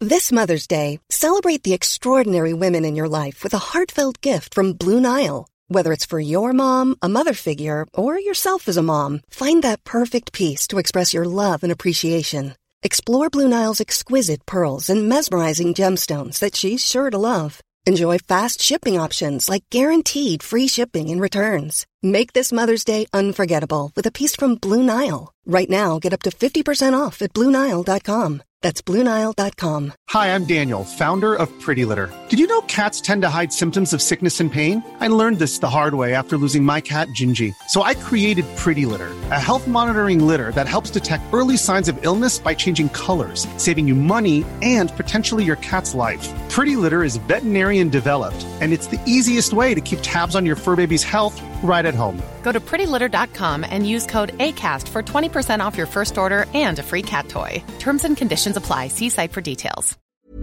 This Mother's Day, celebrate the extraordinary women in your life with a heartfelt gift from Blue Nile. Whether it's for your mom, a mother figure, or yourself as a mom, find that perfect piece to express your love and appreciation. Explore Blue Nile's exquisite pearls and mesmerizing gemstones that she's sure to love. Enjoy fast shipping options like guaranteed free shipping and returns. Make this Mother's Day unforgettable with a piece from Blue Nile. Right now, get up to 50% off at BlueNile.com. That's BlueNile.com. Hi, I'm Daniel, founder of Pretty Litter. Did you know cats tend to hide symptoms of sickness and pain? I learned this the hard way after losing my cat, Gingy. So I created Pretty Litter, a health monitoring litter that helps detect early signs of illness by changing colors, saving you money and potentially your cat's life. Pretty Litter is veterinarian developed, and it's the easiest way to keep tabs on your fur baby's health right at home. Go to prettylitter.com and use code ACAST for 20% off your first order and a free cat toy. Terms and conditions apply. See site for details.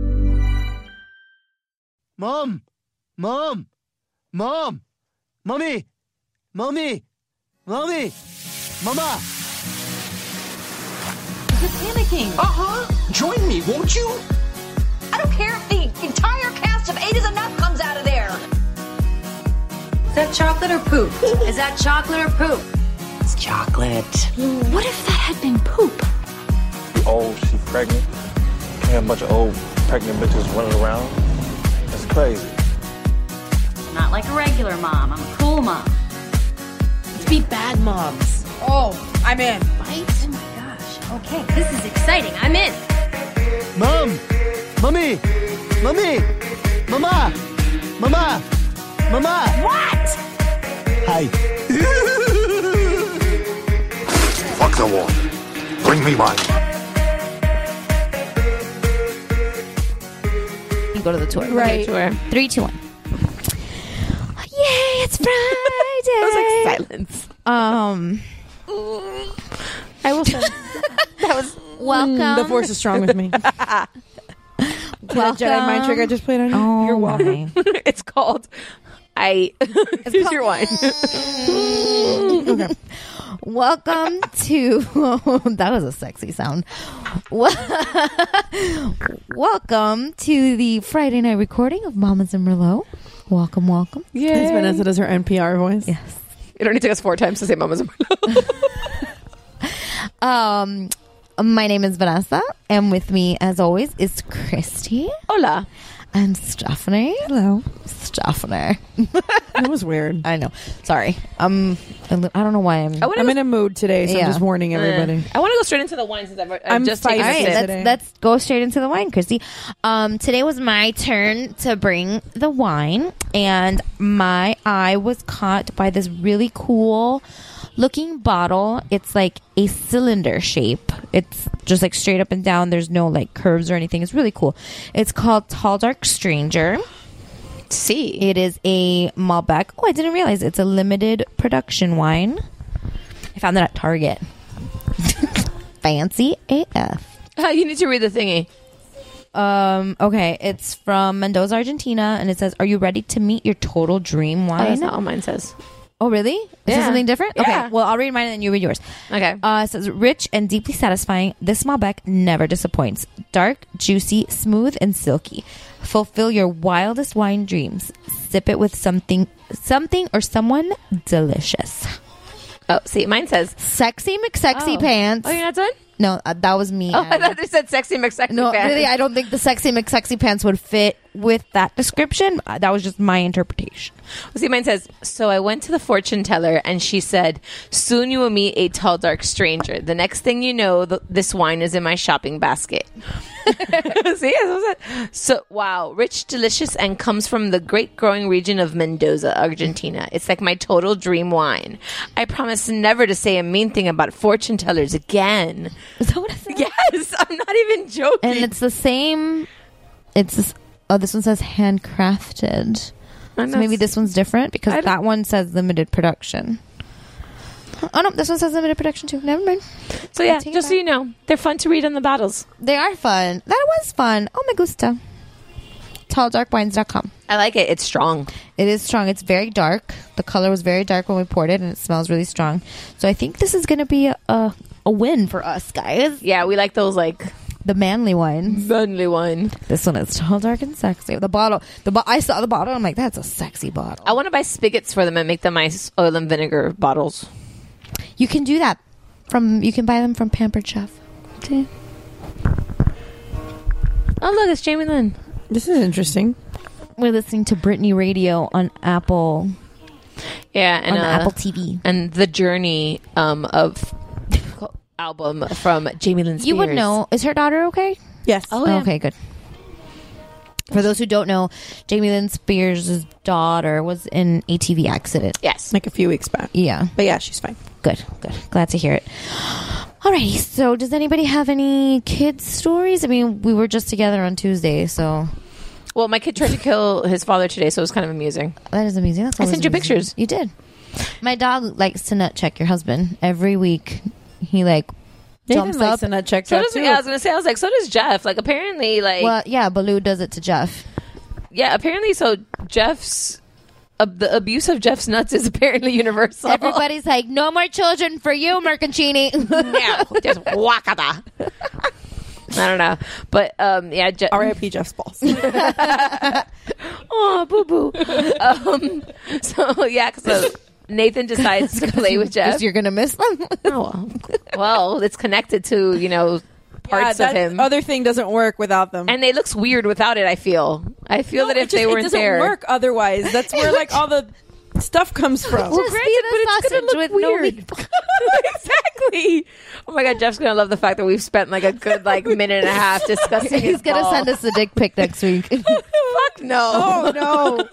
Mom! Mom! Mom! Mommy! Mommy! Mommy! Mama! You're panicking. Join me, won't you? I don't care if the entire cast of 8 is enough comes out of there. Is that chocolate or poop? Is that chocolate or poop? It's chocolate. What if that had been poop? Old, she pregnant. Can't have a bunch of old pregnant bitches running around. That's crazy. I'm not like a regular mom. I'm a cool mom. To be bad moms. Oh, I'm in. Right? Oh my gosh. Okay, this is exciting. I'm in. Mom! Mommy! Mommy! Mama! Mama! Mama! What? Hi. Fuck the war. Bring me mine. You go to the tour. Right. Tour. 3, 2, 1. Yay, it's Friday. That was like silence. I will say That was welcome. The force is strong with me. That Jedi mind trick I just played on you. Oh, You're welcome. it's called Here's your wine. Okay. Welcome to that was a sexy sound. Welcome to the Friday night recording of Mamas and Merlot. Welcome. Yeah. As Vanessa does her NPR voice. Yes. It only took us 4 times to say Mamas and Merlot. My name is Vanessa, and with me, as always, is Christy. Hola. And Stephanie. Hello. Stephanie. That was weird. I know. Sorry. I don't know why I'm in a mood today, so I'm just warning everybody. I want to go straight into the wine since I'm just fighting taken a sip. Let's go straight into the wine, Christy. Today was my turn to bring the wine, and my eye was caught by this really cool looking bottle. It's like a cylinder shape. It's just like straight up and down. There's no like curves or anything. It's really cool. It's called Tall Dark Stranger. See, it is a Malbec. Oh, I didn't realize it's a limited production wine. I found it at Target. Fancy AF. You need to read the thingy. Okay, it's from Mendoza, Argentina, and it says, "Are you ready to meet your total dream wine?" Oh, that's not what mine says. Oh, really? Is this something different? Yeah. Okay, well, I'll read mine and then you read yours. Okay. It says, rich and deeply satisfying, this Malbec never disappoints. Dark, juicy, smooth, and silky. Fulfill your wildest wine dreams. Sip it with something or someone delicious. Oh, see, mine says Sexy McSexy Pants. Oh, you're not done? No, that was me. Oh, I thought they said Sexy McSexy No, Pants. really, I don't think the Sexy McSexy Pants would fit with that description. That was just my interpretation. See, mine says, so I went to the fortune teller and she said, soon you will meet a tall, dark stranger. The next thing you know, this wine is in my shopping basket. See, so wow, rich, delicious, and comes from the great growing region of Mendoza, Argentina. It's like my total dream wine. I promise never to say a mean thing about fortune tellers again. Is that what it says? Yes, I'm not even joking. And it's the same. It's this. Oh, this one says handcrafted. So maybe this one's different because that one says limited production. Oh no, this one says limited production too. Never mind. So yeah, just so you know, they're fun to read on the bottles. They are fun. That was fun. Oh, me gusta. TallDarkWines.com. I like it. It's strong. It is strong. It's very dark. The color was very dark when we poured it, and it smells really strong. So I think this is going to be a win for us, guys. Yeah, we like those like the manly wines. Manly wine. This one is tall, dark, and sexy. The bottle. I saw the bottle. I'm like, that's a sexy bottle. I want to buy spigots for them and make them nice oil and vinegar bottles. You can do that. You can buy them from Pampered Chef. Okay. Oh, look, it's Jamie Lynn. This is interesting. We're listening to Britney Radio on Apple. Yeah, and on Apple TV. And The Journey of album from Jamie Lynn Spears. You would know. Is her daughter okay? Yes. Oh, yeah. Okay, good. For those who don't know, Jamie Lynn Spears' daughter was in a TV accident. Yes. Like a few weeks back. Yeah. But yeah, she's fine. Good. Glad to hear it. Alrighty, so does anybody have any kids' stories? I mean, we were just together on Tuesday, so... Well, my kid tried to kill his father today, so it was kind of amusing. That is amusing. I sent you pictures. You did. My dog likes to nut check your husband every week. He jumps up. To nut check So Jeff does, too. I was going to say, I was like, so does Jeff. Like, apparently, like... Well, yeah, Baloo does it to Jeff. Yeah, apparently, so Jeff's... the abuse of Jeff's nuts is apparently universal. Everybody's like, no more children for you, Mercancini. No, just wakata. I don't know. But, yeah. R.I.P. Jeff's balls. Oh, boo-boo. So, yeah, so Nathan decides to play with Jeff. Because you're going to miss them? Oh, well, it's connected to, parts of him. Other thing doesn't work without them. And it looks weird without it, I feel. I feel that if they weren't it doesn't there... work otherwise. That's where, all the stuff comes from. Well, granted, but it's going to look weird. Exactly. Oh my God, Jeff's going to love the fact that we've spent a good minute and a half discussing He's going to send us a dick pic next week. Fuck no. Oh, no.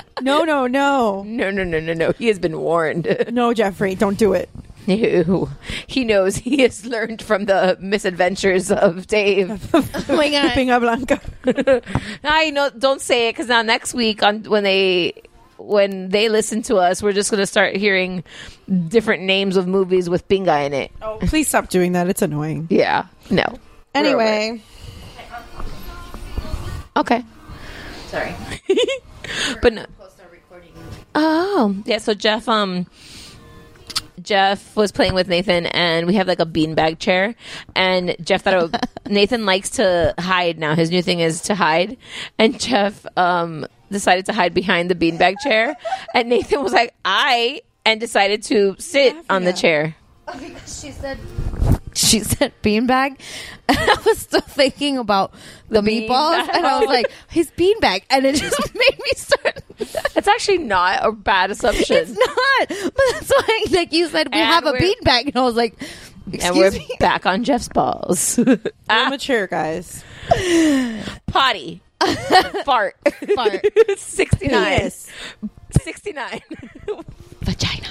No. He has been warned. No, Jeffrey, don't do it. No. He knows. He has learned from the misadventures of Dave. Oh my God. Pinga Blanca. I know. Don't say it, because now next week when they listen to us, we're just going to start hearing different names of movies with Pinga in it. Oh, please stop doing that. It's annoying. Yeah. No. Anyway. Okay. Sorry. But no. Oh, yeah. So Jeff was playing with Nathan, and we have a beanbag chair, and Jeff thought Nathan likes to hide now. His new thing is to hide, and Jeff decided to hide behind the beanbag chair, and Nathan was like, and decided to sit on the chair. Because she said beanbag, and I was still thinking about the meatballs, and I was like, his beanbag, and it just made me start. It's actually not a bad assumption. It's not, but that's why, you said, we have a beanbag, and I was like, and we're back on Jeff's balls. I'm mature, guys. Potty. Fart. 69. Yes. 69. Vagina.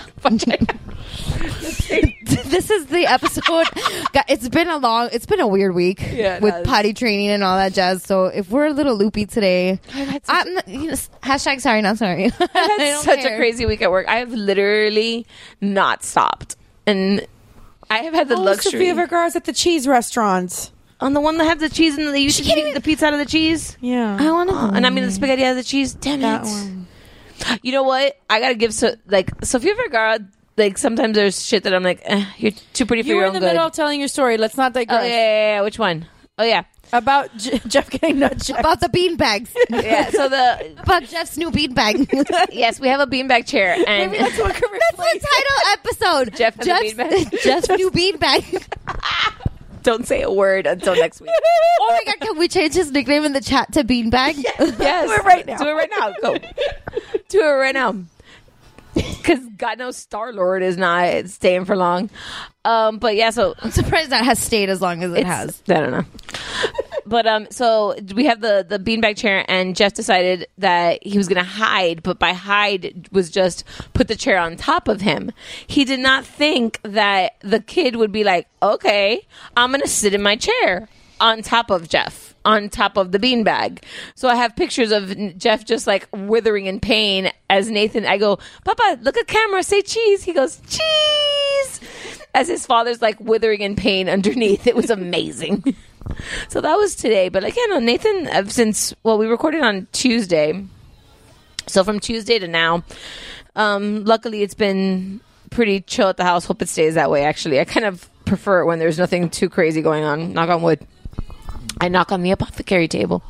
This is the episode. It's been a weird week with potty training and all that jazz. So if we're a little loopy today, hashtag sorry, not sorry. I've had such a crazy week at work. I have literally not stopped. And I have had the luxury. Sofia Vergara's at the cheese restaurant. On the one that has the cheese and they used to eat the pizza out of the cheese? Yeah. I want to. And I mean the spaghetti out of the cheese? Damn that it. one. You know what? I gotta give Sofia Vergara. Sometimes there's shit that I'm like, you're too pretty for your own good. You were in the middle of telling your story. Let's not digress. Oh yeah. Which one? Oh yeah. About Jeff getting nut checked. About the beanbags. Yeah. So about Jeff's new beanbag. Yes, we have a beanbag chair, and maybe that's what that's the title episode. Jeff's new beanbag. Don't say a word until next week. Oh my God, can we change his nickname in the chat to Beanbag? Yes. Do it right now. Do it right now. Go. Do it right now. Because God knows Star-Lord is not staying for long. But yeah, so... I'm surprised that has stayed as long as it has. I don't know. But so we have the beanbag chair, and Jeff decided that he was going to hide, but by hide was just put the chair on top of him. He did not think that the kid would be like, okay, I'm going to sit in my chair on top of Jeff, on top of the beanbag. So I have pictures of Jeff just withering in pain as Nathan, I go, Papa, look at camera, say cheese. He goes, cheese. As his father's withering in pain underneath. It was amazing. So that was today. But Nathan, we recorded on Tuesday. So from Tuesday to now, luckily it's been pretty chill at the house. Hope it stays that way, actually. I kind of prefer it when there's nothing too crazy going on. Knock on wood. I knock on the apothecary table.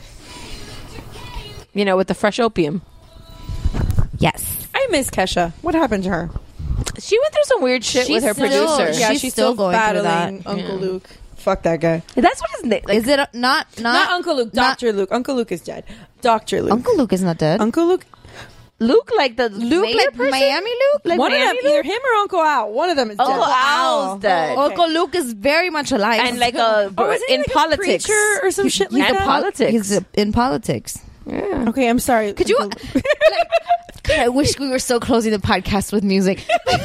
You know, with the fresh opium. Yes. I miss Kesha. What happened to her? She went through some weird shit with her producer. Yeah, she's still going through battling that. Uncle Luke. Fuck that guy. That's what his name. Is it not Uncle Luke? Dr. Luke. Uncle Luke is dead. Dr. Luke. Uncle Luke is not dead. Uncle Luke. Luke, like the Luke, like person? Miami Luke. Like One Miami of them, Luke? either him or Uncle Al. One of them is dead. Uncle Al's dead. Oh, okay. Uncle Luke is very much alive And like a isn't he in like a politics preacher or some shit like and that? politics. He's in politics. Yeah. Okay, I'm sorry. Could you? God, I wish we were still closing the podcast with music.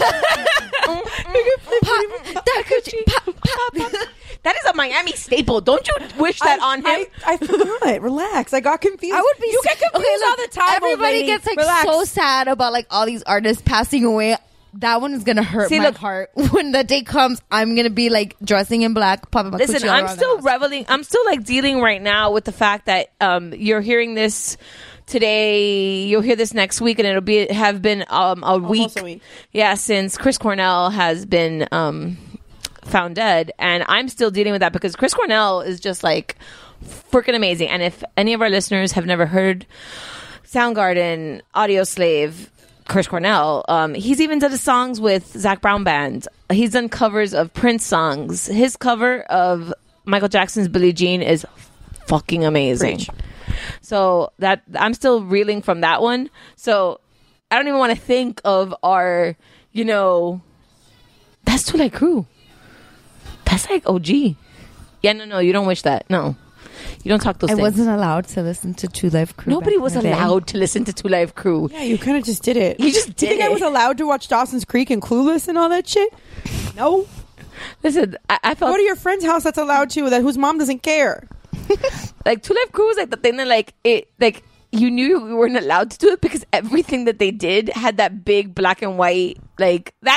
That is a Miami staple. Don't you wish that on him? I forgot. Relax. I got confused. I would be. You get confused all the time. Everybody old lady. gets like Relax. so sad about like all these artists passing away. That one is gonna hurt my heart when the day comes. I'm gonna be like dressing in black, popping my Listen, coochie all I'm around still the house. reveling. I'm still like dealing right now with the fact that you're hearing this today. You'll hear this next week, and it'll have been a week. Yeah, since Chris Cornell has been found dead, and I'm still dealing with that because Chris Cornell is just like freaking amazing. And if any of our listeners have never heard Soundgarden, Audioslave, Chris Cornell, he's even done the songs with Zac Brown Band. He's done covers of Prince songs. His cover of Michael Jackson's Billie Jean is fucking amazing. Preach. So that I'm still reeling from that one. So I don't even want to think of our, that's Too Late Crew. That's like OG. Yeah, no, you don't wish that. No. You don't talk those things. I wasn't allowed to listen to Two Live Crew. Nobody was allowed to listen to Two Live Crew. Yeah, you kind of just did it. You just did You think it. I was allowed to watch Dawson's Creek and Clueless and all that shit? No. Listen, I felt Go to your friend's house that's allowed to, whose mom doesn't care. like Two Live Crew was like the thing that like it like you knew you weren't allowed to do it because everything that they did had that big black and white like that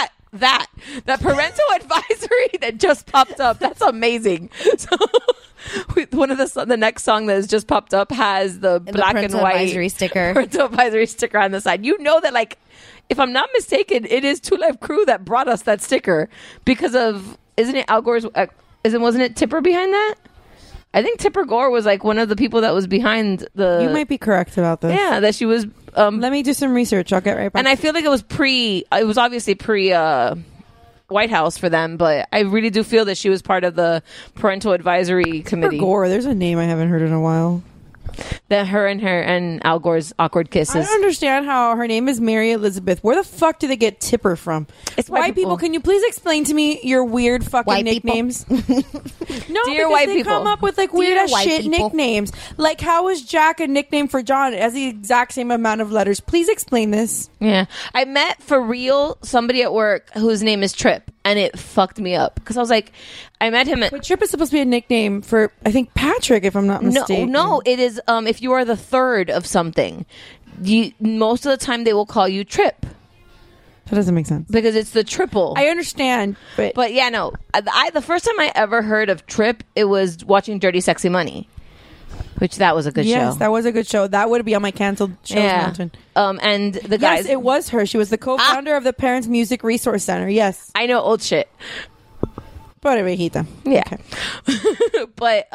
parental advisory that just popped up. That's amazing. So one of the next song that has just popped up has the black and white advisory sticker. parental advisory sticker on the side. You know that, like, if I'm not mistaken, it is Two Live Crew that brought us that sticker because of, isn't it Al Gore's? Wasn't it Tipper behind that? I think Tipper Gore was like one of the people that was behind the. You might be correct about this. Yeah, that she was. Let me do some research. I'll get right back. And I feel like it was obviously pre White House for them, but I really do feel that she was part of the parental advisory committee. Gore, there's a name I haven't heard in a while. That her and Al Gore's awkward kisses. I don't understand how her name is Mary Elizabeth. Where the fuck do they get Tipper from? It's white people. Can you please explain to me your weird fucking White nicknames? No, Dear because white they people. come up with like weird Dear as white shit people. nicknames. Like, how is Jack a nickname for John? It has the exact same amount of letters. Please explain this. Yeah. I met for real somebody at work whose name is Trip, and it fucked me up because I was like, I met him at. But Trip is supposed to be a nickname for, I think, Patrick, if I'm not mistaken. No, it is. If you are the third of something, most of the time they will call you Trip That doesn't make sense. because it's the triple. I understand, But yeah, no. The first time I ever heard of Trip, it was watching Dirty Sexy Money, which that was a good yes, show. that was a good show. That would be on my canceled shows mountain. And the guys. Yes, it was her. She was the co-founder of the Parents Music Resource Center. Yes. I know old shit. But viejita. Yeah. Okay. But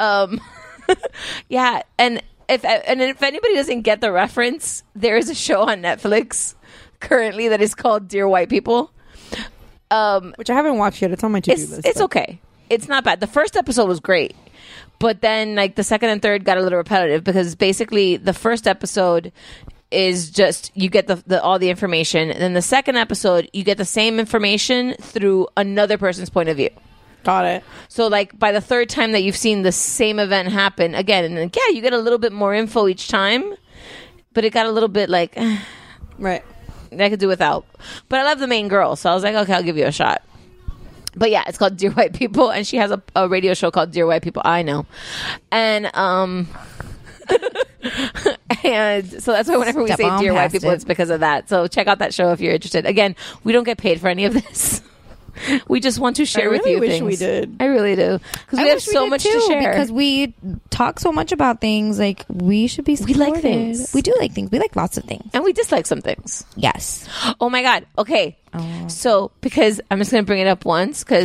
yeah, and if anybody doesn't get the reference, there is a show on Netflix currently that is called Dear White People. Which I haven't watched yet. It's on my to-do list. It's okay. It's not bad. The first episode was great. But then like the second and third got a little repetitive because basically the first episode is just you get the all the information, and then the second episode you get the same information through another person's point of view. Got it. So like by the third time that you've seen the same event happen again, and then, yeah, you get a little bit more info each time, but it got a little bit like right. I could do without. But I love the main girl, so I was like, okay, I'll give you a shot. But yeah, it's called Dear White People, and she has a radio show called Dear White People. I know, and and so that's why whenever we Step say on Dear White past People, it. it's because of that. So check out that show if you're interested. Again, we don't get paid for any of this. We just want to share with really you wish things. we did. I really do because we have so much to share. because we talk so much about things. Like we should be. We like supported. things. We do like things. We like lots of things. And we dislike some things. Yes. Oh my god. Okay. So because I'm just gonna bring it up once because Okay.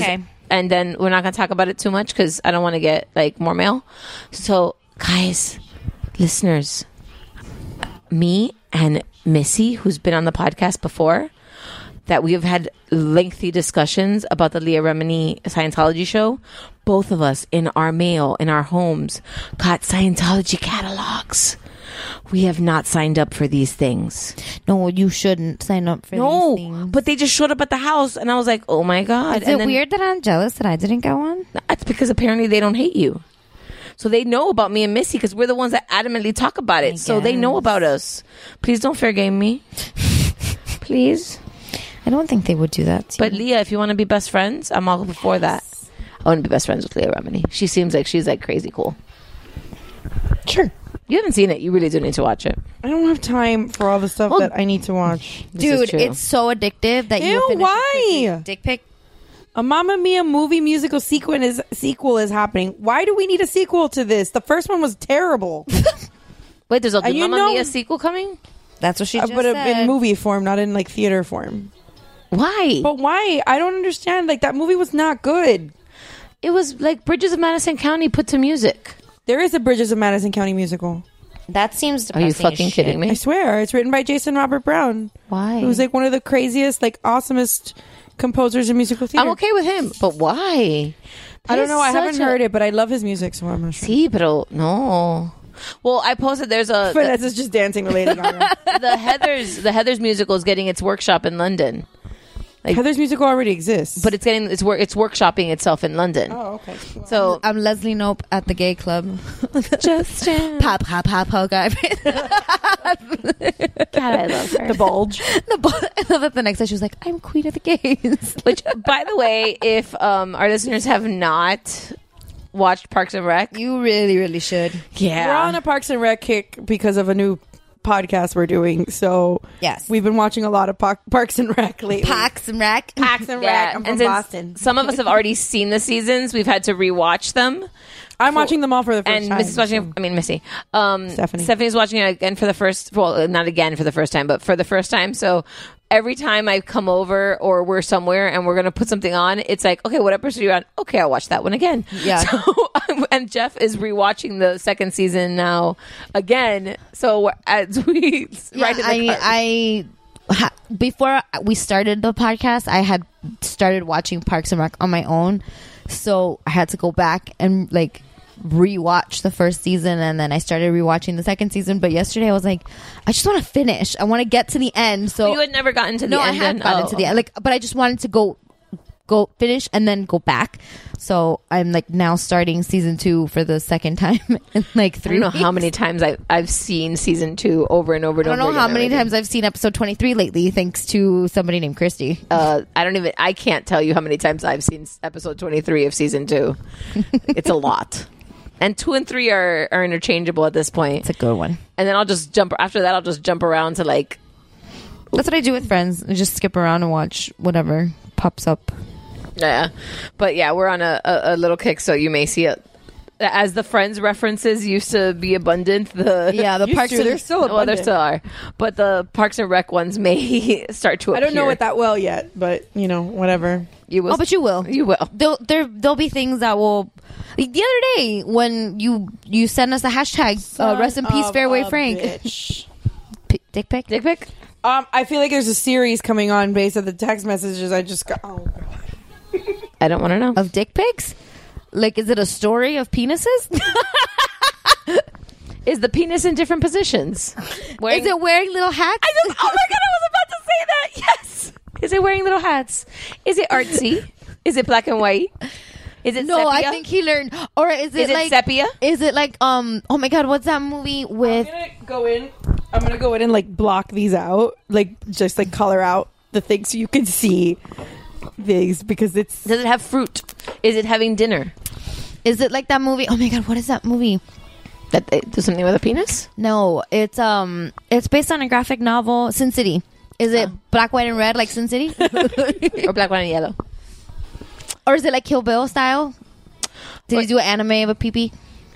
and then we're not going to talk about it too much because I don't want to get like more mail. So, guys, listeners, me and Missy, who's been on the podcast before, that we have had lengthy discussions about the Leah Remini Scientology show. Both of us in our mail, in our homes, got Scientology catalogs. We have not signed up for these things. No, you shouldn't sign up for these things. But they just showed up at the house, and I was like, oh my God. Is it weird that I'm jealous that I didn't get one? That's because apparently they don't hate you. So they know about me and Missy because we're the ones that adamantly talk about it. So they know about us. Please don't fair game me. Please. I don't think they would do that to But you. Leah, if you want to be best friends, I'm all before that. I want to be best friends with Leah Remini. She seems like she's like crazy cool. Sure. You haven't seen it. You really do need to watch it. I don't have time for all the stuff that I need to watch. Dude, it's so addictive that you Ew, finish why? Dick pic. A Mamma Mia movie musical sequel is happening. Why do we need a sequel to this? The first one was terrible. Wait, there's a And you Mamma know- Mia sequel coming? That's what she just but said. in movie form, not in like theater form. Why? But why? I don't understand. Like that movie was not good. It was like Bridges of Madison County put to music. There is a Bridges of Madison County musical. That seems Are you depressing as fucking shit. kidding me? I swear, it's written by Jason Robert Brown. Why? Who's like one of the craziest, like awesomest composers in musical theater. I'm okay with him, but why? I don't know. I He's haven't such a- heard it, but I love his music, so I'm not sure. Sí, pero no. Well, I posted there's a Vanessa's just dancing with Lady Gaga. the Heathers musical is getting its workshop in London. Like, Heather's musical already exists, but it's getting it's workshopping itself in London. Oh, okay. So I'm Leslie Knope at the gay club. Justin, Pop, pop, pop, pop, guy. God, I love her. The bulge. I love that the next day she was like, I'm queen of the gays. Which, by the way, if our listeners have not watched Parks and Rec, You really, really should. yeah, We're on a Parks and Rec kick because of a new podcast we're doing. So Yes. we've been watching a lot of Parks and Rec lately. Parks and Rec. Parks and yeah. Rec. I'm from And since Boston. some of us have already seen the seasons, we've had to rewatch them. I'm watching them all for the first And time. Missy's watching. I mean, Missy. Stephanie. Stephanie's watching it again for the first. Well, not again for the first time, but for the first time. So every time I come over or we're somewhere and we're gonna put something on, it's like, okay, what episode are you on? Okay, I'll watch that one again. Yeah. So, and Jeff is rewatching the second season now again. So as we right in the car. Before we started the podcast, I had started watching Parks and Rec on my own, so I had to go back and like rewatch the first season, and then I started rewatching the second season. But yesterday I was like, I just want to finish. I want to get to the end. So you had never gotten to the no, end. I had then? gotten to the end. Like, but I just wanted to go finish and then go back. So I'm like now starting season 2 for the second time in like 3 I don't know how weeks. many times I've seen season 2 over and over and I over. don't know how again many already. times I've seen episode 23 lately, thanks to somebody named Christy. I can't tell you how many times I've seen episode 23 of season 2. It's a lot. And 2 and 3 are interchangeable at this point. It's a good one. And then I'll just jump around to like, That's what I do with friends. I just skip around and watch whatever pops up. yeah. But yeah, we're on a little kick, so you may see it. As the Friends references used to be abundant, the Parks and they're still abundant. well, there still are, but the Parks and Rec ones may start to. I don't know appear. it that well yet, but you know, whatever. You will. Oh, but you will. You will. There'll be things that will. Like the other day when you sent us a hashtag, rest in peace, Fairway Frank. Dick pic. Dick pic. I feel like there's a series coming on based on the text messages I just got. Oh, God. I don't want to know. Of dick pics. Like, is it a story of penises? Is the penis in different positions? Is it wearing little hats? Oh my god, I was about to say that. Yes. Is it wearing little hats? Is it artsy? Is it black and white? Is it No, sepia? I think he learned. Or is it like sepia? Is it like oh my god, what's that movie with? I'm gonna go in and like block these out, like just like color out the things so you can see these because it's. Does it have fruit? Is it having dinner? Is it like that movie? Oh my god, what is that movie? That they do something with a penis? No, it's based on a graphic novel, Sin City. Is it black, white, and red like Sin City? Or black, white, and yellow? Or is it like Kill Bill style? Did he do an anime of a pee-pee?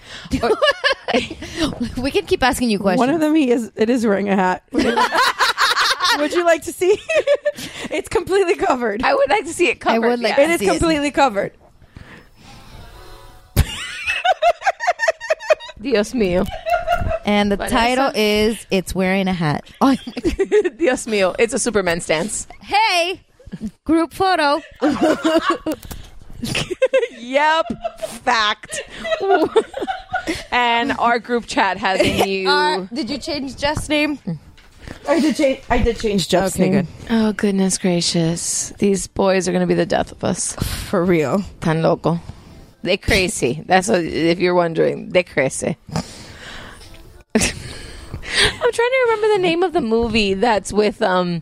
We can keep asking you questions. One of them it is wearing a hat. Would you like to see? It's completely covered. I would like to see it covered. I would like It to is see it. completely covered. Dios mío. And the Vanessa? title is It's Wearing a Hat. Oh, Dios mío. It's a Superman stance. hey, group photo. Yep. Fact. And our group chat has a new... Did you change Jeff's name? I did change Jeff's Okay, name. good. Oh, goodness gracious. These boys are going to be the death of us. For real. Tan loco. They crazy. That's what, if you're wondering. They crazy. I'm trying to remember the name of the movie that's with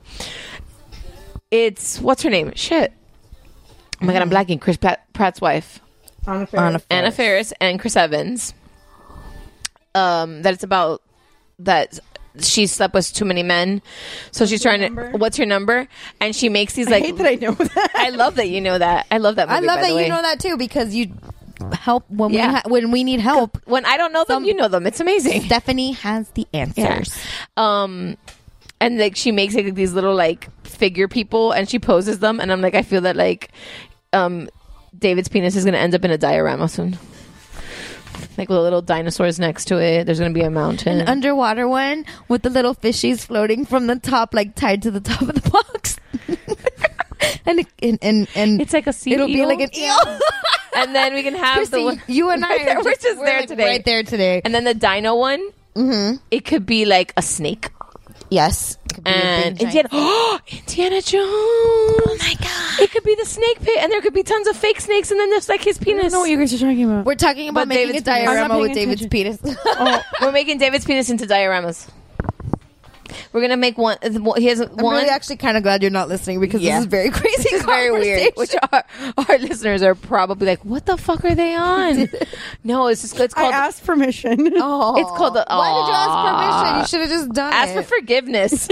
it's what's her name? Shit. Oh my god, I'm blacking. Chris Pratt's wife. Anna Faris and Chris Evans. That it's about that she slept with too many men. So she's trying to what's your number? And she makes these like I hate that I know that. I love that you know that. I love that movie. I love by that the way. you know that too because you help when Yeah. when we need help. When I don't know them, you know them. It's amazing. Stephanie has the answers. And like she makes like these little like figure people and she poses them and I'm like I feel that like David's penis is going to end up in a diorama soon. Like with little dinosaurs next to it. There's going to be a mountain. An underwater one with the little fishies floating from the top, like tied to the top of the box. and it's like a sea it'll be eel. like an eel. And then we can have Chrissy, the one. you and I are we're just there like today. right there today. And then the dino one, it could be like a snake. Yes. And Indiana Jones. Oh my god! It could be the snake pit, and there could be tons of fake snakes, and then there's like his penis. I don't know what you guys are talking about. We're talking about But making David's a penis. diorama I'm not with paying David's penis. We're making David's penis into dioramas. We're gonna make one. He has I'm one. really actually kind of glad you're not listening because Yeah. this is very crazy. This is very weird. Which our listeners are probably like, "What the fuck are they on?" No, it's just it's I called. asked permission. Oh, It's called the. Why did you ask permission? You should have just done Ask it. for forgiveness.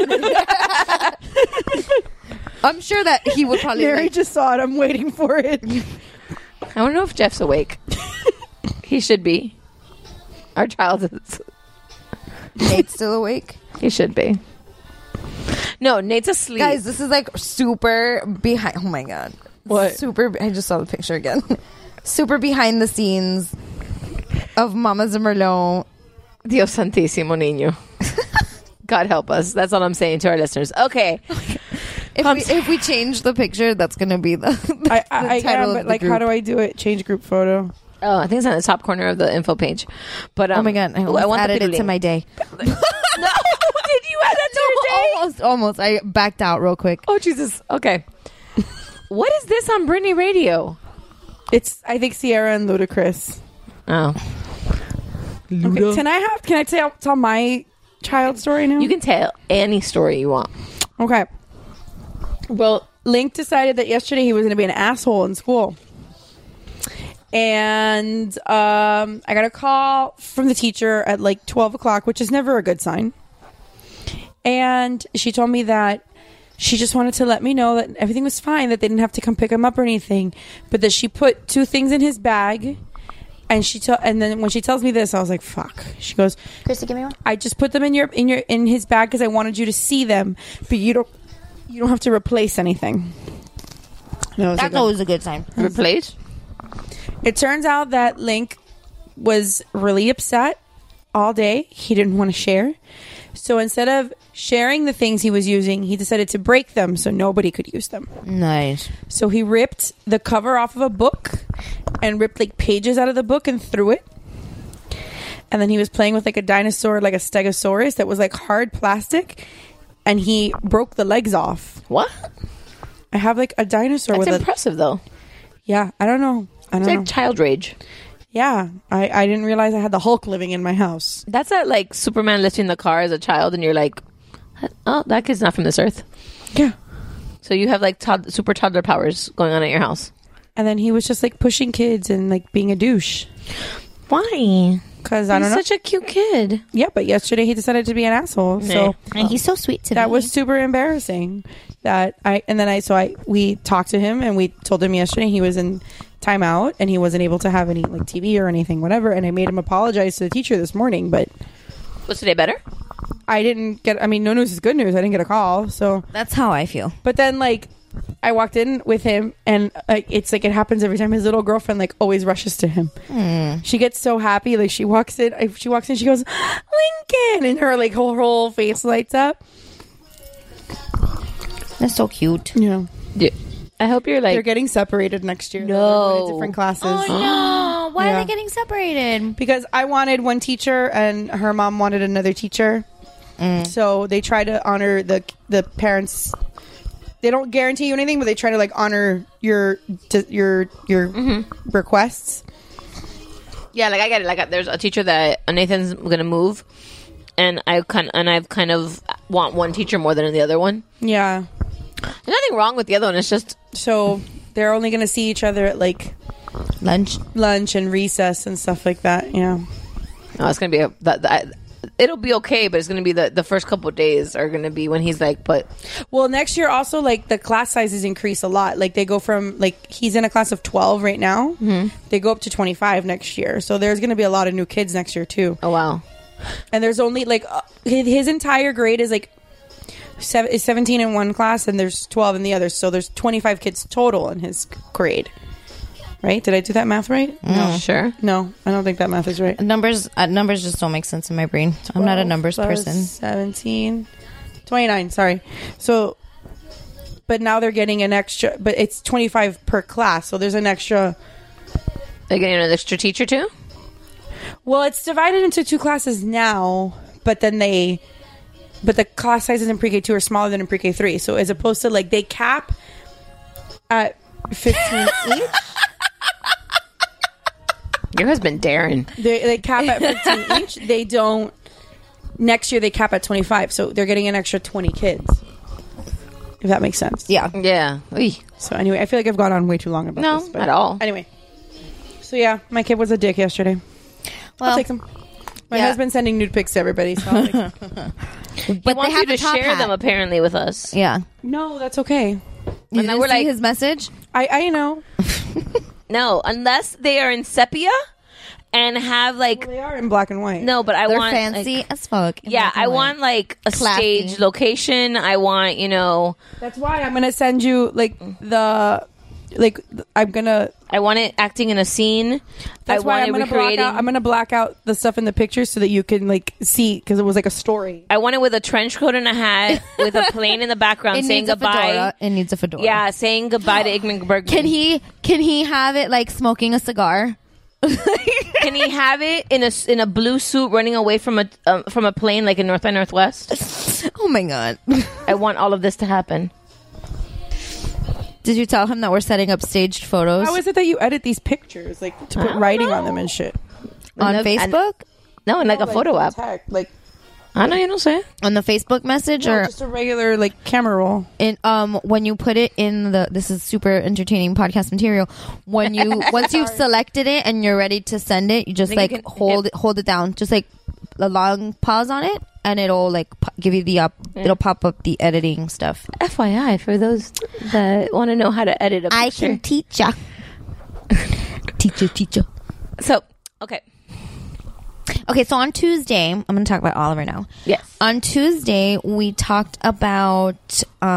I'm sure that he would probably. Mary just saw it. I'm waiting for it. I don't know if Jeff's awake. He should be. Our child is. Nate's still awake. He should be. No, Nate's asleep. Guys, this is like super behind. Oh my god! What? Super? I just saw the picture again. Super behind the scenes of Mama Zimmerlo. Dios Santísimo Niño. God help us. That's all I'm saying to our listeners. Okay. If we change the picture, that's going to be the I title of but the like, group. how do I do it? Change group photo. Oh, I think it's on the top corner of the info page. But Oh my god! I almost added it to my day. No, did you add that to your day? Almost. I backed out real quick. Oh Jesus. Okay. What is this on Britney Radio? It's I think Sierra and Ludacris. Oh. Okay, can I tell my child story now? You can tell any story you want. Okay. Well, Link decided that yesterday he was going to be an asshole in school. And I got a call from the teacher at like 12 o'clock, which is never a good sign. And she told me that she just wanted to let me know that everything was fine, that they didn't have to come pick him up or anything, but that she put 2 things in his bag. And and then when she tells me this, I was like, "Fuck." She goes, Chrissy, give me one. "I just put them in his bag because I wanted you to see them, but you don't have to replace anything." That's always a good sign. Replace? It turns out that Link was really upset all day. He didn't want to share. So instead of sharing the things he was using, he decided to break them so nobody could use them. Nice. So he ripped the cover off of a book and ripped like pages out of the book and threw it. And then he was playing with like a dinosaur, like a stegosaurus that was like hard plastic. And he broke the legs off. What? I have like a dinosaur That's with impressive though. Yeah, I don't know. It's like child rage. Yeah, I didn't realize I had the Hulk living in my house. That's that like Superman lifting the car as a child and you're like, oh, that kid's not from this earth. Yeah. So you have like super toddler powers going on at your house. And then he was just like pushing kids and like being a douche. Why? Because I don't know. He's such a cute kid. Yeah, but yesterday he decided to be an asshole. So And he's so sweet today. that was super embarrassing. We talked to him and we told him yesterday he was in timeout and he wasn't able to have any like TV or anything, whatever. And I made him apologize to the teacher this morning. But was today better? I didn't get. I mean, no news is good news. I didn't get a call, so That's how I feel. But then, like, I walked in with him, and it's like it happens every time. His little girlfriend like always rushes to him. She gets so happy. Like she walks in. She goes, Lincoln, and her like whole face lights up. That's so cute. Yeah. I hope you're like they're getting separated next year. No. They're going to different classes. Oh no! Why Yeah. are they getting separated? Because I wanted one teacher and her mom wanted another teacher. So they try to honor the parents. They don't guarantee you anything, but they try to like honor your requests. Yeah, like I get it. Like there's a teacher that Nathan's gonna move, and I've kind of want one teacher more than the other one. Yeah. There's nothing wrong with the other one. It's just so they're only gonna see each other at like lunch and recess and stuff like that. Yeah. No, it's gonna be it'll be okay, but it's gonna be the first couple of days are gonna be when he's like, but well, next year also like the class sizes increase a lot. Like they go from like he's in a class of 12 right now. They go up to 25 next year. So there's gonna be a lot of new kids next year too. Oh wow! And there's only like his entire grade is like 17 in one class and there's 12 in the other. So there's 25 kids total in his grade. Right? Did I do that math right? No, sure. No, I don't think that math is right. Numbers just don't make sense in my brain. I'm not a numbers person. 17, 29. Sorry. So, but now they're getting an extra. But it's 25 per class, so there's an extra. They're getting an extra teacher too. Well, it's divided into 2 classes now, but then the class sizes in pre-K 2 are smaller than in pre-K 3. So as opposed to like they cap at 15 each. Your husband, Darren. They cap at 15 each. They don't. Next year, they cap at 25. So they're getting an extra 20 kids. If that makes sense. Yeah. Yeah. Oy. So anyway, I feel like I've gone on way too long about this. No, at all. Anyway. So yeah, my kid was a dick yesterday. Well, I'll take them. My husband's sending nude pics to everybody. So I'll take them. But they have to share them apparently with us. Yeah. No, that's okay. You didn't we're see like his message? I know. No, unless they are in sepia and have like Well, they are in black and white. no, but I They're want fancy like, as fuck. yeah, I want like a Classy. stage location. I want That's why I'm gonna send you like I'm gonna. I want it acting in a scene. That's why I'm gonna black out. I'm gonna black out the stuff in the pictures so that you can like see because it was like a story. I want it with a trench coat and a hat with a plane in the background It saying needs a goodbye. fedora. It needs a fedora. Yeah, saying goodbye to Igman Bergman. Can he have it like smoking a cigar? Can he have it in a blue suit running away from a plane like in North by Northwest? Oh my god! I want all of this to happen. Did you tell him that we're setting up staged photos How is it that you edit these pictures like to put writing on them and shit? on Facebook? No, in like a photo app. Like I know you don't say. On the Facebook message no, or just a regular like camera roll. in when you put it in this is super entertaining podcast material. When you once you've selected it and you're ready to send it, you just like hold it down, just like a long pause on it, and it'll like give you the it'll pop up the editing stuff. FYI, for those that want to know how to edit a picture. I can teach ya. teacher. So, okay. Okay, so on Tuesday, I'm going to talk about Oliver now. Yes. On Tuesday, we talked about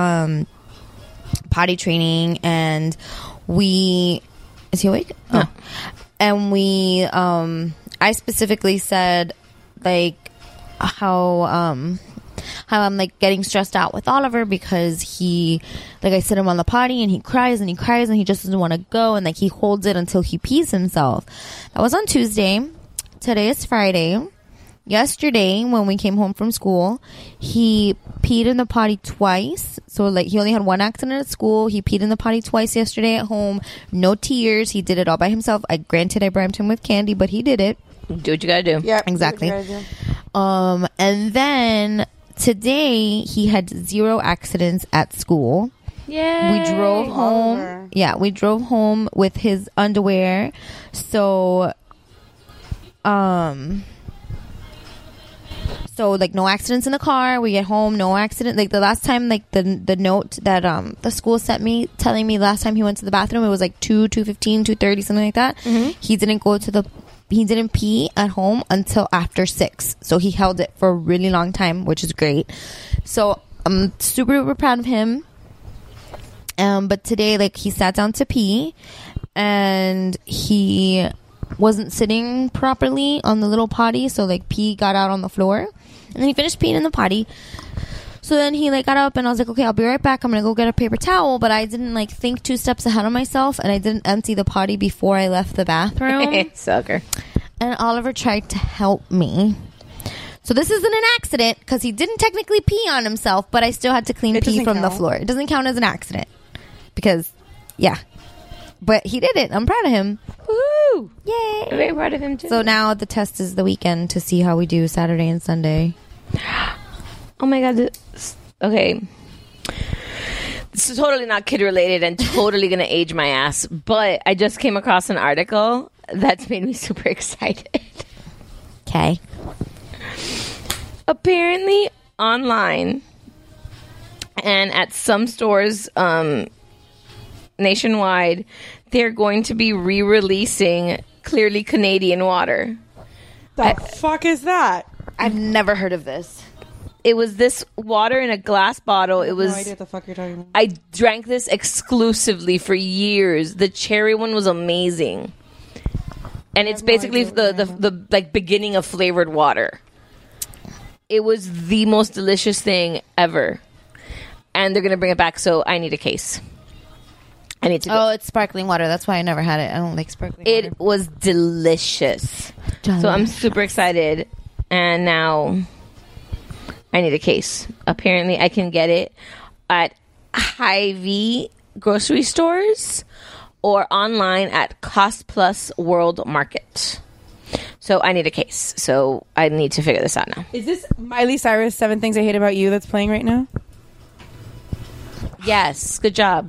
potty training, and is he awake? No. Oh. And I specifically said, like, how I'm like getting stressed out with Oliver because he, like, I sit him on the potty and he cries and he cries and he just doesn't want to go, and like he holds it until he pees himself. That was on Tuesday. Today is Friday. Yesterday, when we came home from school, he peed in the potty twice. So, like, he only had one accident at school. He peed in the potty twice yesterday at home. No tears. He did it all by himself. Granted, I bribed him with candy, but he did it. Do what you gotta do. Yeah, exactly. And then today, he had 0 accidents at school. Yay. We drove home. Oliver. Yeah, we drove home with his underwear. So, like, no accidents in the car. We get home, no accident. Like, the last time, like, the note that the school sent me telling me last time he went to the bathroom, it was like 2:15, 2:30, something like that. Mm-hmm. He didn't go to the didn't pee at home until after 6. So he held it for a really long time, which is great. So I'm super duper proud of him. But today, like, he sat down to pee, and he wasn't sitting properly on the little potty, so like pee got out on the floor, and then he finished peeing in the potty. So then he like got up, and I was like, okay, I'll be right back, I'm gonna go get a paper towel. But I didn't like think 2 steps ahead of myself, and I didn't empty the potty before I left the bathroom. Sucker. And Oliver tried to help me. So this isn't an accident, because he didn't technically pee on himself, but I still had to clean pee from the floor. It doesn't count as an accident, because yeah, but he did it. I'm proud of him. Woo! Yay! I'm very proud of him too. So now the test is the weekend to see how we do Saturday and Sunday. Oh my god. Okay. This is totally not kid related and totally gonna age my ass, but I just came across an article that's made me super excited. Okay. Apparently online and at some stores nationwide, they're going to be re-releasing Clearly Canadian water. The fuck is that? I've never heard of this. It was this water in a glass bottle. It was. No idea what the fuck you're talking about. I drank this exclusively for years. The cherry one was amazing, and it's basically the like beginning of flavored water. It was the most delicious thing ever, and they're gonna bring it back. So I need a case. I need to go. Oh, it's sparkling water. That's why I never had it. I don't like sparkling water. It was delicious. So I'm super excited, and now I need a case. Apparently, I can get it at Hy-Vee grocery stores or online at Cost Plus World Market. So I need a case. So I need to figure this out now. Is this Miley Cyrus 7 Things I Hate About You that's playing right now? Yes. Good job.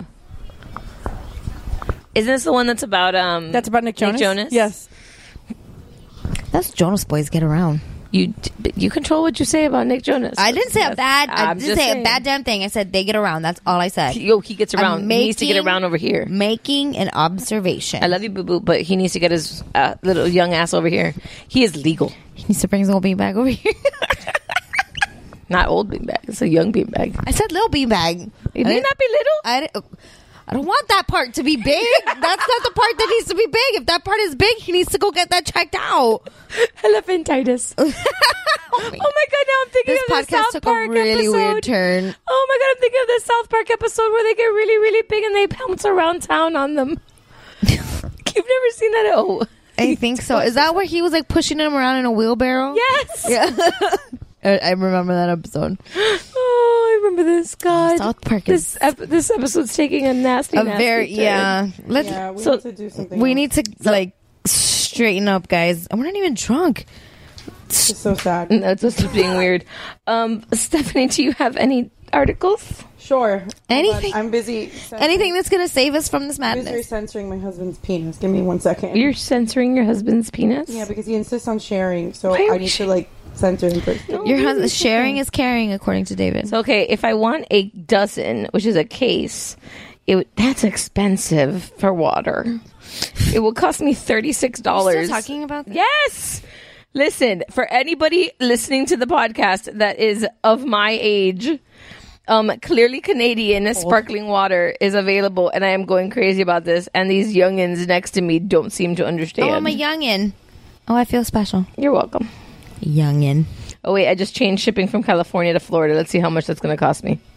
Isn't this the one that's about That's about Nick Jonas? Yes. That's Jonas Boys Get Around. You control what you say about Nick Jonas. I didn't say a bad. I didn't say a bad damn thing. I said they get around. That's all I said. Yo, he gets around. He needs to get around over here. Making an observation. I love you, boo boo, but he needs to get his little young ass over here. He is legal. He needs to bring his old beanbag over here. Not old beanbag. It's a young beanbag. I said little beanbag. It may not be little. I don't want that part to be big. That's not the part that needs to be big. If that part is big, he needs to go get that checked out. Elephantitis. Oh my god! Now I'm thinking this of the podcast South took Park a really episode. weird turn. Oh my god! I'm thinking of the South Park episode where they get really, really big and they bounce around town on them. You've never seen that? Oh, I think so. Is that where he was like pushing him around in a wheelbarrow? Yes. Yeah. I remember that episode. Oh, I remember this. God, South Park this episode's taking a nasty turn. We need to do something. We need to like straighten up, guys. And we're not even drunk. It's so sad. That's just being weird. Stephanie, do you have any articles? Sure. Anything? I'm busy. Anything that's going to save us from this madness. I'm busy censoring my husband's penis. Give me 1 second. You're censoring your husband's penis? Yeah, because he insists on sharing. So I need to like censor him first. Your husband sharing is caring, according to David. So okay, if I want a dozen, which is a case, that's expensive for water. It will cost me $36. Still talking about that? Yes. Listen, for anybody listening to the podcast that is of my age, Clearly Canadian sparkling water is available, and I am going crazy about this. And these youngins next to me don't seem to understand. Oh, I'm a youngin. Oh, I feel special. You're welcome. Youngin. Oh wait, I just changed shipping from California to Florida. Let's see how much that's going to cost me.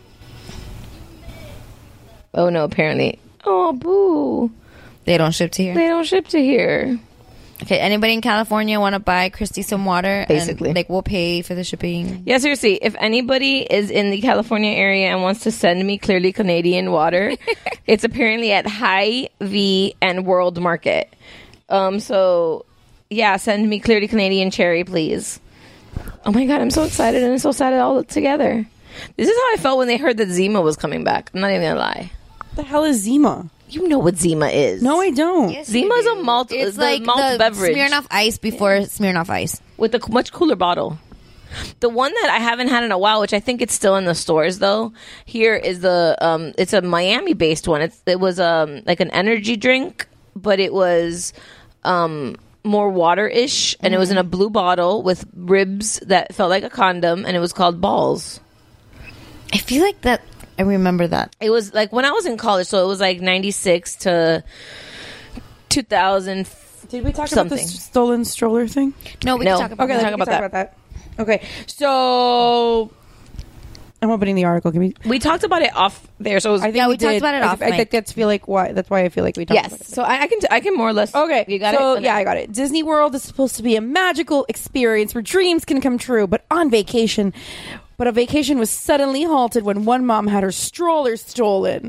Oh no, apparently. Oh boo. They don't ship to here? They don't ship to here. Okay, anybody in California want to buy Christy some water? Basically. And, like, we'll pay for the shipping. Yeah, seriously, if anybody is in the California area and wants to send me Clearly Canadian water, it's apparently at Hy-Vee and World Market. So, yeah, send me Clearly Canadian cherry, please. Oh my god, I'm so excited and I'm so sad all together. This is how I felt when they heard that Zima was coming back. I'm not even gonna lie. What the hell is Zima? You know what Zima is. No, I don't. Yes, Zima is a malt. It's like like malt the beverage. Smirnoff Ice before Smirnoff Ice. With a much cooler bottle. The one that I haven't had in a while, which I think it's still in the stores though, here is the it's a Miami based one. It was like an energy drink, but it was more water-ish, and it was in a blue bottle with ribs that felt like a condom, and it was called Balls. I feel like that. I remember that. It was like when I was in college, so it was like 96 to 2000. Did we talk something. about the stolen stroller thing? No, we can talk about okay, that. we can talk about that. Okay, so I'm opening the article. We talked about it off there, so I think we talked about it off I think mic. that's why I feel like we talked about it. Yes, so I can more or less. Okay, you got so, it. yeah, I got it. Disney World is supposed to be a magical experience where dreams can come true, but a vacation was suddenly halted when one mom had her stroller stolen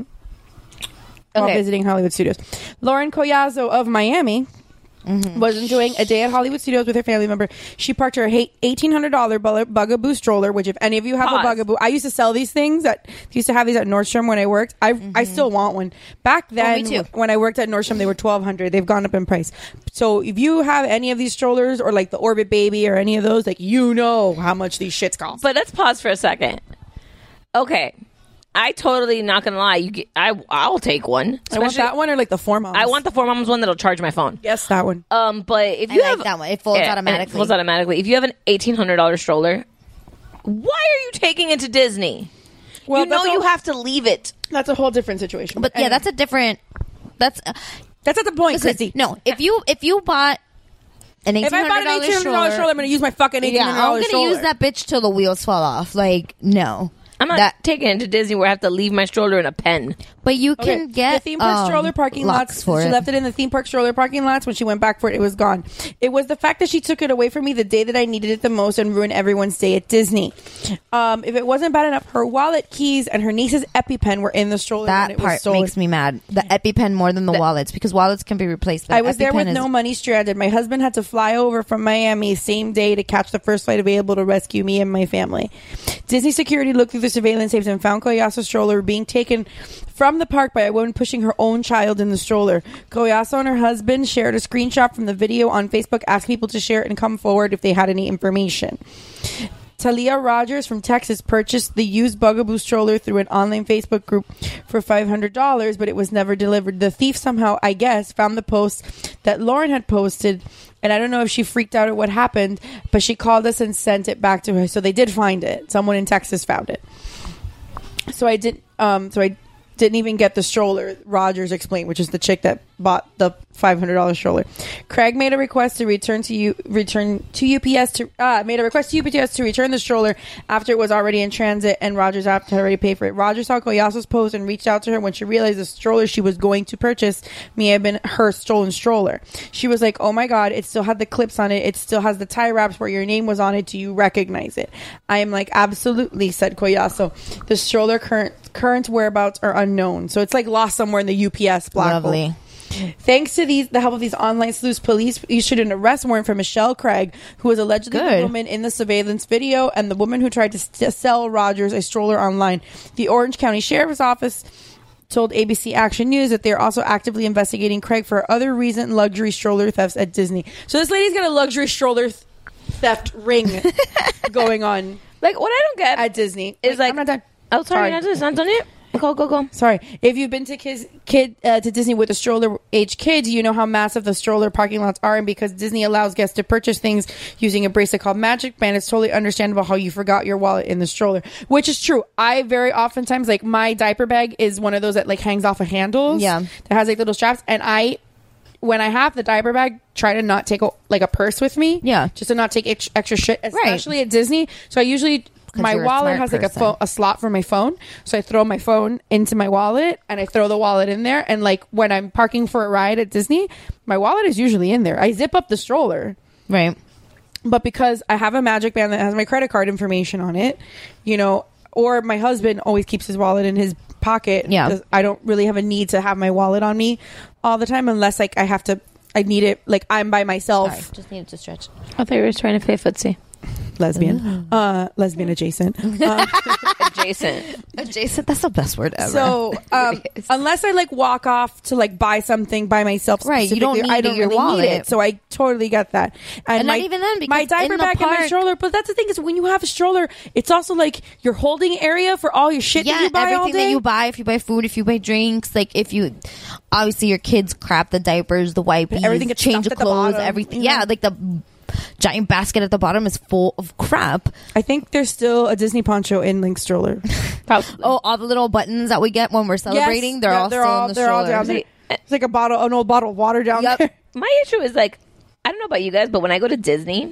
while visiting Hollywood Studios. Lauren Collazo of Miami was enjoying a day at Hollywood Studios with her family member. She parked her $1,800 Bugaboo stroller, which if any of you have a Bugaboo, I used to sell these things used to have these at Nordstrom when I worked. I still want one. Back then, me too. when I worked at Nordstrom, they were $1,200. They've gone up in price. So if you have any of these strollers or like the Orbit Baby or any of those, like, you know how much these shits cost. But let's pause for a second. Okay. I totally not gonna lie. I'll take one. I want that one or like the 4Moms. I want the 4Moms one that'll charge my phone. Yes, that one. But if you have that one, it folds automatically. It folds automatically. If you have an $1,800 stroller, why are you taking it to Disney? Well, you have to leave it. That's a whole different situation. But yeah, that's a different. That's not the point, Christy. No, if you bought an $1,800 if I bought an $1,800 stroller, I'm going to use my fucking $1,800 I'm going to stroller. use that bitch till the wheels fall off. Like, no. I'm not taking it to Disney where I have to leave my stroller in a pen. But you can get the theme park stroller parking lots. She left it in the theme park stroller parking lots. When she went back for it, it was gone. It was the fact that she took it away from me the day that I needed it the most and ruined everyone's day at Disney. If it wasn't bad enough, her wallet, keys, and her niece's EpiPen were in the stroller. That when it was part stolen. makes me mad. The EpiPen more than the wallets, because wallets can be replaced. I was there with no money, stranded. My husband had to fly over from Miami same day to catch the first flight available to rescue me and my family. Disney security looked through the surveillance tapes and found Collazo's stroller being taken from the park by a woman pushing her own child in the stroller. Collazo and her husband shared a screenshot from the video on Facebook, asked people to share it and come forward if they had any information. Talia Rogers from Texas purchased the used Bugaboo stroller through an online Facebook group for $500, but it was never delivered. The thief somehow, I guess, found the post that Lauren had posted, and I don't know if she freaked out at what happened, but she called us and sent it back to her. So they did find it. Someone in Texas found it. So I didn't even get the stroller, Rogers explained, which is the chick that bought the $500 stroller. Craig made a request to return to UPS to return the stroller after it was already in transit, and Rogers had already paid for it. Rogers saw Collazo's post and reached out to her when she realized the stroller she was going to purchase may have been her stolen stroller. She was like, "Oh my God, it still had the clips on it. It still has the tie wraps where your name was on it. Do you recognize it?" I am like, "Absolutely," said Collazo. The stroller current whereabouts are unknown, so it's like lost somewhere in the UPS black hole. Lovely. Thanks to the help of these online sleuths, police issued an arrest warrant for Michelle Craig, who was allegedly the woman in the surveillance video and the woman who tried to sell Rogers a stroller online. The Orange County Sheriff's Office told ABC Action News that they're also actively investigating Craig for other recent luxury stroller thefts at Disney. So this lady's got a luxury stroller theft ring going on. Like, what I don't get at Disney is like, I'm not done. Oh, sorry, not done yet. Go. Sorry. If you've been to to Disney with a stroller age kid, you know how massive the stroller parking lots are, and because Disney allows guests to purchase things using a bracelet called Magic Band, it's totally understandable how you forgot your wallet in the stroller, which is true. I very oftentimes, like, my diaper bag is one of those that like hangs off of handles. Yeah. That has like little straps, and when I have the diaper bag, try to not take a purse with me. Yeah. Just to not take extra shit, especially at Disney. So I usually... My wallet has like a slot for my phone, so I throw my phone into my wallet and I throw the wallet in there, and like when I'm parking for a ride at Disney, my wallet is usually in there. I zip up the stroller, right? But because I have a Magic Band that has my credit card information on it, or my husband always keeps his wallet in his pocket, because I don't really have a need to have my wallet on me all the time unless like I need it, like I'm by myself. Sorry, just needed to stretch. I thought you were trying to play footsie. lesbian adjacent. Adjacent. That's the best word ever. So unless I like walk off to like buy something by myself, right? You don't need I don't your really wallet. need it. So I totally get that. And not even then, because my diaper in the bag and my park- stroller. But that's the thing is when you have a stroller, it's also like your holding area for all your shit that you buy all everything day. that you buy. If you buy food, if you buy drinks, like if you obviously your kids crap, the diapers, the wipes, Everything gets change of stuffed at the clothes, bottom. everything. Mhm. Yeah, like the giant basket at the bottom is full of crap. I think there's still a Disney poncho in Link's stroller. Probably. Oh, all the little buttons that we get when we're celebrating, Yes. they're Yeah, all still in the they're all stroller. down there. It's like an old bottle of water down there. My issue is like, I don't know about you guys, but when I go to Disney,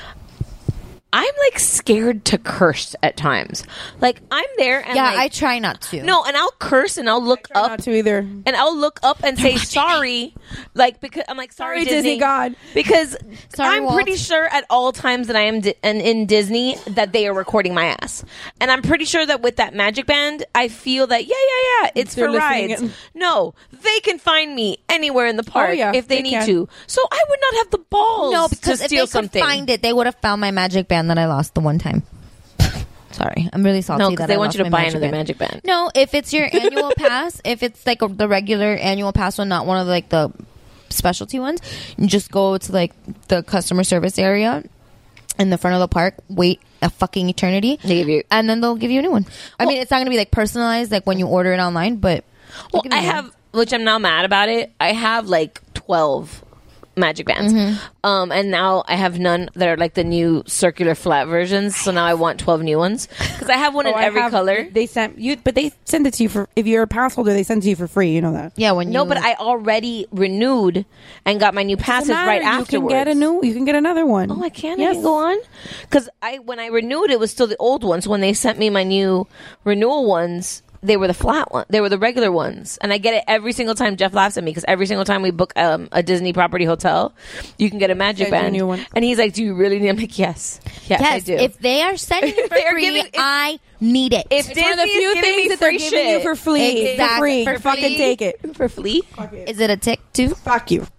I'm like scared to curse at times. Like I'm there and Yeah, like, I try not to. No, and I'll curse and I'll look up Not to either. and I'll look up and say sorry, like because I'm like sorry Disney God. because Sorry, I'm Walt. pretty sure at all times that I am in Disney that they are recording my ass, and I'm pretty sure that with that Magic Band, I feel that it's They're for listening rides. in. No, they can find me anywhere in the park yeah, if they they need can. to. So I would not have the balls No, because to if steal they something. could find it, they would have found my magic band that I lost the one time. Sorry, I'm really salty. No, that because they I want lost you to my buy another band. Magic Band. No, if it's your annual pass, if it's like the regular annual pass one, not one of like the specialty ones, you just go to like the customer service area in the front of the park, wait a fucking eternity, and then they'll give you a new one. I mean, it's not going to be like personalized like when you order it online, but Well, I have, which I'm now mad about it. I have like 12 Magic Bands, and now I have none that are like the new circular flat versions. So now I want 12 new ones because I have one in every color. They sent you, but they send it to you for if you're a pass holder. They send it to you for free. You know that. Yeah, when No, but I already renewed and got my new passes right afterwards. You can get another one. Oh, I can. I can go on because when I renewed, it was still the old ones. When they sent me my new renewal ones, they were the flat one. They were the regular ones, and I get it every single time. Jeff laughs at me because every single time we book a Disney property hotel, you can get a Magic Band. new one. And he's like, "Do you really need?" I'm like, "Yes, I do." If they are sending it for They are free, giving- I need it. If It's one of the Disney few is giving me things that they're free giving you shit for free. Exactly. For free. For You fucking free. take it. for flea, Is it a tick too? Fuck you.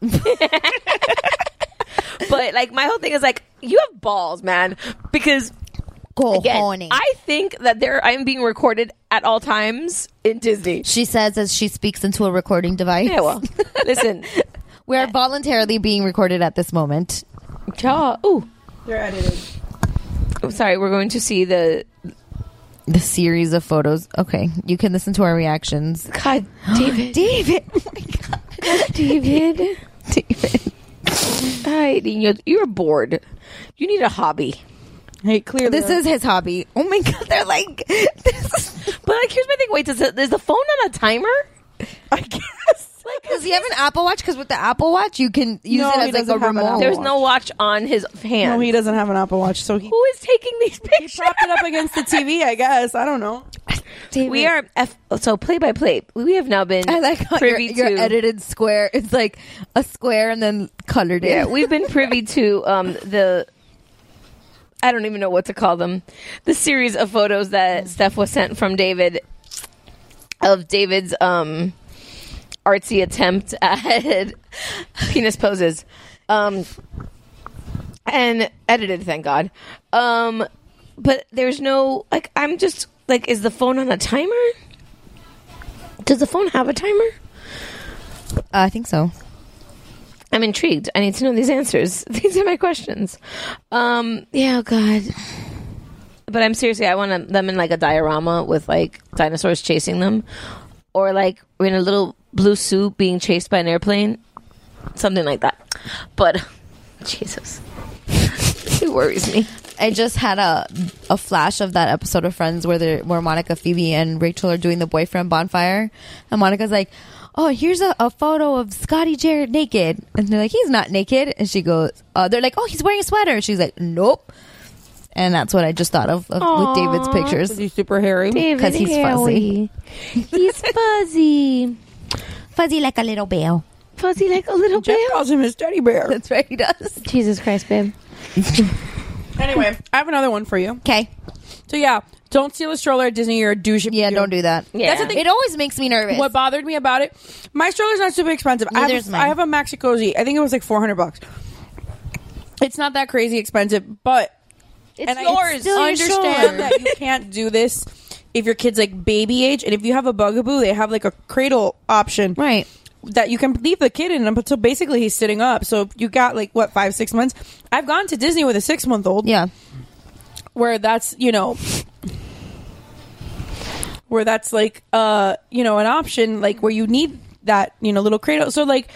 but like my whole thing is like, you have balls, man, because. Again, I think that I'm being recorded at all times in Disney. She says as she speaks into a recording device. Yeah, well, listen. We are voluntarily being recorded at this moment. Ooh. They're edited. I'm sorry, we're going to see the series of photos. Okay, you can listen to our reactions. God, David. David. Oh my God. David. Hi, Nino. You're bored. You need a hobby. Hey, clearly. This is his hobby. Oh my God, they're like... But like, here's my thing. Wait, is the phone on a timer? I guess. Does he have an Apple Watch? Because with the Apple Watch, you can use No, it he as like a doesn't have an remote. Apple There's no watch on his hand. No, he doesn't have an Apple Watch, so Who is taking these pictures? He propped it up against the TV, I guess. I don't know. We are so play by play. We have now been I like how privy your to edited square. It's like a square and then colored in. Yeah, we've been privy to the. I don't even know what to call them. The series of photos that Steph was sent from David of David's artsy attempt at penis poses, and edited. Thank God. But there's no like. I'm just like, is the phone on a timer? Does the phone have a timer? I think so. I'm intrigued. I need to know these answers. These are my questions. Yeah, God. But I'm seriously, I want them in like a diorama with like dinosaurs chasing them, or like we're in a little blue suit being chased by an airplane, something like that. But Jesus, it worries me. I just had a flash of that episode of Friends where Monica, Phoebe, and Rachel are doing the boyfriend bonfire, and Monica's like, "Oh, here's a photo of Scotty Jarrett naked," and they're like, "He's not naked," and she goes, "They're like, oh, he's wearing a sweater," and she's like, "Nope." And that's what I just thought of with David's pictures. He's super hairy because he's fuzzy. He's fuzzy, fuzzy like a little bear. Fuzzy like a little Jeff bear. calls him his teddy bear. That's right, he does. Jesus Christ, babe. Anyway, I have another one for you. Okay. So yeah, don't steal a stroller at Disney. You're a douche. if you Yeah, don't do that. Yeah. That's the thing. It always makes me nervous. What bothered me about it, my stroller's not super expensive. Neither is mine. I have a Maxi Cosi. I think it was like $400. It's not that crazy expensive, but It's and yours. I understand that you can't do this if your kid's like baby age, and if you have a bugaboo, they have like a cradle option, right? That you can leave the kid in until basically he's sitting up. So if you got like 5-6 months. I've gone to Disney with a 6-month-old. Yeah, where that's where that's like an option, like where you need that little cradle. So like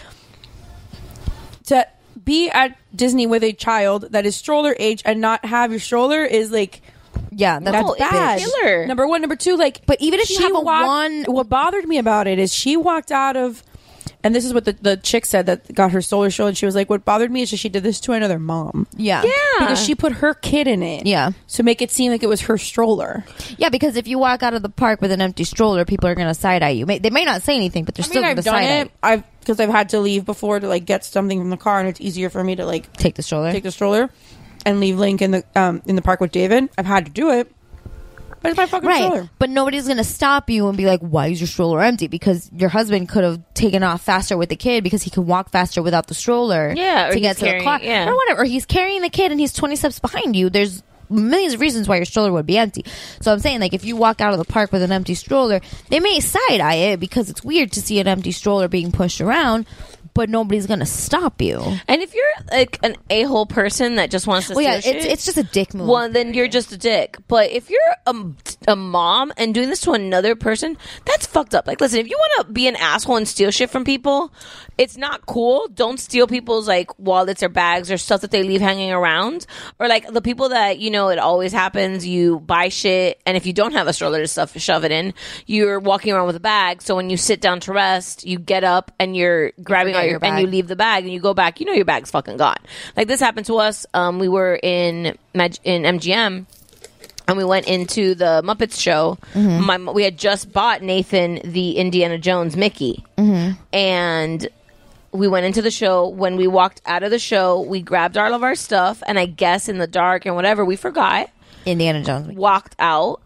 to be at Disney with a child that is stroller age and not have your stroller is like. Yeah, that's bad. Killer. Number one. Number two, like, but even if you have what bothered me about it is she walked out of, and this is what the chick said that got her stroller show, and she was like, what bothered me is that she did this to another mom. Yeah. Because she put her kid in it. Yeah. To make it seem like it was her stroller. Yeah, because if you walk out of the park with an empty stroller, people are going to side eye you. They may not say anything, but they're still going to side eye. Because I've had to leave before to like get something from the car, and it's easier for me to like take the stroller and leave Link in the park with David. I've had to do it. But it's my fucking stroller. But nobody's going to stop you and be like, why is your stroller empty? Because your husband could have taken off faster with the kid because he can walk faster without the stroller to get to the car. Yeah. Or whatever. Or he's carrying the kid and he's 20 steps behind you. There's millions of reasons why your stroller would be empty. So I'm saying, like, if you walk out of the park with an empty stroller, they may side eye it because it's weird to see an empty stroller being pushed around, but nobody's gonna stop you. And if you're like an a-hole person that just wants to steal shit, it's just a dick move. Well, then you're just a dick. But if you're a mom and doing this to another person, that's fucked up. Like, listen, if you want to be an asshole and steal shit from people, it's not cool. Don't steal people's like wallets or bags or stuff that they leave hanging around. Or like the people that, it always happens, you buy shit, and if you don't have a stroller to shove it in, you're walking around with a bag. So when you sit down to rest, you get up and you're grabbing all your bag, and you leave the bag and you go back, your bag's fucking gone. Like, this happened to us. We were in MGM and we went into the Muppets show. Mm-hmm. We had just bought Nathan the Indiana Jones Mickey. Mm-hmm. And we went into the show. When we walked out of the show, we grabbed all of our stuff, and I guess in the dark and whatever, we forgot. Indiana Jones Mickey. Walked out.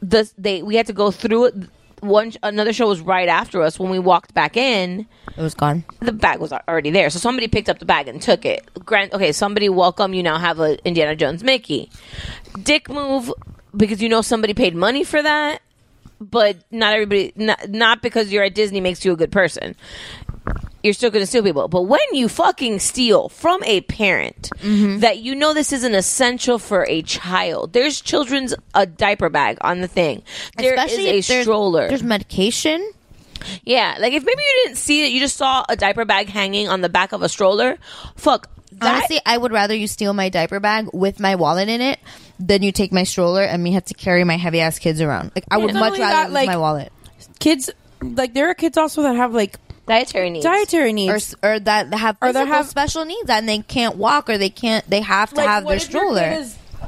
We had to go through it. Another show was right after us. When we walked back in, it was gone. The bag was already there, so somebody picked up the bag and took it. Somebody welcome, you now have a Indiana Jones Mickey. Dick move, because somebody paid money for that, but not everybody. Not because you're at Disney makes you a good person. You're still going to steal people. But when you fucking steal from a parent that this isn't essential for a child, there's children's diaper bag on the thing. Especially there is a stroller. There's medication. Yeah, like if maybe you didn't see it, you just saw a diaper bag hanging on the back of a stroller. Fuck. Honestly, I would rather you steal my diaper bag with my wallet in it than you take my stroller and me have to carry my heavy ass kids around. Like, I would much rather lose my wallet. Kids, like, there are kids also that have like dietary needs, or that have special needs and they can't walk, or they have to have their stroller.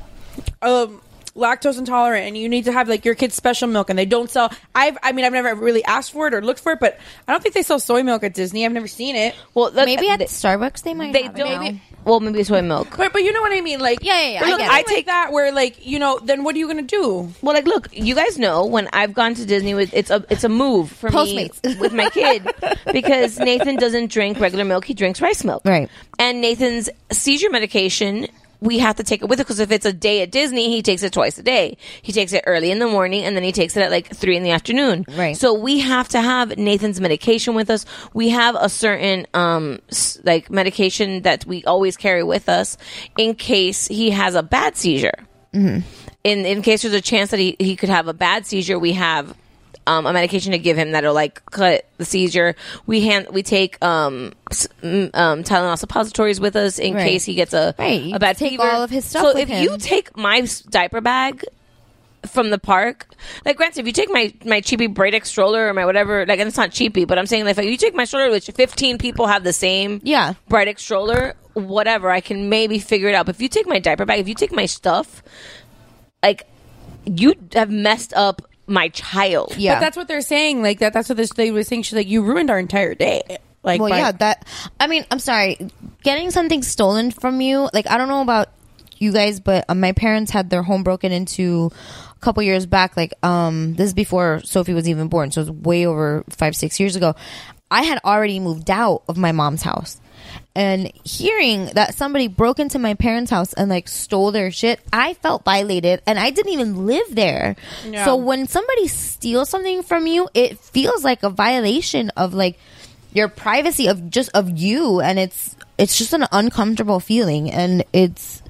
Lactose intolerant, and you need to have like your kid's special milk, and they don't sell. I've never really asked for it or looked for it, but I don't think they sell soy milk at Disney. I've never seen it. Well, maybe at Starbucks they might. They don't. Maybe. Well, maybe soy milk, but you know what I mean. Like, yeah. I take that where like then what are you gonna do? Well, like, look, you guys know when I've gone to Disney with it's a move for Postmates. Me with my kid because Nathan doesn't drink regular milk; he drinks rice milk, right? And Nathan's seizure medication, we have to take it with us because if it's a day at Disney, he takes it twice a day. He takes it early in the morning and then he takes it at like 3 p.m. Right. So we have to have Nathan's medication with us. We have a certain like medication that we always carry with us in case he has a bad seizure. Mm-hmm. In case there's a chance that he could have a bad seizure, we have a medication to give him that'll like cut the seizure. We take Tylenol suppositories with us in case he gets a bad fever. All of his stuff. So if you take my diaper bag from the park, like, granted, if you take my cheapy Bradex stroller or my whatever, like, and it's not cheapy, but I'm saying like, if you take my stroller, which 15 people have the same Bradex stroller, whatever, I can maybe figure it out. But if you take my diaper bag, if you take my stuff, like, you have messed up my child. Yeah, but that's what they're saying. Like that's what they were saying. She's like, you ruined our entire day. Like, I'm sorry, getting something stolen from you. Like, I don't know about you guys, but my parents had their home broken into a couple years back. Like, this is before Sophie was even born, so it was way over 5-6 years ago. I had already moved out of my mom's house. And hearing that somebody broke into my parents' house and like stole their shit, I felt violated, and I didn't even live there. Yeah. So when somebody steals something from you, it feels like a violation of like your privacy, of you, and it's just an uncomfortable feeling. And it's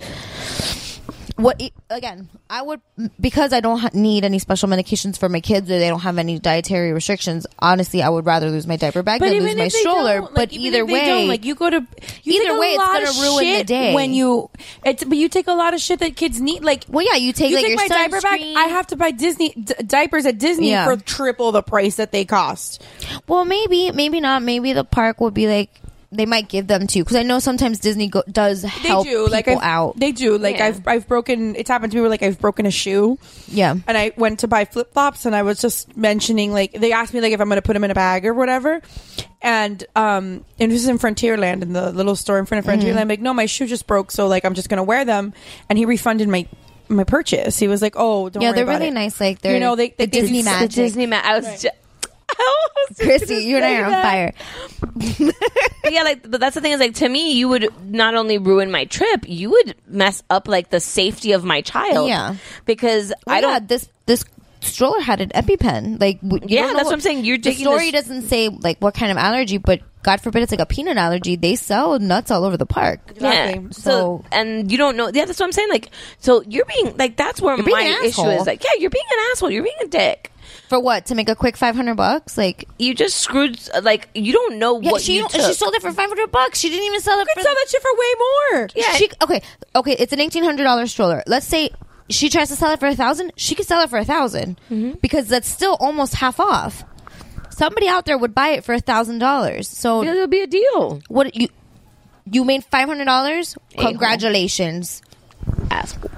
I would, because I don't need any special medications for my kids, or they don't have any dietary restrictions. Honestly, I would rather lose my diaper bag than lose my stroller. But either way, like you go to either way, it's gonna ruin the day. When but you take a lot of shit that kids need. Like, well, yeah, you take like your my diaper bag. I have to buy Disney diapers at Disney for triple the price that they cost. Well, maybe not. Maybe the park would be like, they might give them to you, because I know sometimes Disney does help people out. They do. Like, I've broken. It's happened to me where like I've broken a shoe. Yeah. And I went to buy flip flops, and I was just mentioning, like, they asked me like if I'm going to put them in a bag or whatever, and this is in Frontierland, in the little store in front of Frontierland. I'm like, no, my shoe just broke, so like I'm just going to wear them, and he refunded my purchase. He was like, oh, don't worry they're about really it. nice. Like, they're the Disney magic. The Disney magic. I was just. Christy, you and I are on fire. Yeah, like, but that's the thing, is like, to me, you would not only ruin my trip, you would mess up like the safety of my child. Yeah, because I don't. This stroller had an EpiPen. Like, that's what I'm saying. You're the taking story doesn't say like what kind of allergy, but God forbid it's like a peanut allergy. They sell nuts all over the park. Exactly. Yeah. So and you don't know. Yeah, that's what I'm saying. Like, so you're being like, that's where my issue is. Like, yeah, you're being an asshole. You're being a dick. For what? To make a quick $500? Like, you just screwed. Like, you don't know what you took. She sold it for $500. She didn't even sell it. You could sell that shit for way more. Yeah. Okay. It's an $1,800 stroller. Let's say she tries to sell it for $1,000. She could sell it for $1,000 because that's still almost half off. Somebody out there would buy it for $1,000. So it'll be a deal. What you made $500? Congratulations, asshole.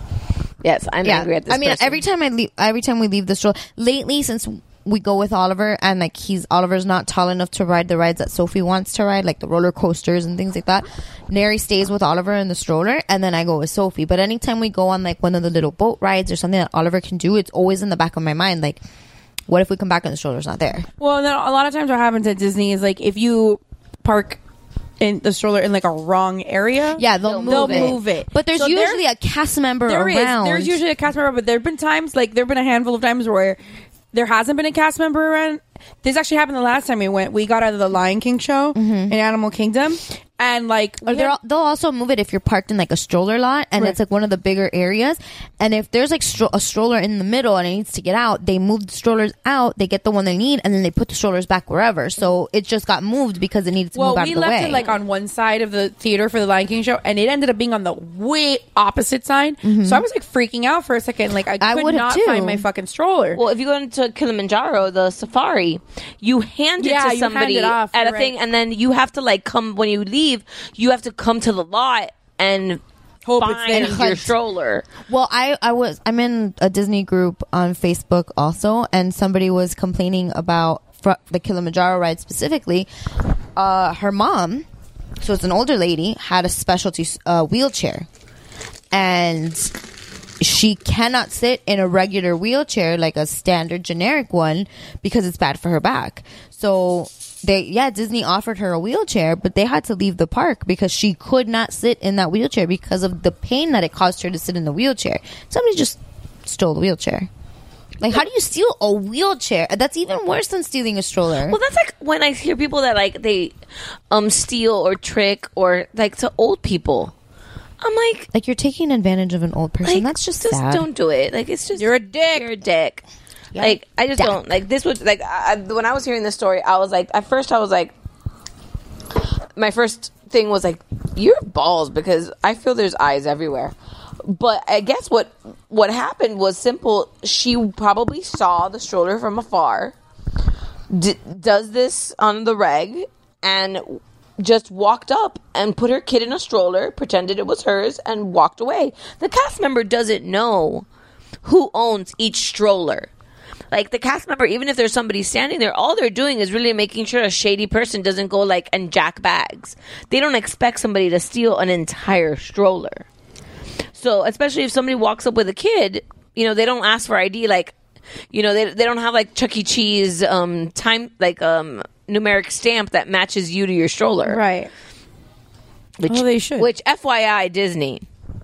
Yes, I'm angry at this. I mean, person. every time we leave the stroller lately, since we go with Oliver, and like Oliver's not tall enough to ride the rides that Sophie wants to ride, like the roller coasters and things like that. Neri stays with Oliver in the stroller, and then I go with Sophie. But anytime we go on like one of the little boat rides or something that Oliver can do, it's always in the back of my mind, like, what if we come back and the stroller's not there? Well, then a lot of times what happens at Disney is like, if you park in the stroller in like a wrong area, they'll move it. But there's usually a cast member around. There's usually a cast member, but there have been times, like there have been a handful of times where there hasn't been a cast member around. This actually happened the last time we went. We got out of the Lion King show in Animal Kingdom, and like they'll also move it if you're parked in like a stroller lot, and it's like one of the bigger areas. And if there's like a stroller in the middle and it needs to get out, they move the strollers out. They get the one they need, and then they put the strollers back wherever. So it just got moved because it needed to move out of the way. We left it like on one side of the theater for the Lion King show, and it ended up being on the way opposite side. So I was like freaking out for a second. Like, I could not find my fucking stroller. Well, if you go into Kilimanjaro, the safari, you hand it to somebody at a thing, and then you have to like come when you leave. You have to come to the lot and hope find your stroller. Well, I'm in a Disney group on Facebook also, and somebody was complaining about the Kilimanjaro ride specifically. Her mom, so it's an older lady, had a specialty wheelchair, and she cannot sit in a regular wheelchair like a standard generic one because it's bad for her back. So Disney offered her a wheelchair, but they had to leave the park because she could not sit in that wheelchair because of the pain that it caused her to sit in the wheelchair. Somebody just stole the wheelchair. Like, how do you steal a wheelchair? That's even worse than stealing a stroller. Well, that's like when I hear people that like they steal or trick or like to old people. I'm like you're taking advantage of an old person. Like, that's just sad. Don't do it. Like, it's just you're a dick. You're a dick. Yeah. Like, I just don't like this. Was like when I was hearing this story, I was like, at first I was like, my first thing was like, you're balls, because I feel there's eyes everywhere. But I guess what happened was simple. She probably saw the stroller from afar, does this on the reg, and just walked up and put her kid in a stroller, pretended it was hers, and walked away. The cast member doesn't know who owns each stroller. Like, the cast member, even if there's somebody standing there, all they're doing is really making sure a shady person doesn't go like and jack bags. They don't expect somebody to steal an entire stroller. So, especially if somebody walks up with a kid, you know, they don't ask for ID. Like, you know, they don't have like Chuck E. Cheese numeric stamp that matches you to your stroller. Right. They should. Which, FYI, Disney,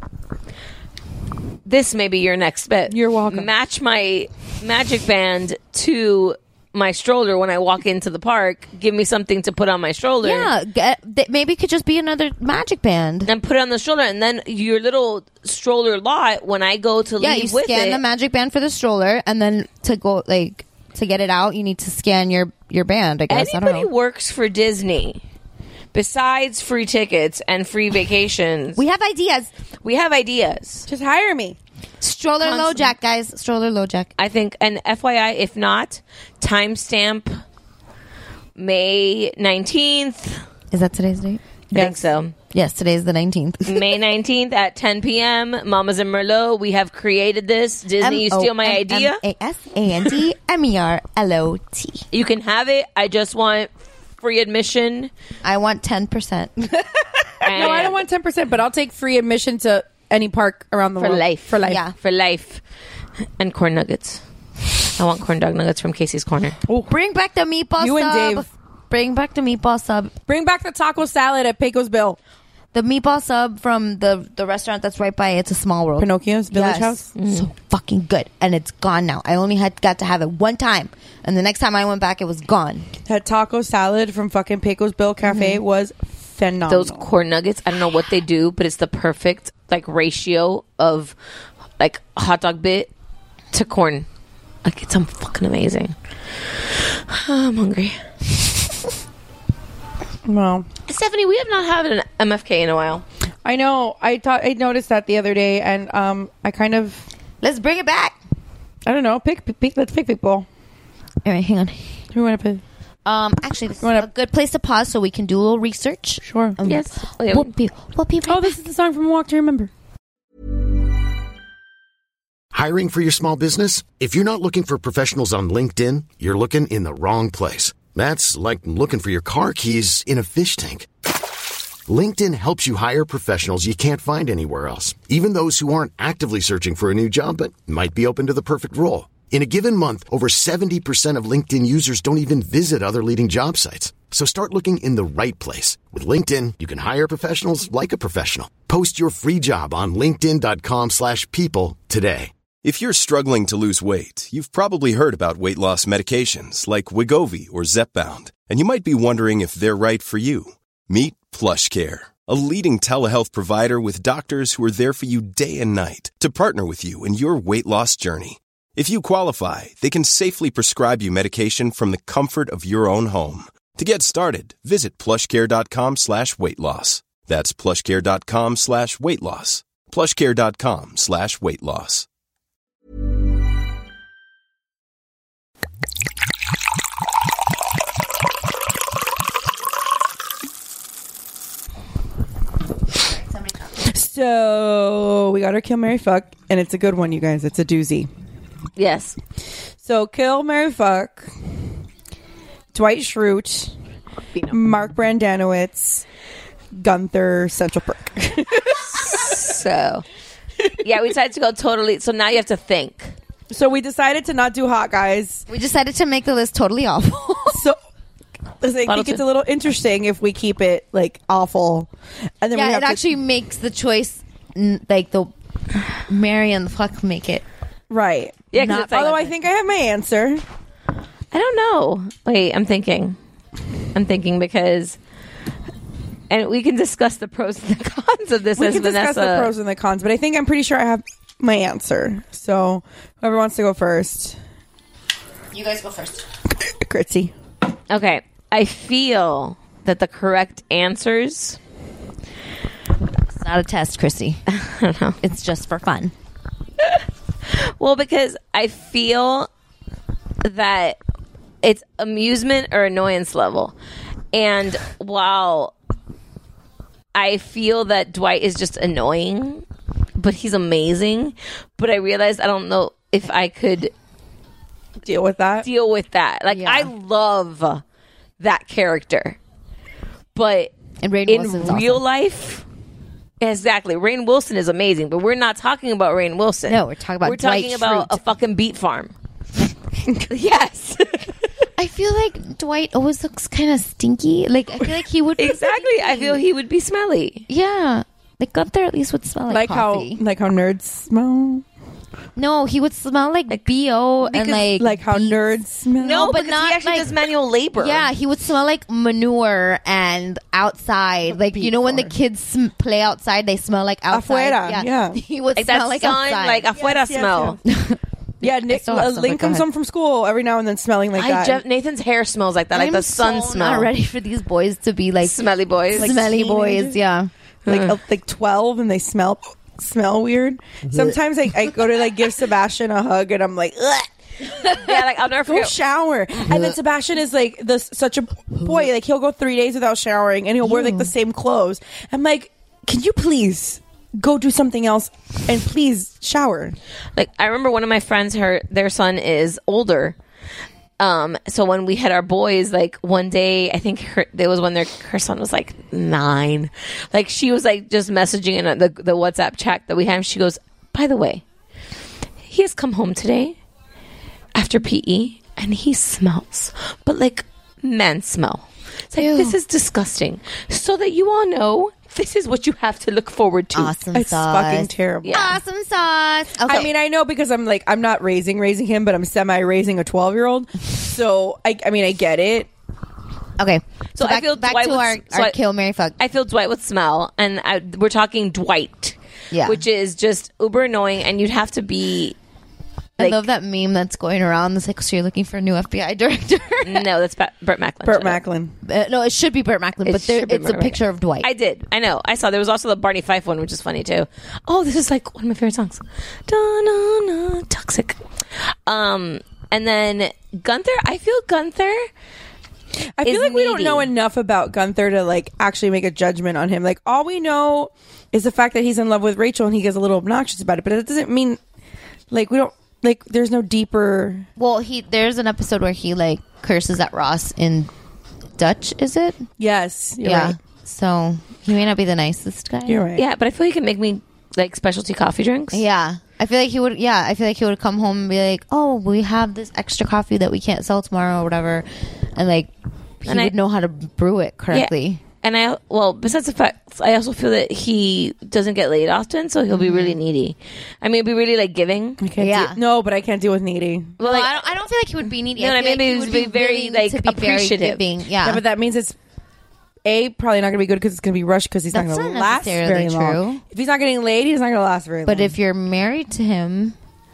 this may be your next bet. You're welcome. Match my Magic Band to my stroller when I walk into the park. Give me something to put on my stroller. Yeah, maybe it could just be another Magic Band. And put it on the stroller, and then your little stroller lot, when I go to leave with it. Yeah, you scan the Magic Band for the stroller, and then to go, like, to get it out, you need to scan your band, I guess. Anybody I don't know. works for Disney, besides free tickets and free vacations. We have ideas. Just hire me. Stroller LoJack, guys. Stroller LoJack. I think, and FYI, if not, timestamp May 19th. Is that today's date? I think so. Yes, today's the 19th. May 19th at 10 p.m. Mamas and Merlot, we have created this. Disney, you steal my idea. MOMMASANDMERLOT. You can have it. I just want free admission. I want 10%. No, I don't want 10%, but I'll take free admission to any park around the For world. life. For life. Yeah. For life. And corn nuggets. I want corn dog nuggets from Casey's Corner. Bring back the meatball You sub. and Dave. Bring back the meatball sub. Bring back the taco salad at Pecos Bill. The meatball sub from the restaurant that's right by It's a Small World. Pinocchio's Village House. So fucking good. And it's gone now. I only got to have it one time. And the next time I went back, it was gone. That taco salad from fucking Pecos Bill Cafe was phenomenal. Those corn nuggets, I don't know what they do, but it's the perfect like ratio of like hot dog bit to corn. Like, it's fucking amazing. I'm hungry. Well, Stephanie, we have not had an MFK in a while. I know. I noticed that the other day, and I kind of Let's bring it back. I don't know. Let's pick people. All right, hang on. Who want to pick? Actually, this is a good place to pause so we can do a little research. Sure. Yes. We'll be right Oh, this is the song from A Walk to Remember. Hiring for your small business? If you're not looking for professionals on LinkedIn, you're looking in the wrong place. That's like looking for your car keys in a fish tank. LinkedIn helps you hire professionals you can't find anywhere else, even those who aren't actively searching for a new job but might be open to the perfect role. In a given month, over 70% of LinkedIn users don't even visit other leading job sites. So start looking in the right place. With LinkedIn, you can hire professionals like a professional. Post your free job on linkedin.com/people today. If you're struggling to lose weight, you've probably heard about weight loss medications like Wegovy or Zepbound, and you might be wondering if they're right for you. Meet PlushCare, a leading telehealth provider with doctors who are there for you day and night to partner with you in your weight loss journey. If you qualify, they can safely prescribe you medication from the comfort of your own home. To get started, visit plushcare.com/weightloss. That's plushcare.com/weightloss. plushcare.com/weightloss. So we got our Kill, Marry, Fuck, and it's a good one, you guys. It's a doozy. Yes. So Kill, Marry, Fuck, Dwight Schrute, Mark Brandanowitz, Gunther, Central Perk. So, yeah, we decided to go totally. So now you have to think. So we decided to not do hot guys. We decided to make the list totally awful. So I think it's a little interesting if we keep it like awful, and then we have it actually makes the choice like the marry and the fuck make it right. Yeah, 'cause it's like- although I think I have my answer. I don't know. Wait, I'm thinking because, and we can discuss the pros and the cons of this. We as can discuss Vanessa. the pros and the cons, but I think I'm pretty sure I have my answer. So whoever wants to go first, You guys go first. Critzy. Okay, I feel that the correct answers. It's not a test, Chrissy. I don't know. It's just for fun. Well, because I feel that it's amusement or annoyance level. And while I feel that Dwight is just annoying, but he's amazing, but I realized I don't know if I could deal with that. Like, Yeah. I love that character. But And Rainn in Wilson's real awesome. life, exactly. Rainn Wilson is amazing, but we're not talking about Rainn Wilson. No, we're talking about We're talking Dwight about Schrute. a fucking beet farm. Yes. I feel like Dwight always looks kind of stinky. Like, I feel like he would be Exactly. stinky. I feel he would be smelly. Yeah. Like, Gunther at least would smell like coffee. How nerds smell. No, he would smell like BO and like how nerds smell. No, but because not he actually like- does manual labor. Yeah, he would smell like manure and outside. Like, you know when the kids play outside, they smell like outside. Afuera, yeah. He would Like smell that like sun, outside. like afuera smell. Yeah, Nick, still have some, Link but go comes ahead. home from school every now and then smelling like that. Nathan's hair smells like that, like I'm the sun so smell. not ready for these boys to be like Smelly boys. like smelly boys. teenagers. Yeah. Like 12 and they smell weird. Sometimes I go to like give Sebastian a hug and I'm like, ugh. Yeah, like I'll never Go forget. shower. And then Sebastian is like such a boy. Like he'll go 3 days without showering and he'll wear like the same clothes. I'm like, can you please go do something else and please shower? Like I remember one of my friends, their son is older. So when we had our boys, like one day, I think there was when her son was like 9. Like she was like just messaging in the WhatsApp chat that we had. She goes, by the way, he has come home today after PE and he smells, but like man smell. It's like, this is disgusting. So that you all know, this is what you have to look forward to. Awesome It's sauce. fucking terrible. Yeah. Awesome sauce. Okay. I mean, I know because I'm not raising him, but I'm semi-raising a 12-year-old. So, I mean, I get it. okay. So back, I feel back Dwight to would- our kill, marry, fuck. I feel Dwight would smell, and we're talking Dwight, which is just uber annoying, and you'd have to be. I Like, love that meme that's going around. It's like, so you're looking for a new FBI director? no, that's Burt Macklin. Burt Shut up. Macklin. No, it should be Burt Macklin, It but there, should be it's Burt a Macklin. picture of Dwight. I did. I know. I saw. There was also the Barney Fife one, which is funny too. Oh, this is like one of my favorite songs. Da-na-na, Toxic. And then Gunther. I feel Gunther. I feel is like we don't needy. know enough about Gunther to like actually make a judgment on him. Like all we know is the fact that he's in love with Rachel and he gets a little obnoxious about it. But it doesn't mean like we don't like. There's no deeper. Well, there's an episode where he like curses at Ross in Dutch. Is it? Yes, you're yeah. right. So he may not be the nicest guy. You're right. Yeah, but I feel he can make me like specialty coffee drinks. Yeah. I feel like he would. Yeah, I feel like he would come home and be like, "Oh, we have this extra coffee that we can't sell tomorrow, or whatever," and like he would know how to brew it correctly. And besides the fact, I also feel that he doesn't get laid often, so he'll be really needy. I mean, he'll be really like giving. I can't Yeah. no, but I can't deal with needy. Well, I don't feel like he would be needy. No, I I feel mean, like he he would would be very, willing like, to be very appreciative. giving. Yeah, Yeah, but that means it's probably not going to be good because it's going to be rushed because he's not That's going to not last very necessarily long. true. If he's not getting laid, he's not going to last very long. But if you're married to him,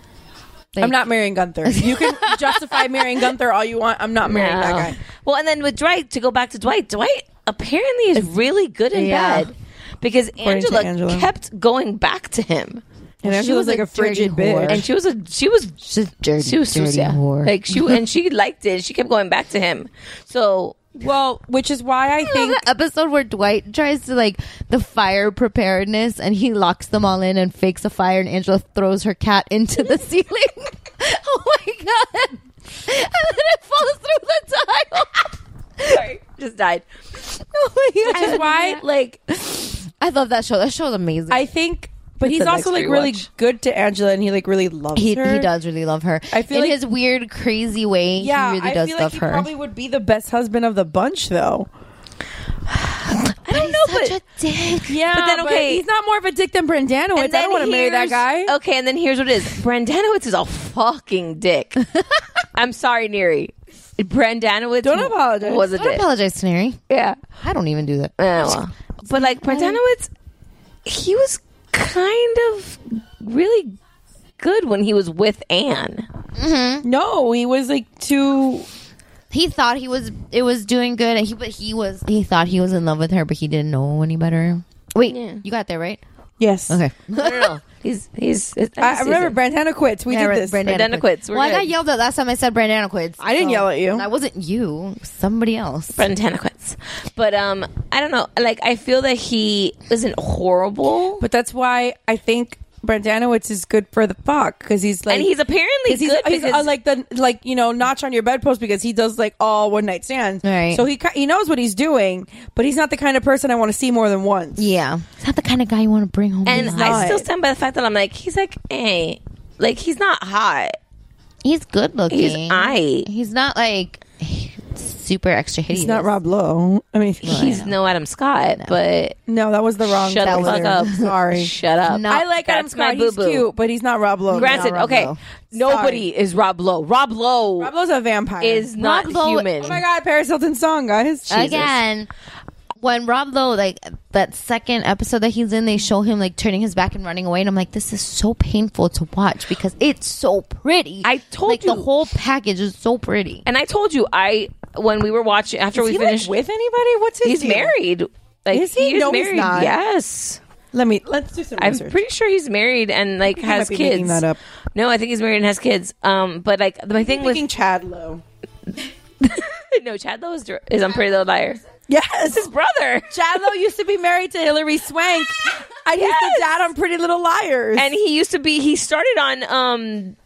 I'm not marrying Gunther. You can justify marrying Gunther all you want. I'm not marrying that guy. Well, and then with Dwight, to go back to Dwight apparently is really good in Yeah. bed because According to Angela. kept going back to him. And She Angela's was like a a frigid dirty whore. bitch. And she was she's a dirty, she was dirty yeah. whore. Like she liked it. She kept going back to him. So Well, which is why I I love think the episode where Dwight tries to like the fire preparedness and he locks them all in and fakes a fire and Angela throws her cat into the ceiling. Oh my god. And then it falls through the tile. sorry, just died. Oh my god. which is why like I love that show. That show's amazing. I think but It's he's the also next like really rewatch. good to Angela and he like really loves he her. does really love her. I feel in like- his weird, crazy way, Yeah, he really I does feel love like he her. probably would be the best husband of the bunch though. I don't know, Such but a dick. Yeah, But then, okay. he's not more of a dick than Brandanowitz. I don't want to marry that guy. Okay, and then here's what it is. Brandanowitz is a fucking dick. I'm sorry, Neri. Brandanowitz Don't apologize. was a Don't dick. apologize to Neri. Yeah. I don't even do that. Well. But like Brandanowitz, he was kind of really good when he was with Anne. No, he was like too. He thought it was doing good, and he thought he was in love with her, but he didn't know any better. Wait, Yeah. you got there right? Yes. Okay. No. He's. I remember Brandana quits. We did this. Brandana quits. We're Well, I got good. yelled at last time I said Brandana quits. I didn't yell at you. That wasn't you. It was somebody else. Brandana quits. But I don't know. Like I feel that he isn't horrible, But that's why I think Brandanowitz is good for the fuck because he's like, and he's apparently 'cause he's, good he's because like notch on your bedpost because he does like all one night stands. Right. So he knows what he's doing, but he's not the kind of person I want to see more than once. Yeah, he's not the kind of guy you want to bring home. and He's I not. still stand by the fact that I'm like he's like like he's not hot. He's good looking. He's aight. He's not like super extra hideous. He's not Rob Lowe. I mean, He's no Adam Scott, but no, that was the wrong. Shut the fuck up. Sorry. Shut up. No, I like Adam That's my Scott. He's boo-boo. cute, but he's not Rob Lowe. Granted, Rob okay, Lowe. nobody is Rob Lowe. Rob Lowe Rob Lowe's a vampire. is not Rob Lowe- human. Oh my God, Paris Hilton's song, guys. Again, when Rob Lowe, like that second episode that he's in, they show him like turning his back and running away, and I'm like, this is so painful to watch because it's so pretty. I told like you. the whole package is so pretty. And I told you, when we were watching after Is we he finished, like with anybody? What's his he's deal? married. Like, Is he? is No, he's married. not. Yes. Let's do some I'm research. pretty sure he's married and like he has might be making kids. that up. No, I think he's married and has kids. But like my thing with Thinking Chad Lowe. no, Chad Lowe is on Pretty Little Liars. Yes, It's his brother. Chad Lowe used to be married to Hilary Swank. And he's the dad on Pretty Little Liars. And he started on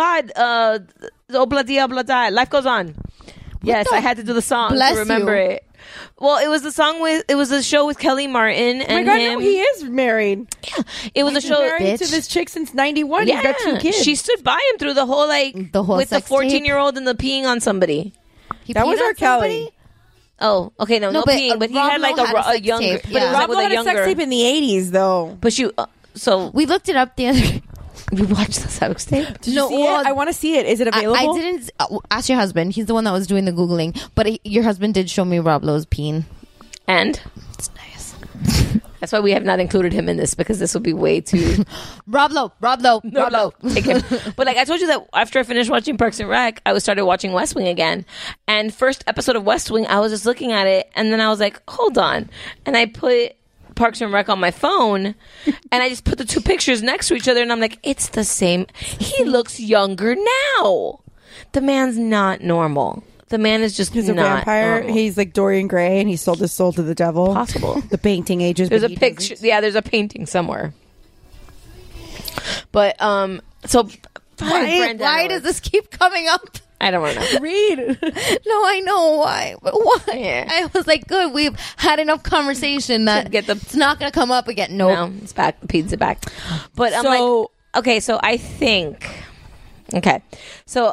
Obla Dia Obla Die. Life Goes On. Yes, I had to do the song Bless to remember you. it. Well, it was a show with Kelly Martin and oh my God, him. no, he is married. It was a He's show. married to bitch. this chick since '91. He's got 2 kids. She stood by him through the whole with the sex tape? 14-year-old and the peeing on somebody. He That peed was on R. Kelly. somebody? Oh, okay, no but, peeing, but he Rob had like Lowe had a a sex younger. tape, But yeah. it was Rob like with Lowe a had a sex younger. tape in the '80s, though. But We looked it up the other. you watched the sex tape? Did you see it? I want to see it. Is it available? I didn't ask your husband. He's the one that was doing the googling. But your husband did show me Rob Lowe's peen. And It's nice. that's why we have not included him in this because this would be way too. Rob Lowe. Take him. But like I told you that after I finished watching Parks and Rec, I started watching West Wing again. And first episode of West Wing, I was just looking at it, and then I was like, hold on, and I put Parks and Rec on my phone, and I just put the 2 pictures next to each other, and I'm like, it's the same. He looks younger now. The man's not normal. The man is just He's a not vampire. normal. He's like Dorian Gray, and he sold his soul to the devil. Possible. The painting ages. There's but a he picture. doesn't. Yeah, there's a painting somewhere. But so Why does this keep coming up? I don't want to know. Read. No, I know why. But why? Yeah. I was like, good. We've had enough conversation that it's not going to come up again. Nope. No, it's back. The pizza back. But I'm So- like, okay, so I think, so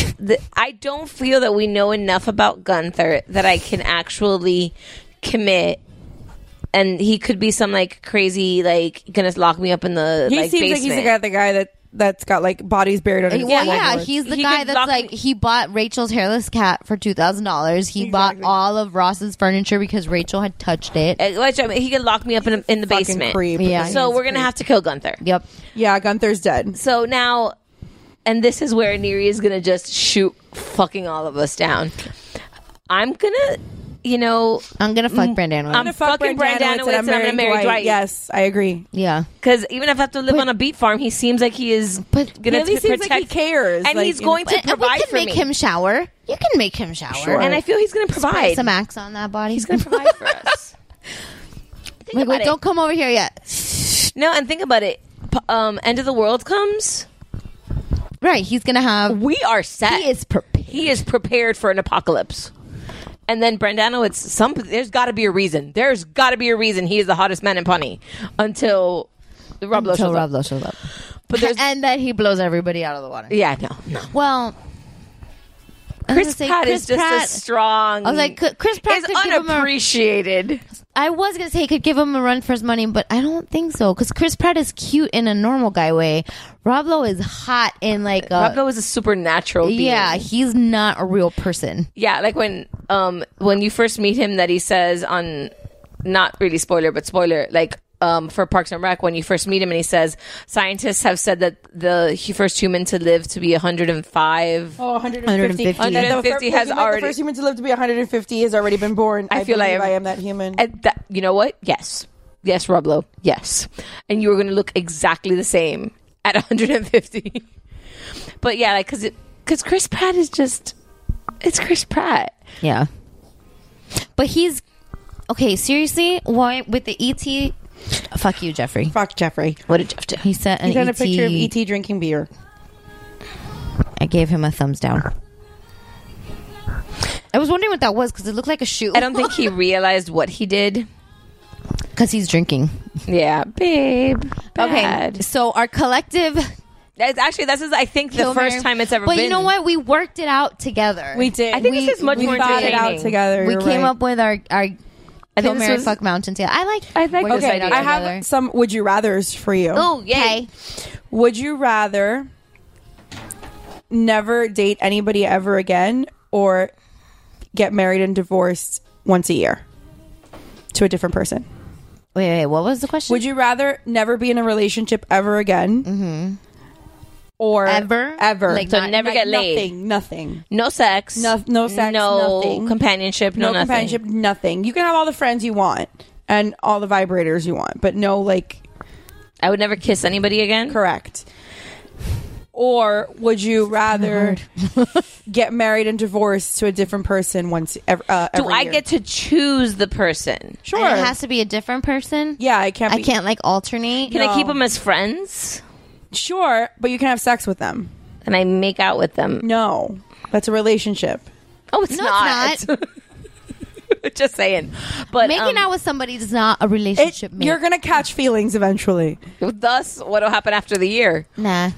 I don't feel that we know enough about Gunther that I can actually commit. And he could be some like crazy, like gonna lock me up in the He like, seems basement. like he's the guy that's got like bodies buried under his Well, floorboards. yeah, he's the He guy could that's lock like, me- he bought Rachel's hairless cat for $2,000. He bought all of Ross's furniture because Rachel had touched it. Which, I mean, he could lock me up in the Fucking basement. creep. Yeah. So we're gonna have to kill Gunther. Yep. Yeah, Gunther's dead. So now, and this is where Neri is gonna just shoot fucking all of us down. I'm gonna, I'm going to fuck Brandon. I'm fucking Brandon, and I'm gonna marry Dwight. Yes, I agree. Yeah. Because even if I have to live on a beat farm, he seems like he is gonna He at least seems protect. like he cares. and like, he's going to And we provide can for make me. him shower. You can make him shower. Sure. And I feel he's gonna Spray provide. some Axe on that body. He's gonna provide for us. Think Like, about wait, it. don't come over here yet. No, and think about it. End of the world comes. Right. He's going to have. We are set. He is prepared. He is prepared for an apocalypse. And then Brandano, there's got to be a reason. There's got to be a reason he is the hottest man in Pawnee until Rob Lowe shows up. But there's And then he blows everybody out of the water. no. Well, I was Chris gonna say Pratt Chris is just Pratt- a strong. I was like, Chris Pratt is could give him unappreciated. I was gonna say he could give him a run for his money, but I don't think so because Chris Pratt is cute in a normal guy way. Rob Lowe is hot in like a. Rob Lowe is a supernatural being. Yeah, he's not a real person. Yeah, like when you first meet him, that he says on, not really spoiler, but spoiler, like for Parks and Rec, when you first meet him, and he says scientists have said that the first human to live to be 105. Oh, 150. 150 has already. The first human to live to be 150 has already been born. I feel like believe I am that human. And you know what? Yes, Rob Lowe. Yes, and you are going to look exactly the same at 150. But yeah, like because Chris Pratt is it's Chris Pratt. Yeah, but he's okay. Seriously, why with the ET? Fuck you, Jeffrey. Fuck Jeffrey. What did Jeff do? He sent an He got a ET. picture of ET drinking beer. I gave him a thumbs down. I was wondering what that was because it looked like a shoe. I don't think he realized what he did. Because he's drinking. Yeah, babe. Bad. Okay, so our collective This is, I think, the first time it's ever been. But you know what? We worked it out together. We did. I think this is much more thought it entertaining. out together. We You're came right. up with our Kill, this Marry, was- Fuck Mountain Tale. I like this Okay, idea. I have some would you rathers for you. Oh, yay. Would you rather never date anybody ever again or get married and divorced once a year to a different person? Wait, what was the question? Would you rather never be in a relationship ever again? Or Ever? Like, So never get laid. Nothing. No sex. No sex, No nothing. companionship. No, nothing. companionship, nothing. You can have all the friends you want and all the vibrators you want, but no, like... I would never kiss anybody again. Correct. Or would you rather get married and divorced to a different person every Do I year? get to choose the person? Sure. And it has to be a different person? Yeah, I can't. I can't like alternate. Can I keep them as friends? Sure, but you can have sex with them. And I make out with them? No, that's a relationship. Oh, it's not. Just saying. But making out with somebody is not a relationship. You're gonna catch feelings eventually. Thus, what'll happen after the year? Nah.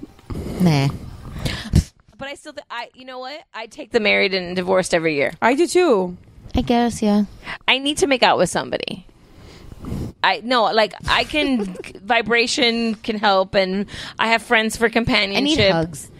But I still, you know what? I take the married and divorced every year. I do too. I guess, yeah. I need to make out with somebody. I can vibration can help, and I have friends for companionship. I need hugs.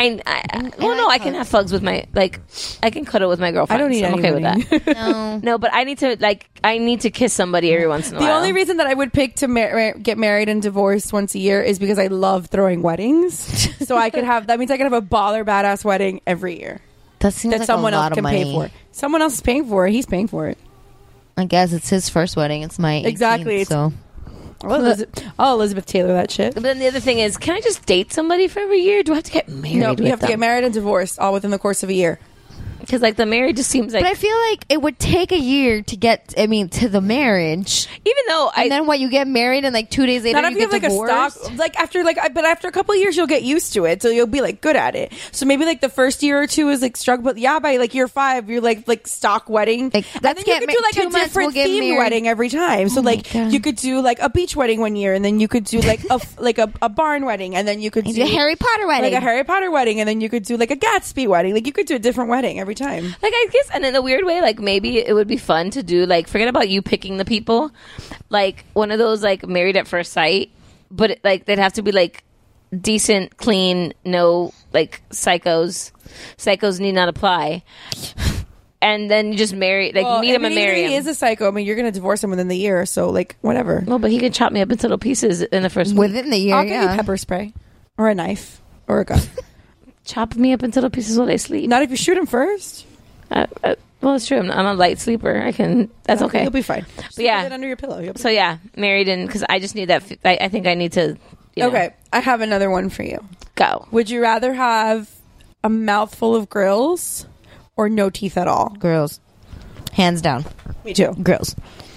I can have hugs with my I can cuddle with my girlfriend. I don't need I'm okay with anybody. that. No, but I need to kiss somebody every once in a while. The only reason that I would pick to get married and divorced once a year is because I love throwing weddings. So that means I can have a baller badass wedding every year. That seems like someone a lot else can of money. pay for. Someone else is paying for it. He's paying for it. I guess it's his first wedding. It's my 18th, Exactly. So Elizabeth Taylor, that shit. But then the other thing is, can I just date somebody for every year? Do I have to get married? No, with you have to them? get married and divorced all within the course of a year. Because the marriage just seems like. But I feel like it would take a year to get, to the marriage. Even though and then you get married and 2 days later Not if you you get have divorced. a stock, but after a couple of years you'll get used to it, so you'll be good at it. So maybe the first year or two is struggle, but yeah, by year 5 you're like stock wedding. And then you could do 2 a months, different we'll get theme married. wedding every time. So you could do a beach wedding one year, and then you could do a barn wedding, and then you could do a Harry Potter wedding, a Harry Potter wedding, and then you could do a Gatsby wedding. You could do a different wedding every time. I guess, and in a weird way, maybe it would be fun to do, forget about you picking the people, one of those, Married at First Sight, but, they'd have to be, decent, clean, no, psychos. Psychos need not apply. And then you just meet him and marry him. He is a psycho. I mean, you're going to divorce him within the year, so, whatever. Well, but he could chop me up into little pieces in the first Within the year, I'll give you pepper spray. Or a knife. Or a gun. Chop me up into little pieces while I sleep. Not if you shoot him first. Well, it's true. I'm a light sleeper. That's okay. You'll be fine. But yeah. Put it under your pillow. You'll be So yeah, married because I just need that. I think I need to. Okay, I have another one for you. Go. Would you rather have a mouthful of grills or no teeth at all? Grills. Hands down. Me too. Grills.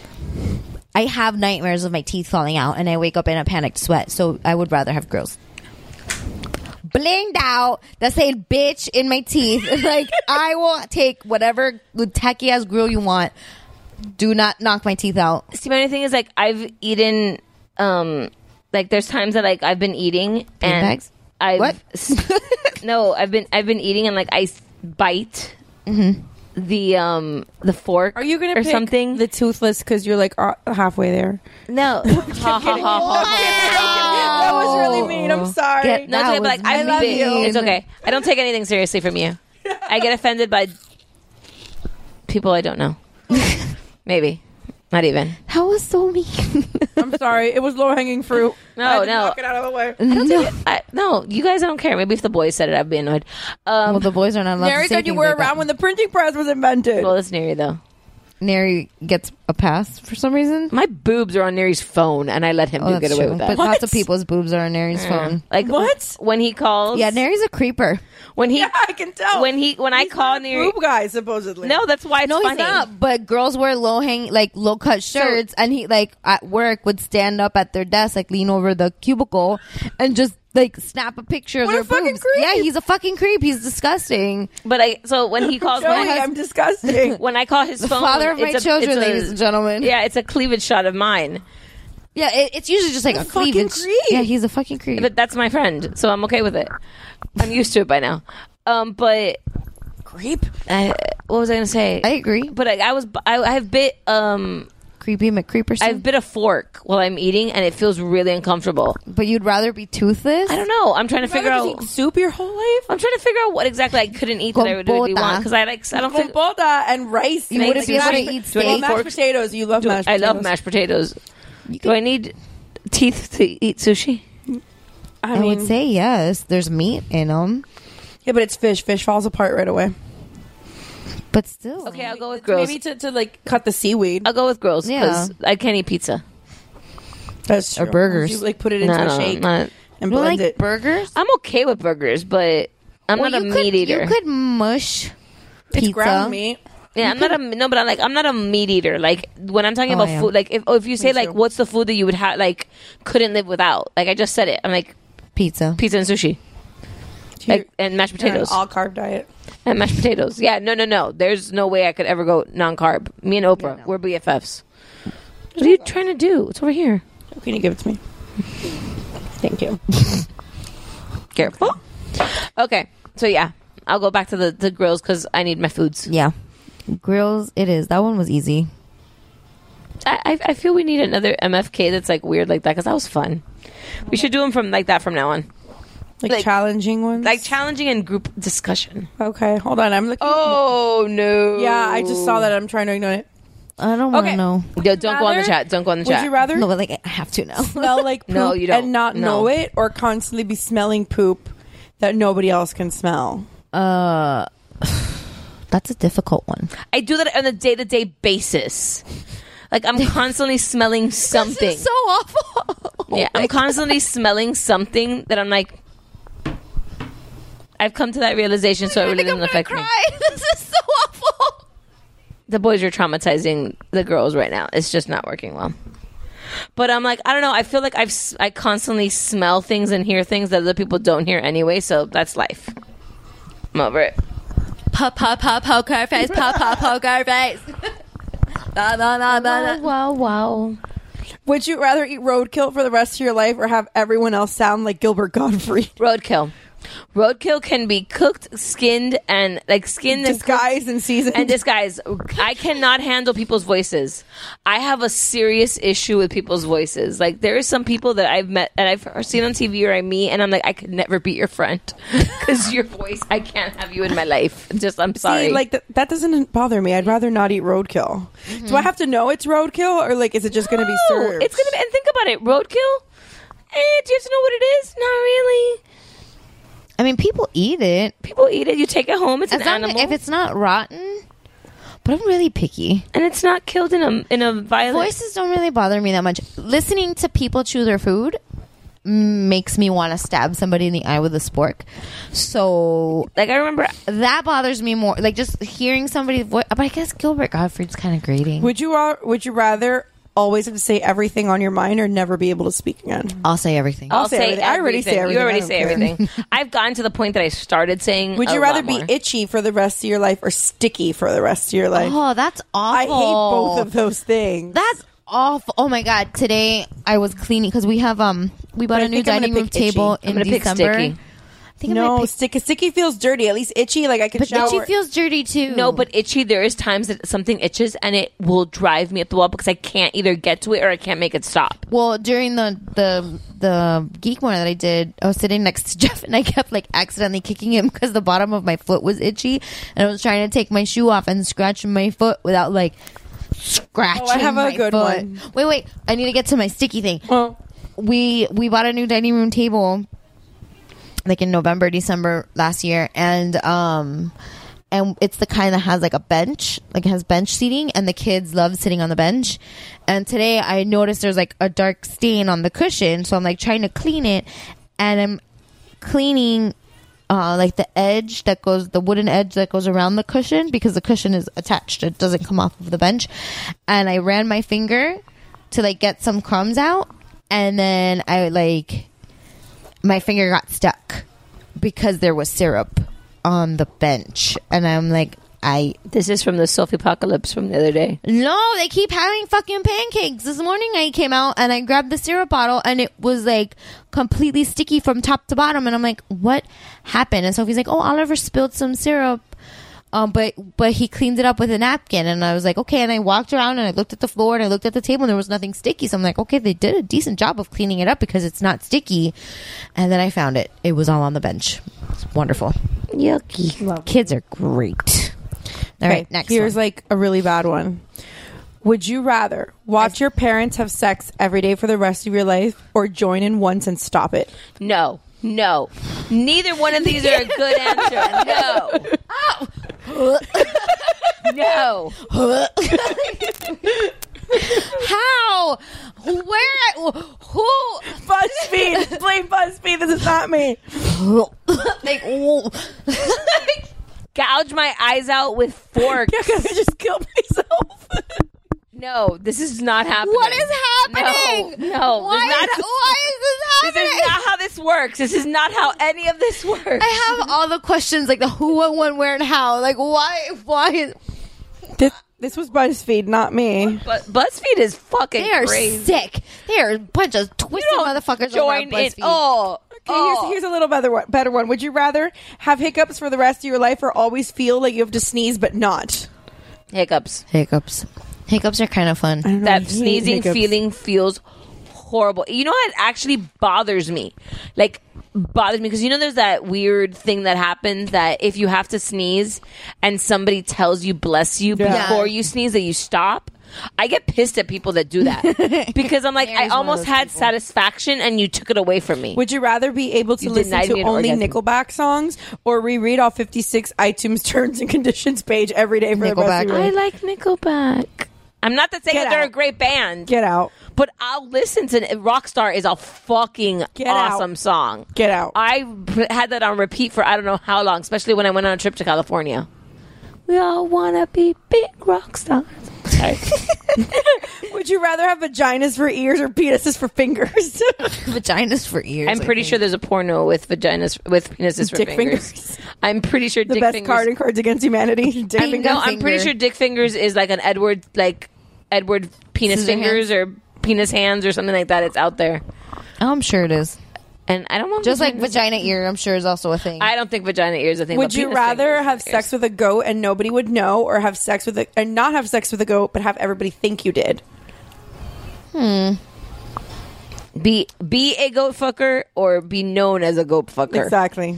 I have nightmares of my teeth falling out, and I wake up in a panicked sweat, so I would rather have grills. Blinged out that saying bitch in my teeth. I will take whatever tacky ass grill you want. Do not knock my teeth out. See, my only thing is I've eaten there's times that I've been eating and Beanbags? No, I've been eating and I bite the fork. Are you going or to pick something? the toothless because you're halfway there? No. That was really mean. I'm sorry. No, it's okay, but I love you. It's okay. I don't take anything seriously from you. I get offended by people I don't know. Maybe. Not even. That was so mean. I'm sorry. It was low hanging fruit. No. Knock it out of the way. No, you guys, I don't care. Maybe if the boys said it, I'd be annoyed. Well, the boys are not allowed Neri to say said you things were like that. around when the printing press was invented. Well, it's Neri, though. Neri gets a pass for some reason. My boobs are on Neri's phone, and I let him get that's away true. with that. But lots of people's boobs are on Neri's phone. What? When he calls... Yeah, Neri's a creeper. When he, Yeah, I can tell. When I call Neri... Boob guy, supposedly. No, that's why it's No, funny. he's not. But girls wear low cut shirts, and he at work would stand up at their desk, lean over the cubicle, and just snap a picture of What their a fucking boobs. creep. Yeah, he's a fucking creep. He's disgusting. But so when he calls Joey, my husband, I'm disgusting. when I call his The phone, father of my children, ladies and gentlemen. Yeah, it's a cleavage shot of mine. Yeah, it's usually just like a cleavage. Yeah, he's a fucking creep. But that's my friend, so I'm okay with it. I'm used to it by now. But creep. What was I gonna say? I agree. But I have bit creepy McCreeperson. I've bit a fork while I'm eating, and it feels really uncomfortable. But you'd rather be toothless? I don't know. I'm trying to figure out eat soup your whole life. I'm trying to figure out what exactly I couldn't eat that I would really want because I don't think compota and rice. You wouldn't be able to eat steak. Mashed potatoes. You love mashed potatoes. I love mashed potatoes. Do I need teeth to eat sushi? I would say yes. There's meat in them. Yeah, but it's fish. Fish falls apart right away. But still. Okay, I'll go with grills. Maybe to like cut the seaweed. I'll go with grills because I can't eat pizza. That's true. Or burgers. You like put it into a shake and blend it. Burgers? I'm okay with burgers, but I'm not a meat eater. You could mush pizza. It's ground meat. Yeah, I'm not a meat eater. Like when I'm talking about food, like if you say like what's the food that you would have like couldn't live without? Like I just said it. I'm like pizza and sushi. Like, and mashed potatoes. All carb diet. And mashed potatoes. Yeah, no. There's no way I could ever go non-carb. Me and Oprah, we're BFFs. What are you trying to do? It's over here. Can you give it to me? Thank you. Careful. Okay, so yeah, I'll go back to the grills because I need my foods. Yeah, grills. It is. That one was easy. I feel we need another MFK that's like weird like that because that was fun. We should do them from like that from now on. Like challenging ones? Like challenging and group discussion. Okay, hold on. I'm looking. Oh, no. Yeah, I just saw that. I'm trying to ignore it. I don't want to know. Don't go on the chat. Don't go on the chat. Would you rather? No, but like I have to now. Smell like poop No, you don't. and not know it, or constantly be smelling poop that nobody else can smell? That's a difficult one. I do that on a day-to-day basis. Like I'm constantly smelling something. This is so awful. Yeah, I'm constantly smelling something that I'm like, I've come to that realization, so it really doesn't affect me. This is so awful. The boys are traumatizing the girls right now. It's just not working well. But I'm like, I don't know. I feel like I constantly smell things and hear things that other people don't hear anyway. So that's life. I'm over it. Pop, poker face. Pop, poker face. Wow. Would you rather eat roadkill for the rest of your life or have everyone else sound like Gilbert Gottfried? Roadkill. Roadkill can be cooked, skinned, and disguised and seasoned. And disguised. I cannot handle people's voices. I have a serious issue with people's voices. Like there are some people that I've met and I've seen on TV or I meet, and I'm like, I could never be your friend because your voice. I can't have you in my life. I'm sorry. See, like that doesn't bother me. I'd rather not eat roadkill. Mm-hmm. Do I have to know it's roadkill, or like is it just going to be served? It's going to be. And think about it, roadkill. Do you have to know what it is? Not really. I mean, people eat it. You take it home. It's an animal. If it's not rotten. But I'm really picky. And it's not killed in a violent... Voices don't really bother me that much. Listening to people chew their food makes me want to stab somebody in the eye with a spork. So... Like, I remember... That bothers me more. Like, just hearing somebody's voice... But I guess Gilbert Gottfried's kind of grating. Would you rather... always have to say everything on your mind or never be able to speak again? I'll say everything. I'll say everything. I already say everything. You already say everything. I've gotten to the point that I started saying Would you rather be itchy for the rest of your life or sticky for the rest of your life? Oh, that's awful. I hate both of those things. That's awful. Oh my God. Today I was cleaning because we have we bought a new dining room table in December. No, sticky feels dirty. At least itchy, like I can shower. But itchy feels dirty too. No, but itchy, there is times that something itches and it will drive me up the wall because I can't either get to it or I can't make it stop. Well, during the Geek Morning that I did, I was sitting next to Jeff and I kept like accidentally kicking him because the bottom of my foot was itchy and I was trying to take my shoe off and scratching my foot without like scratching my foot. I have a good one. Wait. I need to get to my sticky thing. Well, we bought a new dining room table like in November, December last year, and it's the kind that has like a bench, like it has bench seating, and the kids love sitting on the bench. And today I noticed there's like a dark stain on the cushion, so I'm like trying to clean it, and I'm cleaning like the wooden edge that goes around the cushion because the cushion is attached; it doesn't come off of the bench. And I ran my finger to like get some crumbs out, and then my finger got stuck because there was syrup on the bench. And I'm like, This is from the Sophie Apocalypse from the other day. No, they keep having fucking pancakes. This morning I came out and I grabbed the syrup bottle and it was like completely sticky from top to bottom. And I'm like, what happened? And Sophie's like, oh, Oliver spilled some syrup. But he cleaned it up with a napkin. And I was like, okay. And I walked around and I looked at the floor and I looked at the table and there was nothing sticky. So I'm like, okay, they did a decent job of cleaning it up because it's not sticky. And then I found it. It was all on the bench. It's wonderful. Yucky. Kids are great. All right, next Here's one. like a really bad one. Would you rather watch your parents have sex every day for the rest of your life or join in once and stop it? No. Neither one of these are a good answer. No. No. How? Where? Who? BuzzFeed. Blame BuzzFeed. This is not me. Like, gouge my eyes out with forks. Yeah, because I just killed myself. No, this is not happening. what is happening? No. Why is this happening? This is not how this works. This is not how any of this works. I have all the questions, like the who, what, when, where, and how. Like, why? This was BuzzFeed, not me. But BuzzFeed is fucking They are crazy. sick. They are a bunch of twisted motherfuckers. Join over at in. BuzzFeed. Okay, here's a little better one. Would you rather have hiccups for the rest of your life or always feel like you have to sneeze but not? Hiccups. Hiccups are kind of fun. That sneezing feeling feels horrible. You know, it actually bothers me. Like, bothers me because, you know, there's that weird thing that happens that if you have to sneeze and somebody tells you bless you before you sneeze, that you stop. I get pissed at people that do that because I'm like, I almost had satisfaction and you took it away from me. Would you rather be able to listen to only Nickelback songs or reread all 56 iTunes terms and conditions page every day for the rest of your life? I like Nickelback. I'm not saying that they're a great band. Get out. But I'll listen to Rockstar is a fucking awesome song. Get out. I had that on repeat for I don't know how long, especially when I went on a trip to California. We all want to be big rock stars. Sorry. Would you rather have vaginas for ears or penises for fingers? Vaginas for ears. I'm pretty sure there's a porno with vaginas with penises for Dick fingers. I'm pretty sure the Dick best Fingers. card in Cards Against Humanity. No, I'm pretty sure Dick Fingers is like an Edward penis Scissor fingers or penis hands or something like that. It's out there. Oh, I'm sure it is. And I don't want just like vagina ear. I'm sure is also a thing. I don't think vagina ear is a thing. Would you rather have sex with a goat and nobody would know, or have sex with and not have sex with a goat but have everybody think you did? Be a goat fucker or be known as a goat fucker. Exactly.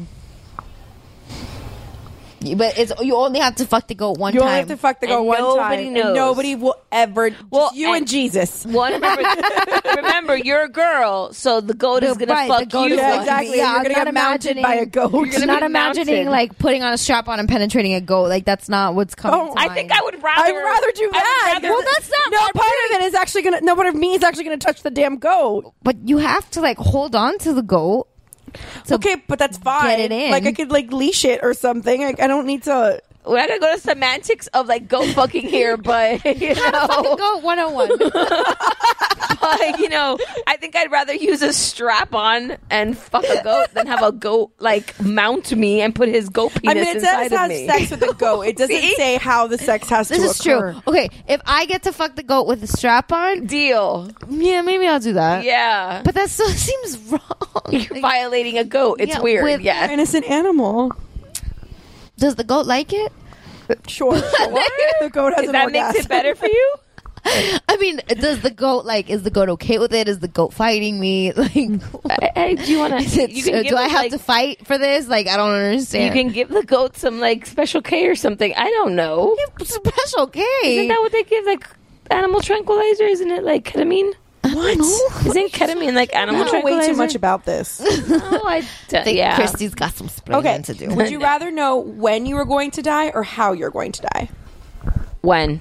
But you only have to fuck the goat one time. You only have to fuck the goat And one nobody time. knows. And nobody will ever. Just you and Jesus. Remember, you're a girl, so the goat is going to fuck you. Yeah, exactly. Yeah, you're going to get mounted by a goat. You're not imagining like putting on a strap on and penetrating a goat. Like that's not what's coming. To I think I would rather. I'd rather do that. Well, that's not. No part of it is actually going to. No part of me is actually going to touch the damn goat. But you have to like hold on to the goat. Okay, but that's fine. Get it in. Like I could like leash it or something. I don't need to. We're not gonna go to semantics of like goat fucking here, but you How to fucking goat 101. But you know, I think I'd rather use a strap on and fuck a goat than have a goat like mount me and put his goat penis I mean, it inside says of have me. sex with a goat. It doesn't say how the sex has This to is occur. true. Okay, if I get to fuck the goat with a strap on, Deal. yeah, maybe I'll do that. Yeah. But that still seems wrong. You're violating a goat. It's weird. An Yeah. innocent animal. Does the goat like it? Sure. The goat has If an that orgasm. makes it better for you? I mean, does the goat is the goat okay with it? Is the goat fighting me? Like, Do you want to? do I have to fight for this? Like, I don't understand. You can give the goat some like special K or something. I don't know. Special K. Isn't that what they give like animal tranquilizer? Isn't it like ketamine? What? Isn't ketamine like animal I know tranquilizer? way too much about this. Oh, I think yeah. Christy's got some explaining to do. Would you rather know when you were going to die or how you're going to die? When?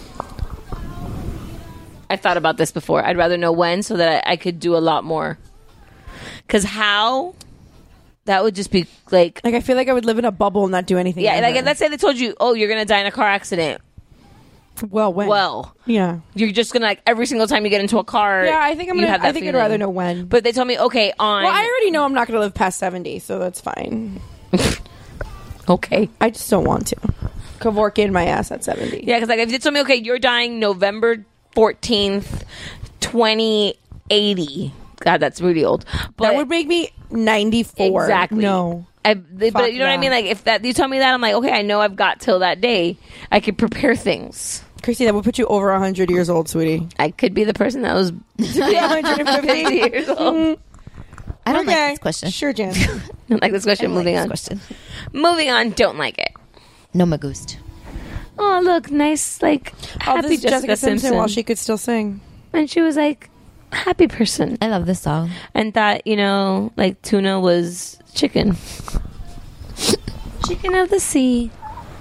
I thought about this before. I'd rather know when so that I could do a lot more. Because how? That would just be like I feel like I would live in a bubble and not do anything. yeah. ever. Like let's say they told you, oh, you're gonna die in a car accident. Well, when? Well, yeah. You're just gonna like every single time you get into a car. Yeah, I think I'm you gonna. have that I think I'd feeling. rather know when. But they told me, okay, on. Well, I already know I'm not going to live past 70, so that's fine. Okay. I just don't want to. Kevorkian my ass at 70. Yeah, because like if you told me, okay, you're dying November 14th, 2080. God, that's really old. But that would make me 94. Exactly. No. But you know what I mean? Like if that you tell me that, I'm like, okay, I know I've got till that day. I could prepare things. Chrissy, that would put you over 100 years old, sweetie. I could be the person that was 150 years old. I don't like this question. Sure, Jan. Don't like this question. Moving on. Moving on. Don't like it. No me gusta. Oh, look, nice, like happy this is Jessica Simpson while she could still sing, and she was like, happy person. I love this song. And thought, like tuna was chicken. Chicken of the sea.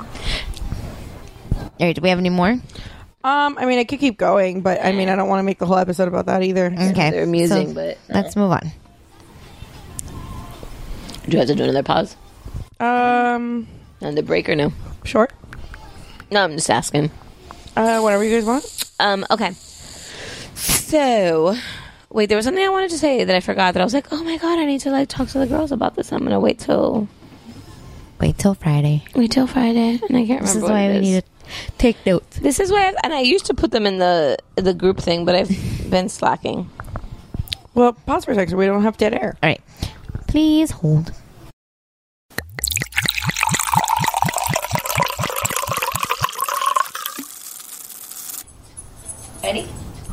All right, do we have any more? I mean, I could keep going, but I mean, I don't want to make the whole episode about that either. Okay, they're amusing, but let's move on. Do you have to do another pause? And the break or no? Sure. No, I'm just asking. Whatever you guys want. Okay. So, wait, there was something I wanted to say that I forgot. That I was like, oh my god, I need to like talk to the girls about this. I'm gonna wait till Friday. Wait till Friday, and I can't remember. This is what why it we is. need to take notes. This is why, and I used to put them in the group thing, but I've been slacking. Well, pause for a second. We don't have dead air. All right, please hold. Ready?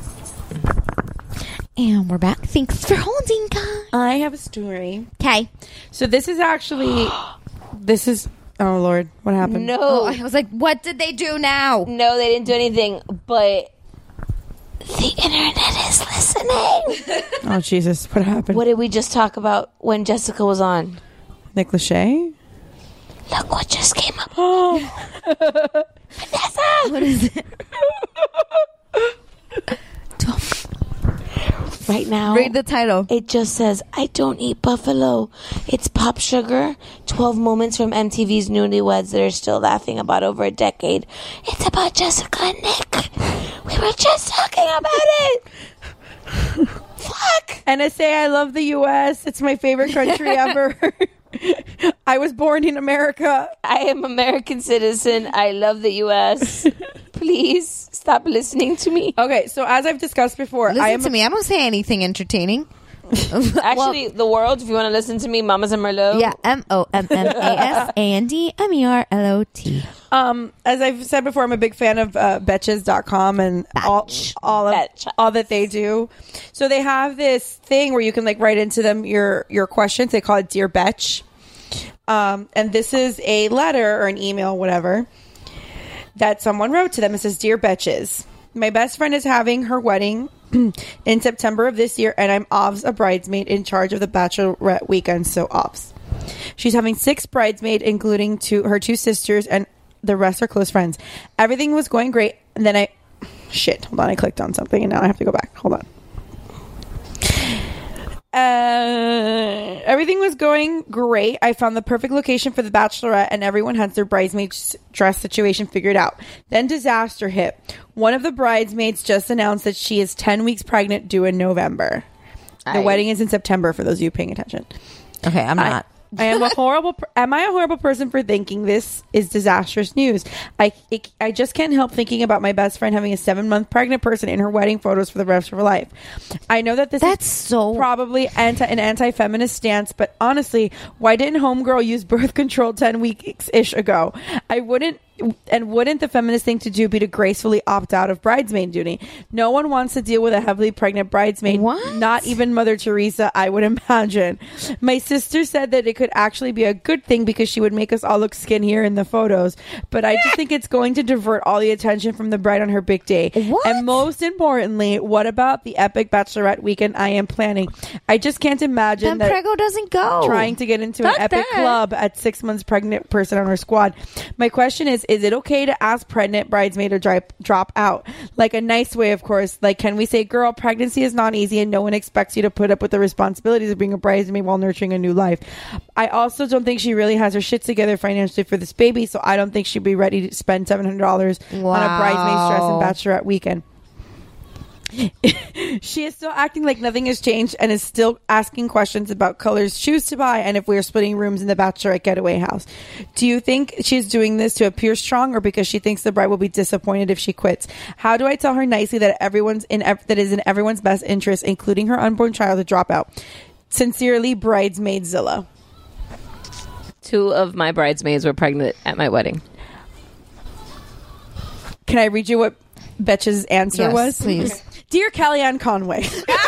And we're back. Thanks for holding, guys. I have a story. Okay. So this is actually, oh Lord, what happened? No. Oh, I was like, what did they do now? No, they didn't do anything, but the internet is listening. Oh Jesus, what happened? What did we just talk about when Jessica was on? Nick Lachey? Look what just came up. Oh. Vanessa! What is it? Right now, read the title. It just says, I don't eat buffalo. It's Pop Sugar. 12 moments from MTV's Newlyweds that are still laughing about over a decade. It's about Jessica and Nick. We were just talking about it. Fuck. NSA, I love the U.S. It's my favorite country ever. I was born in America. I am American citizen. I love the U.S. Please stop listening to me. Okay, so as I've discussed before, Listen to me. I don't say anything entertaining. Actually, the world, if you want to listen to me, Mamas and Merlot. Yeah, MOMMASANDMERLOT. As I've said before, I'm a big fan of Betches.com and all that they do. So they have this thing where you can like write into them your questions. They call it Dear Betch. And this is a letter or an email, whatever, that someone wrote to them. It says, Dear Betches, my best friend is having her wedding in September of this year, and I'm Ovs, a bridesmaid in charge of the bachelorette weekend, so Ovs. She's having 6 bridesmaids, including her 2 sisters, and the rest are close friends. Everything was going great, and then I clicked on something, and now I have to go back. Hold on. Everything was going great. I found the perfect location for the bachelorette, and everyone had their bridesmaids dress situation figured out. Then disaster hit. One of the bridesmaids just announced that she is 10 weeks pregnant, due in November. The wedding is in September, for those of you paying attention. Okay, I'm not. Am I a horrible person for thinking this is disastrous news? I just can't help thinking about my best friend having a 7-month pregnant person in her wedding photos for the rest of her life. I know that that's so probably an anti-feminist stance, but honestly, why didn't Homegirl use birth control 10 weeks-ish ago? Wouldn't the feminist thing to do be to gracefully opt out of bridesmaid duty? No one wants to deal with a heavily pregnant bridesmaid. What? Not even Mother Teresa, I would imagine. My sister said that it could actually be a good thing because she would make us all look skinnier in the photos. But I just think it's going to divert all the attention from the bride on her big day. What? And most importantly, what about the epic bachelorette weekend I am planning? I just can't imagine that Prego doesn't go. Trying to get into an epic club at 6 months pregnant person on her squad. My question is it okay to ask pregnant bridesmaid to drop out? Like a nice way, of course. Like, can we say, girl, pregnancy is not easy and no one expects you to put up with the responsibilities of being a bridesmaid while nurturing a new life. I also don't think she really has her shit together financially for this baby, so I don't think she'd be ready to spend $700 on a bridesmaid's dress and bachelorette weekend. She is still acting like nothing has changed and is still asking questions about colors shoes to buy and if we are splitting rooms in the bachelorette getaway house. Do you think she's doing this to appear strong or because she thinks the bride will be disappointed if she quits? How do I tell her nicely that that is in everyone's best interest, including her unborn child, to drop out? Sincerely, Bridesmaidzilla. 2 of my bridesmaids were pregnant at my wedding. Can I read you what Betch's answer was? Please. Dear Kellyanne Conway.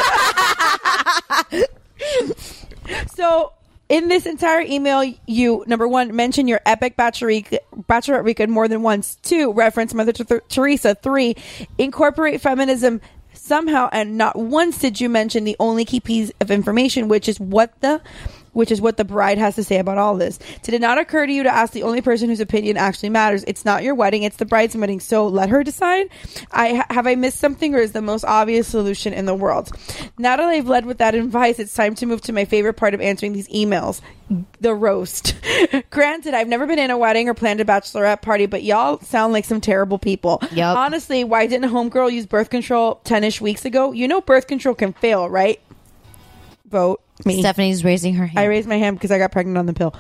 So, in this entire email, you, number 1, mention your epic bachelorette weekend more than once. 2, reference Mother Teresa. 3, incorporate feminism somehow, and not once did you mention the only key piece of information, which is what the bride has to say about all this. Did it not occur to you to ask the only person whose opinion actually matters? It's not your wedding, it's the bride's wedding, so let her decide. Have I missed something, or is the most obvious solution in the world? Now that I've led with that advice, it's time to move to my favorite part of answering these emails, the roast. Granted, I've never been in a wedding or planned a bachelorette party, but y'all sound like some terrible people. Yep. Honestly, why didn't homegirl use birth control 10-ish weeks ago? You know birth control can fail, right? Vote me. Stephanie's raising her hand. I raised my hand because I got pregnant on the pill.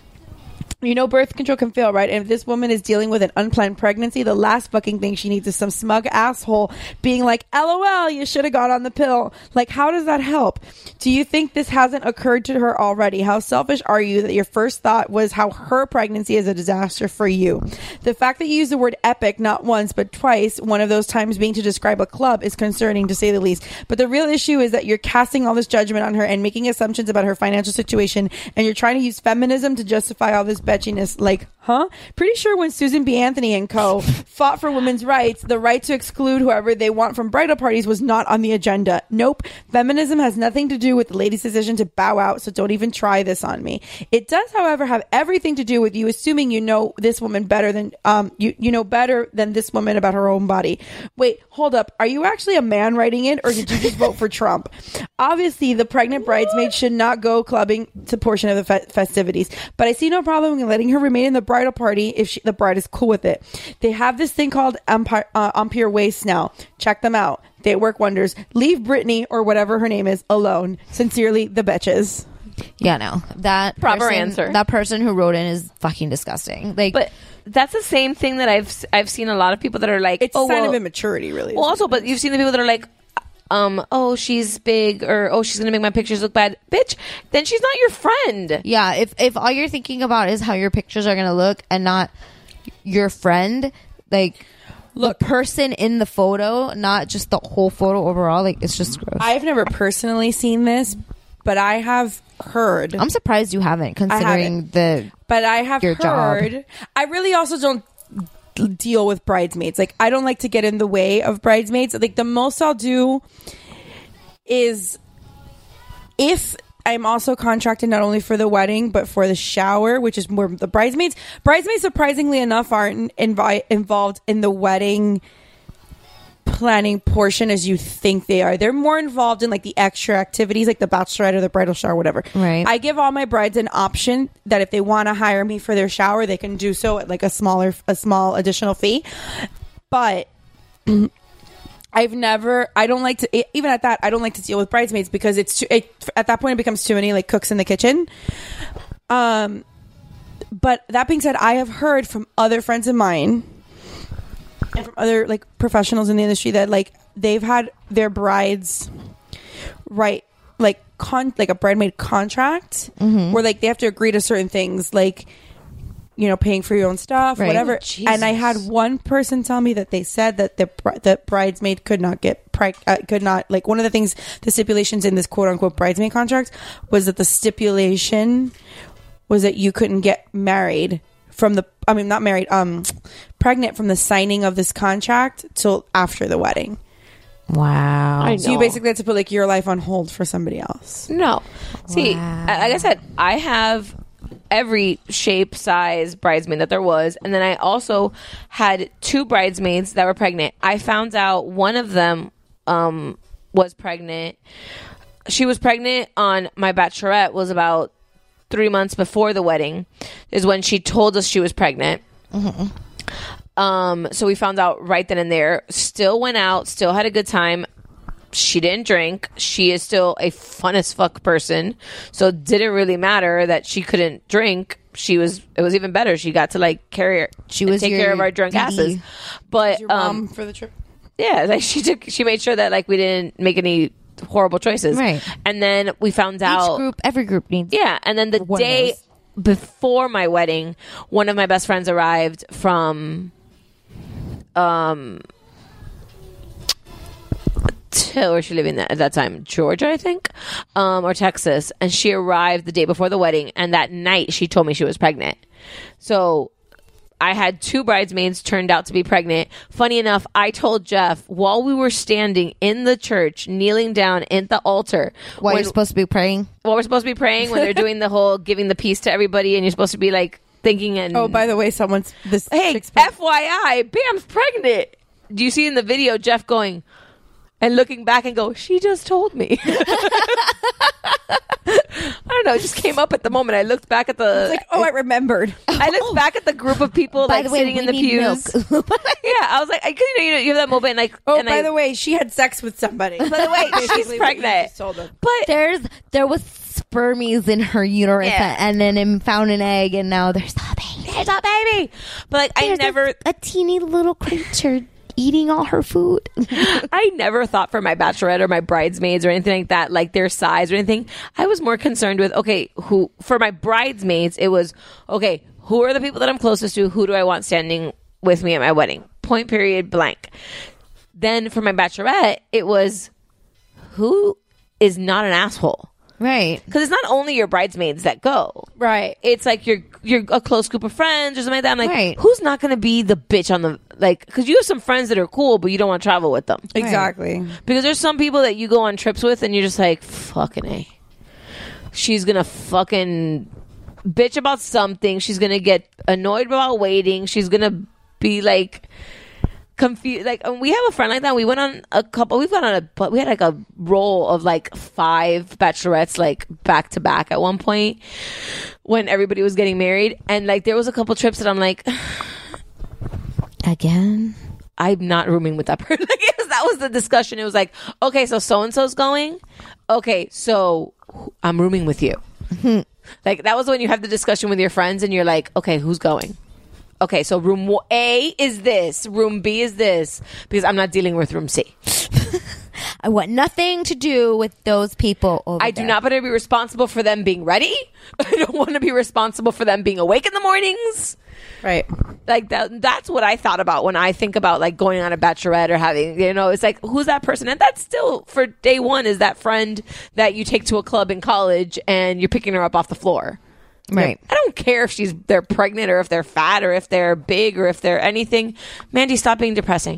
You know birth control can fail, right? And if this woman is dealing with an unplanned pregnancy, the last fucking thing she needs is some smug asshole being like, LOL, you should have got on the pill. Like, how does that help? Do you think this hasn't occurred to her already? How selfish are you that your first thought was how her pregnancy is a disaster for you? The fact that you use the word epic not once but twice, one of those times being to describe a club, is concerning to say the least. But the real issue is that you're casting all this judgment on her and making assumptions about her financial situation, and you're trying to use feminism to justify all this betchiness. Like, huh? Pretty sure when Susan B. Anthony and co. fought for women's rights, the right to exclude whoever they want from bridal parties was not on the agenda. Nope. Feminism has nothing to do with the lady's decision to bow out, so don't even try this on me. It does, however, have everything to do with you assuming you know this woman better than you know better than this woman about her own body. Wait, hold up. Are you actually a man writing it, or did you just vote for Trump? Obviously, the pregnant bridesmaid should not go clubbing to portion of the festivities, but I see no problem in letting her remain in the bridal party if the bride is cool with it. They have this thing called Empire Waist now. Check them out. They work wonders. Leave Brittany, or whatever her name is, alone. Sincerely, the Betches. Yeah, no. That proper answer. That person who wrote in is fucking disgusting. Like, but that's the same thing that I've seen a lot of people that are like, it's a sign of immaturity, really. Well, also, but you've seen the people that are like, oh, she's big, or oh, she's gonna make my pictures look bad. Bitch, then she's not your friend. Yeah, if all you're thinking about is how your pictures are gonna look and not your friend, like, look, the person in the photo, not just the whole photo overall, like, it's just gross. I've never personally seen this, but I have heard. I'm surprised you haven't, considering But I have your heard. Job. I really also don't deal with bridesmaids. Like, I don't like to get in the way of bridesmaids. Like, the most I'll do is if I'm also contracted not only for the wedding but for the shower, which is more the bridesmaids. Bridesmaids, surprisingly enough, aren't involved in the wedding planning portion as you think they are. They're more involved in like the extra activities, like the bachelorette or the bridal shower, whatever. Right. I give all my brides an option that if they want to hire me for their shower, they can do so at like a small additional fee. But I don't like to, even at that, I don't like to deal with bridesmaids because at that point it becomes too many like cooks in the kitchen. But that being said, I have heard from other friends of mine and from other like professionals in the industry that like they've had their brides write like a bridesmaid contract where like they have to agree to certain things, like, you know, paying for your own stuff, right, whatever. Jesus. And I had one person tell me that they said that the bridesmaid could not get like, one of the things, the stipulations in this quote unquote bridesmaid contract was that the stipulation was that you couldn't get married from pregnant from the signing of this contract till after the wedding. Wow. So you basically had to put like your life on hold for somebody else. No. See, like I said, I have every shape, size bridesmaid that there was, and then I also had 2 bridesmaids that were pregnant. I found out one of them was pregnant. She was pregnant on my bachelorette, was about 3 months before the wedding is when she told us she was pregnant. So we found out right then and there. Still went out, still had a good time. she didn't drink. She is still a fun as fuck person. So it didn't really matter that she couldn't drink. It was even better. She got to like carry her. She was take care of our drunk asses. But Your mom for the trip. yeah, like she made sure that like we didn't make any horrible choices. Right. And then we found out every group needs. Yeah, and then the one of day those. before my wedding, one of my best friends arrived from where was she living at that time? Georgia, I think, or Texas. And she arrived the day before the wedding, and that night she told me she was pregnant. So I had 2 bridesmaids turned out to be pregnant. Funny enough, I told Jeff while we were standing in the church, kneeling down at the altar. While you're supposed to be praying? While we're supposed to be praying, when they're doing the whole giving the peace to everybody, and you're supposed to be like thinking and... Oh, by the way, Hey, FYI, Bam's pregnant. Do you see in the video Jeff going... and looking back and go, she just told me. I don't know. It just came up at the moment. I looked back at the... It's like, I remembered. I looked back at the group of people By like the way, sitting in the pews. Yeah, I was like, you have that moment like... by the way, she had sex with somebody. By the way, she's pregnant. But there was spermies in her uterus, Yeah. and then it found an egg, and now there's a baby. There's a baby. But like, There's I never... a teeny little creature eating all her food. I never thought for my bachelorette or my bridesmaids or anything like that, like their size or anything. I was more concerned with, for my bridesmaids, it was, okay, who are the people that I'm closest to? Who do I want standing with me at my wedding? Point, period, blank. Then for my bachelorette, it was, who is not an asshole? Right. Because it's not only your bridesmaids that go. Right. It's like you're a close group of friends or something like that. I'm like, Right. who's not going to be the bitch on the, like, because you have some friends that are cool, but you don't want to travel with them. Exactly. Because there's some people that you go on trips with and you're just like, fucking A. She's going to fucking bitch about something. She's going to get annoyed about waiting. She's going to be like... confused. Like, we have a friend like that. We went on a couple. We had like a roll of like 5 bachelorettes like back to back at one point when everybody was getting married, and like there was a couple trips that I'm like, again, I'm not rooming with that person. Like, that was the discussion. It was like, okay, so and so's going. Okay, so I'm rooming with you. Like, that was when you have the discussion with your friends, and you're like, okay, who's going? Okay, so room A is this, room B is this, because I'm not dealing with room C. I want nothing to do with those people over I do not want to be responsible for them being ready. I don't want to be responsible for them being awake in the mornings. Right. Like, that's what I thought about when I think about like going on a bachelorette or having, it's like, who's that person? And that's still, for day one, is that friend that you take to a club in college and you're picking her up off the floor. Right. I don't care if they're pregnant or if they're fat or if they're big or if they're anything. Mandy, stop being depressing.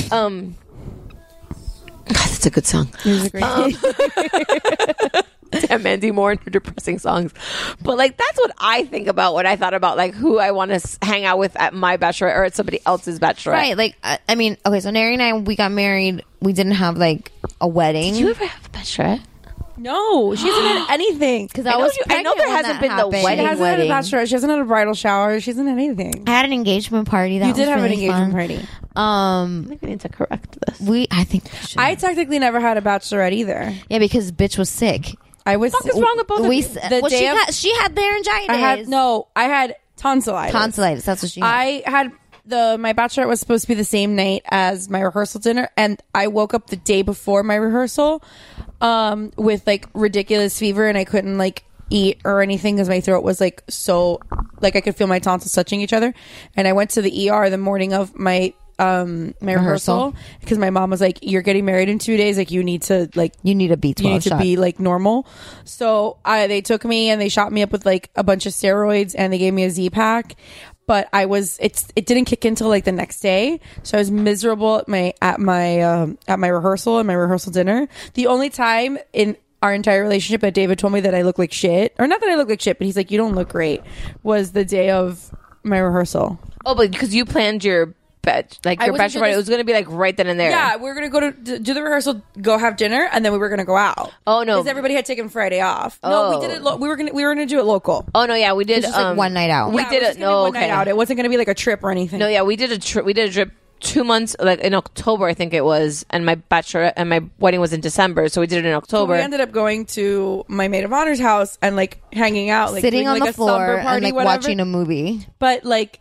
That's a good song. It was a great Damn, Mandy Moore and her depressing songs. But like, that's what I think about when I thought about like who I want to hang out with at my bachelorette or at somebody else's bachelorette. Right. Like, I mean, okay, so Neri and I, we got married. We didn't have like a wedding. Did you ever have a bachelorette? No, she hasn't had anything. Because I know there hasn't been the wedding. She hasn't had a bachelorette. She hasn't had a bridal shower. She hasn't had anything. I had an engagement party. That You did was have an really engagement fun. party. I think we need to correct this. I think we should. I technically never had a bachelorette either. Yeah, because bitch was sick. I was. What is wrong with both of you? She had laryngitis. I had tonsillitis. Tonsillitis. That's what she had. I had my bachelorette was supposed to be the same night as my rehearsal dinner, and I woke up the day before my rehearsal with like ridiculous fever, and I couldn't like eat or anything because my throat was like so like I could feel my tonsils touching each other. And I went to the ER the morning of my rehearsal because my mom was like, "You're getting married in 2 days. Like you need to a B12 you need to shot. be like normal." So they took me and they shot me up with like a bunch of steroids and they gave me a Z-Pack. But it didn't kick in till like the next day, so I was miserable at my rehearsal and my rehearsal dinner. The only time in our entire relationship that David told me that I look like shit, or not that I look like shit, but he's like, "You don't look great," was the day of my rehearsal. Oh, but because you planned your bachelor party, it was going to be like right then and there. Yeah, we were going to go to do the rehearsal, go have dinner, and then we were going to go out. Oh no, because everybody had taken Friday off. No, we did it. We were going to do it local. Oh no, yeah, we did. It was just like one night out. We did it. No, one night out. It wasn't going to be like a trip or anything. No, yeah, we did a trip. We did a trip 2 months, like in October, I think it was, and my bachelorette and my wedding was in December, so we did it in October. So we ended up going to my maid of honor's house and like hanging out, like sitting doing, on like, the a floor slumber party, and like whatever. watching a movie. But like,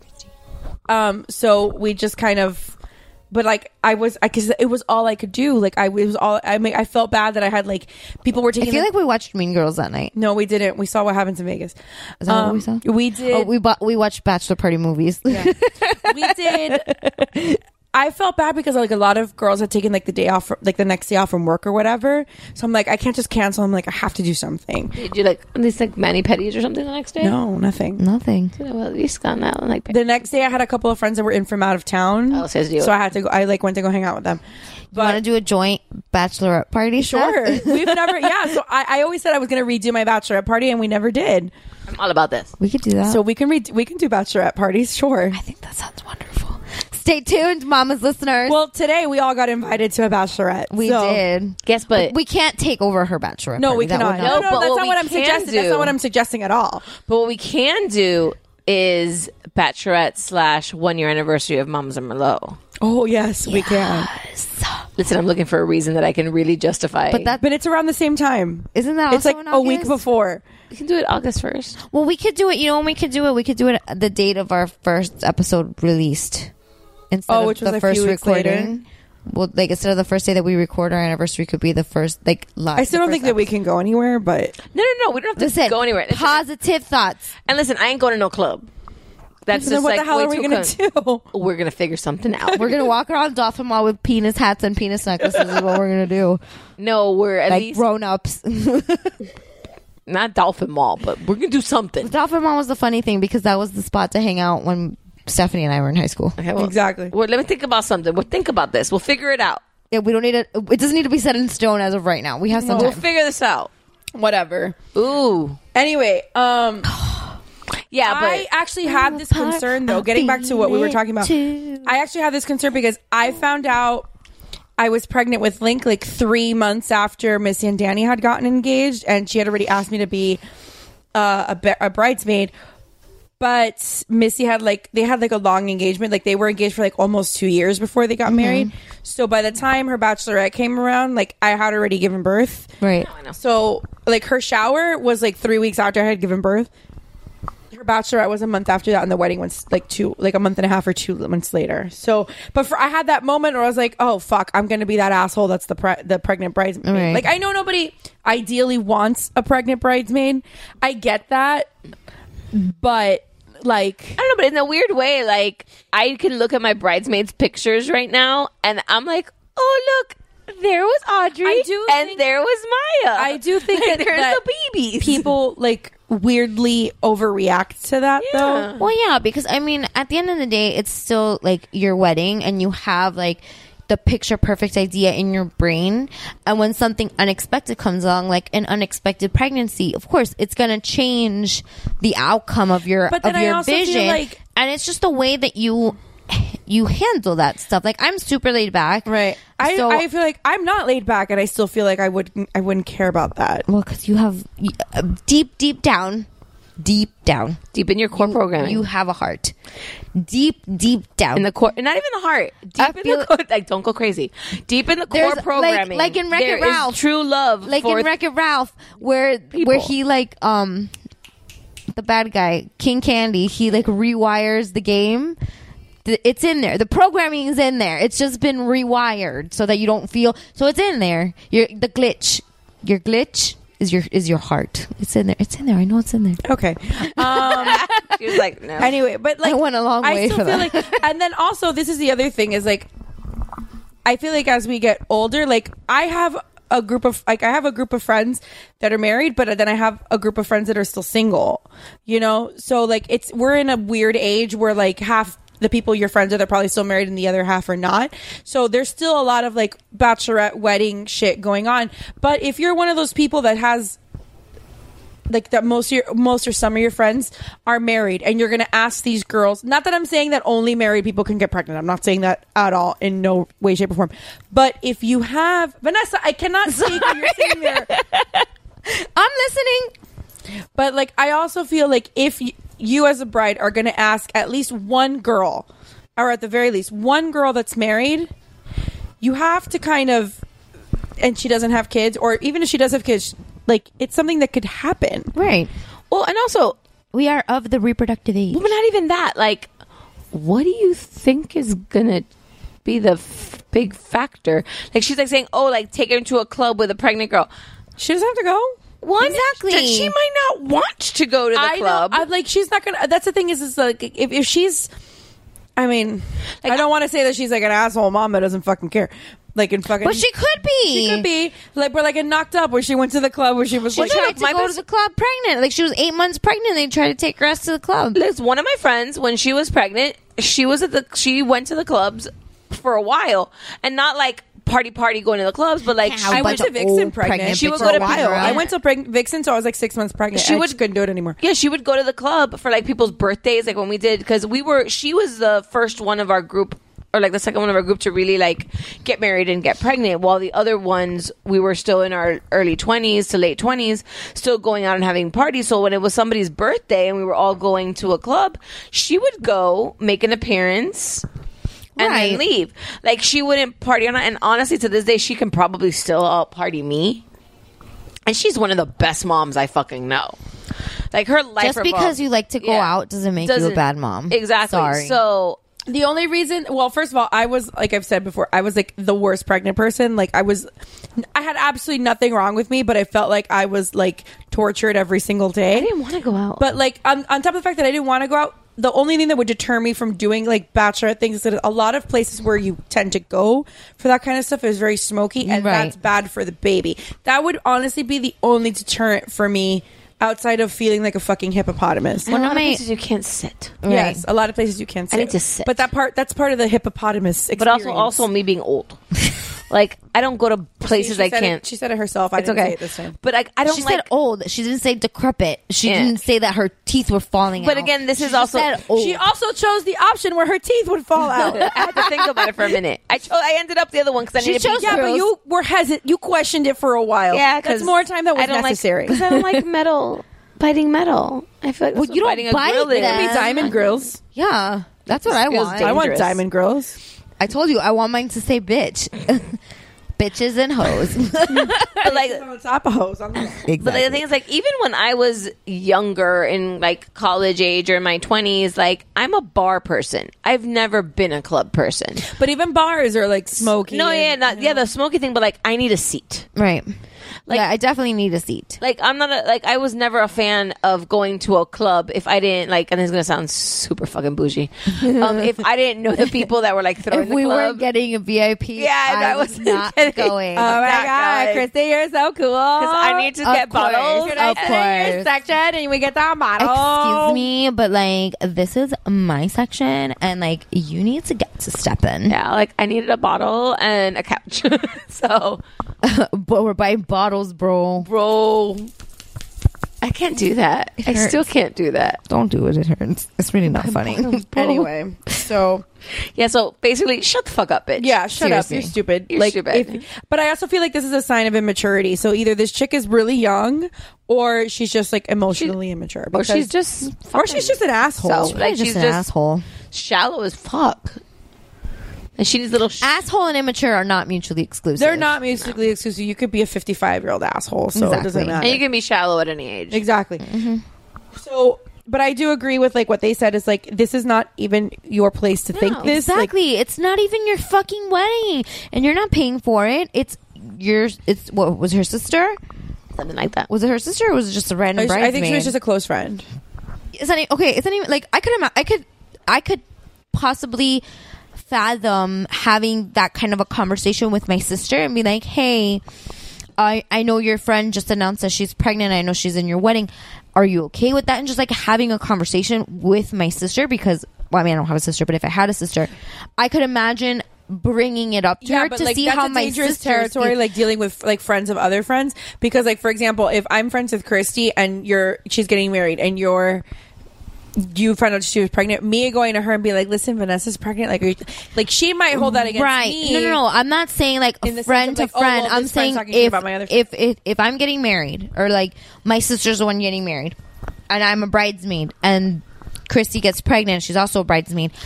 so we just kind of, but like because it was all I could do. Like I felt bad that I had like people were taking. I feel like we watched Mean Girls that night. No, we didn't. We saw What Happens in Vegas. Is that what we saw? We did. Oh, we watched bachelor party movies. Yeah. We did. I felt bad because like a lot of girls had taken like the day off, like the next day off from work or whatever. So I'm like, I can't just cancel. I'm like, I have to do something. Did you like at least like mani-pedis or something the next day? No, nothing. Well, at least gone out and like the next day I had a couple of friends that were in from out of town. Oh, says you. So I had to go. I like went to go hang out with them. But want to do a joint bachelorette party? Sure. We've never. Yeah. So I always said I was going to redo my bachelorette party, and we never did. I'm all about this. We could do that. So we can do bachelorette parties. Sure. I think that sounds wonderful. Stay tuned, Mama's listeners. Well, today we all got invited to a bachelorette. We did. Guess, but we can't take over her bachelorette. No, party. we cannot. No, but that's what not we what I'm can suggesting. That's do- not what I'm suggesting at all. But what we can do is bachelorette / 1 year anniversary of Mamas and Merlot. Oh yes, we can. Listen, I'm looking for a reason that I can really justify. But it's around the same time. Isn't that It's also like in a week August? before. We can do it August 1st. Well, we could do it. You know when we could do it? We could do it at the date of our first episode released. Instead of which was the a first few weeks recording. later. Well, like instead of the first day that we record our anniversary could be the first, like live. I still don't think that we can go anywhere, but No, we don't have to Listen, go anywhere. Listen, positive thoughts. and listen, I ain't going to no club. That's then just what like the hell way are we too going to do? We're gonna figure something out. We're gonna walk around Dolphin Mall with penis hats and penis necklaces. Is what we're gonna do. No, we're at Like least grown ups. not Dolphin Mall, but we're gonna do something. Dolphin Mall was the funny thing because that was the spot to hang out when Stephanie and I were in high school. Okay, well, Exactly. Well, let me think about something. We'll think about this. We'll figure it out. Yeah, we don't need it. It doesn't need to be set in stone as of right now. We have some We'll time. figure this out. Whatever. Ooh, Anyway, yeah, but I actually had this concern though. Getting back to what we were talking about, I actually had this concern because I found out I was pregnant with Link like 3 months after Missy and Danny had gotten engaged, and she had already asked me to be a bridesmaid. But Missy had they had a long engagement. Like they were engaged for like almost 2 years before they got married. So by the time her bachelorette came around, like I had already given birth. Right. So like her shower was like 3 weeks after I had given birth. Her bachelorette was a month after that, and the wedding was like a month and a half or 2 months later. So, but I had that moment where I was like, oh fuck, I'm gonna be that asshole that's the pregnant bridesmaid. Right. Like I know nobody ideally wants a pregnant bridesmaid. I get that, but like I don't know, but in a weird way, like I can look at my bridesmaids' pictures right now, and I'm like, oh look, there was Audrey, I do and think- there was Maya. I do think Like, that, there's that the babies. people like weirdly overreact to that though. Well, yeah, because I mean, at the end of the day, it's still like your wedding, and you have like the picture perfect idea in your brain. And when something unexpected comes along, like an unexpected pregnancy, of course, it's gonna change the outcome of your But then I also feel vision. like- And it's just the way that you handle that stuff. Like I'm super laid back, Right. I feel like I'm not laid back, and I still feel like I wouldn't care about that. Well, because you have deep down, deep in your core programming, you have a heart. Deep down in the core, not even the heart. Deep in the core, like don't go crazy. Deep in the core There's, programming, like in Wreck-It there is Ralph, true love. like for in Wreck-It Ralph, where he like the bad guy King Candy, he like rewires the game. It's in there. The programming is in there. It's just been rewired so that you don't feel. So it's in there. Your glitch is your heart. It's in there. It's in there. I know it's in there. Okay. She was like, no. Anyway, but like I went a long way I still for feel that. like, and then also this is the other thing is like, I feel like as we get older, like I have a group of friends that are married, but then I have a group of friends that are still single. You know, so like we're in a weird age where like half the people your friends are, they're probably still married and the other half are not. So there's still a lot of like bachelorette wedding shit going on. But if you're one of those people that has like that most or some of your friends are married, and you're going to ask these girls, not that I'm saying that only married people can get pregnant. I'm not saying that at all, in no way, shape, or form. But if you have, Vanessa, I cannot speak when you're sitting there. I'm listening. But like, I also feel like if you as a bride are going to ask at least one girl or at the very least, one girl that's married, you have to kind of, and she doesn't have kids, or even if she does have kids, like, it's something that could happen. Right. Well, and also, we are of the reproductive age. Well, but not even that. Like, what do you think is gonna be the big factor? Like, she's like saying, "Oh, like take her into a club with a pregnant girl." She doesn't have to go. One, exactly. She might not want to go to the club. I'm like, she's not gonna. That's the thing is like, if she's, I mean, like, I don't want to say that she's like an asshole mom that doesn't fucking care. Like in fucking, but she could be. She could be like, we're like in Knocked Up, where she went to the club where she was like, tried to go to the club pregnant. Like she was 8 months pregnant. They tried to take her ass to the club. There's one of my friends when she was pregnant. She went to the clubs for a while, and not like party going to the clubs, but like I went to Vixen pregnant. She would go to while. I went to Vixen, so I was like 6 months pregnant. She couldn't do it anymore. Yeah, she would go to the club for like people's birthdays, like when we did, because she was the first one of our group, or like the second one of our group, to really like get married and get pregnant, while the other ones, we were still in our early 20s to late 20s, still going out and having parties. So when it was somebody's birthday and we were all going to a club, she would go make an appearance and then leave. Like, she wouldn't party on it. And honestly, to this day, she can probably still out-party me. And she's one of the best moms I fucking know. Like, her life... Just because you like to go out doesn't make you a bad mom. Exactly. Sorry. So... The only reason... Well, first of all, I was, like I've said before, I was, like, the worst pregnant person. Like, I had absolutely nothing wrong with me, but I felt like I was, like, tortured every single day. I didn't want to go out. But, like, on top of the fact that I didn't want to go out, the only thing that would deter me from doing like bachelorette things is that a lot of places where you tend to go for that kind of stuff is very smoky, and that's bad for the baby. That would honestly be the only deterrent for me, outside of feeling like a fucking hippopotamus. One of the places you can't sit. Yes, a lot of places you can't sit. I need to sit. But that's part of the hippopotamus experience. But also me being old. Like, I don't go to places I can't. She said it herself. I didn't say it this time. But I don't She like... said old. She didn't say decrepit. She didn't say that her teeth were falling out. But again, this is also... She also chose the option where her teeth would fall out. I had to think about it for a minute. I ended up the other one because I needed to be... Yeah, but you were hesitant. You questioned it for a while. Yeah, that's more time that was necessary. Because I don't like metal. Biting metal. I feel like you don't bite grill It could be diamond grills. Yeah, that's what I want. I want diamond grills. I told you I want mine to say bitch. Bitches and hoes. But like on top of hoes. Exactly. But like, the thing is, like, even when I was younger, in like college age or in my 20s, like, I'm a bar person. I've never been a club person. But even bars are like smoky. No, the smoky thing. But like, I need a seat. Right. Like, yeah, I definitely need a seat. Like, I'm not I was never a fan of going to a club if I didn't like, and this is gonna sound super fucking bougie. If I didn't know the people that were like throwing if the we club, weren't getting a VIP, I was not going. Oh my god, Christy, you're so cool. Because I need to get bottles. Of course. Section, and we get that bottle. Excuse me, but like, this is my section, and like, you need to get to step in. Yeah, like, I needed a bottle and a couch. So, but we're buying bottles, bro. I can't do that. I still can't do that. Don't do it. It hurts. It's really not funny. Anyway, so yeah. So basically, shut the fuck up, bitch. Yeah, shut Seriously. up. You're stupid. You're stupid. But I also feel like this is a sign of immaturity. So either this chick is really young, or she's just like emotionally immature. Or she's just an asshole. Like, she's an asshole. Shallow as fuck. And she needs little asshole and immature are not mutually exclusive. They're not mutually exclusive. You could be a 55-year-old asshole, so it doesn't matter. And you can be shallow at any age. Exactly. So, but I do agree with like what they said is like, this is not even your place to think this. Exactly. Like, it's not even your fucking wedding, and you're not paying for it. It's yours. It's what was her sister? Something like that. Was it her sister, or was it just a random bridesmaid? I think she was just a close friend. It's not even like I could possibly fathom having that kind of a conversation with my sister and be like, hey, I know your friend just announced that she's pregnant. I know she's in your wedding. Are you okay with that? And just like having a conversation with my sister, because, well, I mean, I don't have a sister, but if I had a sister, I could imagine bringing it up to her to see how my dangerous sister territory, like dealing with like friends of other friends. Because like, for example, if I'm friends with Christy and she's getting married and you find out she was pregnant, me going to her and be like, listen, Vanessa's pregnant, like she might hold that against me. No, I'm not saying like a friend to friend. I'm saying if I'm getting married, or like my sister's the one getting married and I'm a bridesmaid and Christy gets pregnant, she's also a bridesmaid,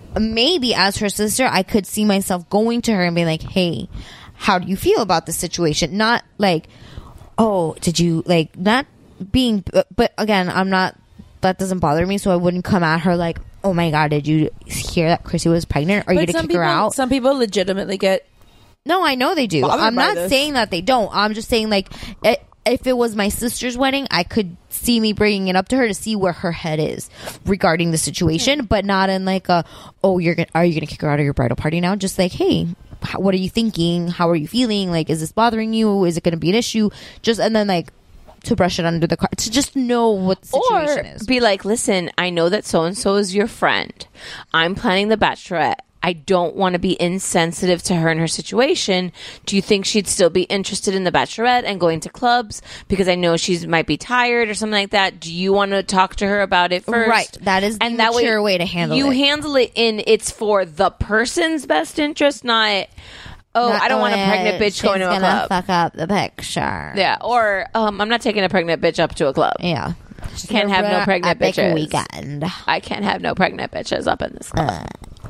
maybe as her sister, I could see myself going to her and being like, hey, how do you feel about this situation? Not like, oh, did you, like, not being, but again, I'm not, that doesn't bother me, so I wouldn't come at her like, oh my God, did you hear that Chrissy was pregnant? Are you going to kick her out? Some people legitimately get... No, I know they do. I'm not saying that they don't. I'm just saying, like, if it was my sister's wedding, I could see me bringing it up to her to see where her head is regarding the situation, but not in like a, oh, are you gonna kick her out of your bridal party now? Just like, hey, what are you thinking? How are you feeling? Like, is this bothering you? Is it gonna be an issue? Just, and then like to brush it under the car, to just know what the situation is. Be like, listen, I know that so and so is your friend. I'm planning the bachelorette. I don't want to be insensitive to her and her situation. Do you think she'd still be interested in the bachelorette and going to clubs? Because I know she might be tired or something like that. Do you want to talk to her about it first? Right. That is the mature way to handle it. You handle it in it's for the person's best interest, not... Oh, I don't want a pregnant bitch going to a club. Fuck up the picture. Yeah, or I'm not taking a pregnant bitch up to a club. Yeah. Can't have no pregnant bitches. Weekend. I can't have no pregnant bitches up in this club.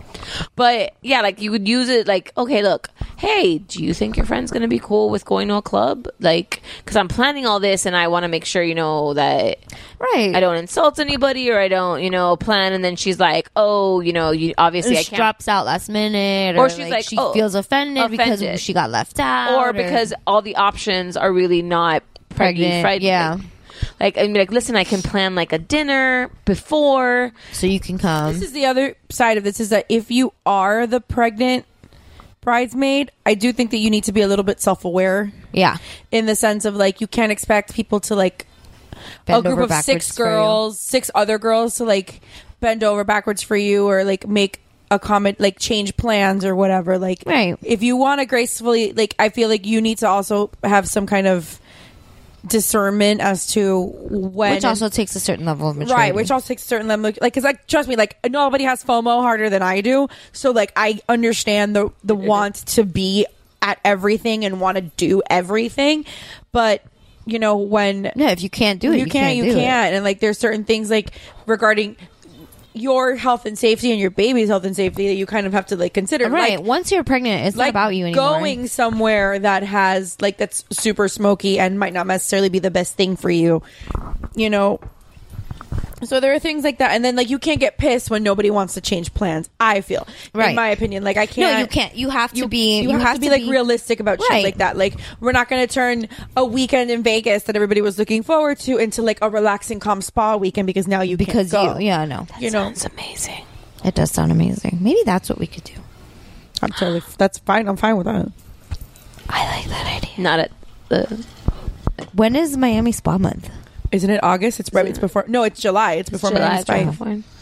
But yeah, like you would use it like, okay, look, hey, do you think your friend's going to be cool with going to a club? Like, because I'm planning all this and I want to make sure, you know, that I don't insult anybody or I don't, you know, plan. And then she's like, oh, you know, you obviously I she can't. Drops out last minute. Or she's like she oh, feels offended because she got left out. Or because all the options are really not pregnant. Yeah. Like, I'd be like, listen, I can plan like a dinner before. So you can come. This is the other side of this, is that if you are the pregnant bridesmaid, I do think that you need to be a little bit self-aware. Yeah. In the sense of like, you can't expect people to like, bend a group of 6 girls, 6 other girls to like bend over backwards for you or like make a comment, like change plans or whatever. Like, if you want to gracefully, like, I feel like you need to also have some kind of discernment as to when, which also takes a certain level of maturity, right? Which also takes a certain level, like, because like, trust me, like, nobody has FOMO harder than I do. So like, I understand the want to be at everything and want to do everything, but you know, when if you can't do it, you can't. And like, there's certain things like regarding your health and safety and your baby's health and safety that you kind of have to like consider. Right. Like, once you're pregnant, it's not about you anymore. Going somewhere that has like, that's super smoky and might not necessarily be the best thing for you, you know. So there are things like that, and then like, you can't get pissed when nobody wants to change plans. I feel, in my opinion, like, I can't. No, you can't. You have to be. You have to be like realistic about shit like that. Like, we're not going to turn a weekend in Vegas that everybody was looking forward to into like a relaxing, calm spa weekend because now you can't go. Yeah, I know. That sounds amazing. It does sound amazing. Maybe that's what we could do. I'm totally. That's fine. I'm fine with that. I like that idea. Not at the. When is Miami Spa Month? Isn't it August? It's right. It's before. No, it's July. It's before Miami Spa.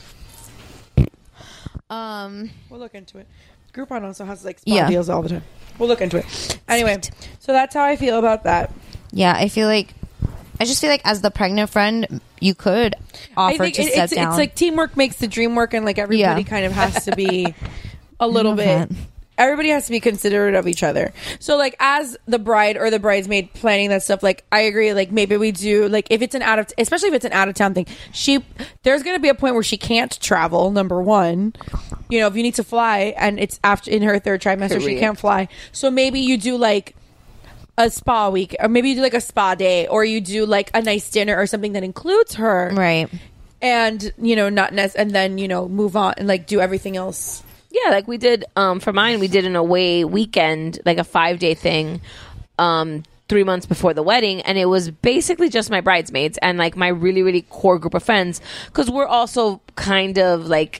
We'll look into it. Groupon also has like spa deals all the time. We'll look into it. Anyway, so that's how I feel about that. Yeah, I just feel like as the pregnant friend, you could offer to step down. It's like teamwork makes the dream work, and like everybody kind of has to be a little bit. Everybody has to be considerate of each other. So like, as the bride or the bridesmaid planning that stuff, like, I agree, like, maybe we do, like, if it's especially if it's an out of town thing, there's going to be a point where she can't travel, number one. You know, if you need to fly and it's after in her 3rd trimester, she can't fly. So maybe you do like a spa week, or maybe you do like a spa day, or you do like a nice dinner or something that includes her. Right. And, you know, and then, you know, move on and like do everything else. Yeah, like we did for mine, we did an away weekend, like a 5-day thing, 3 months before the wedding, and it was basically just my bridesmaids and like my really, really core group of friends, because we're also kind of like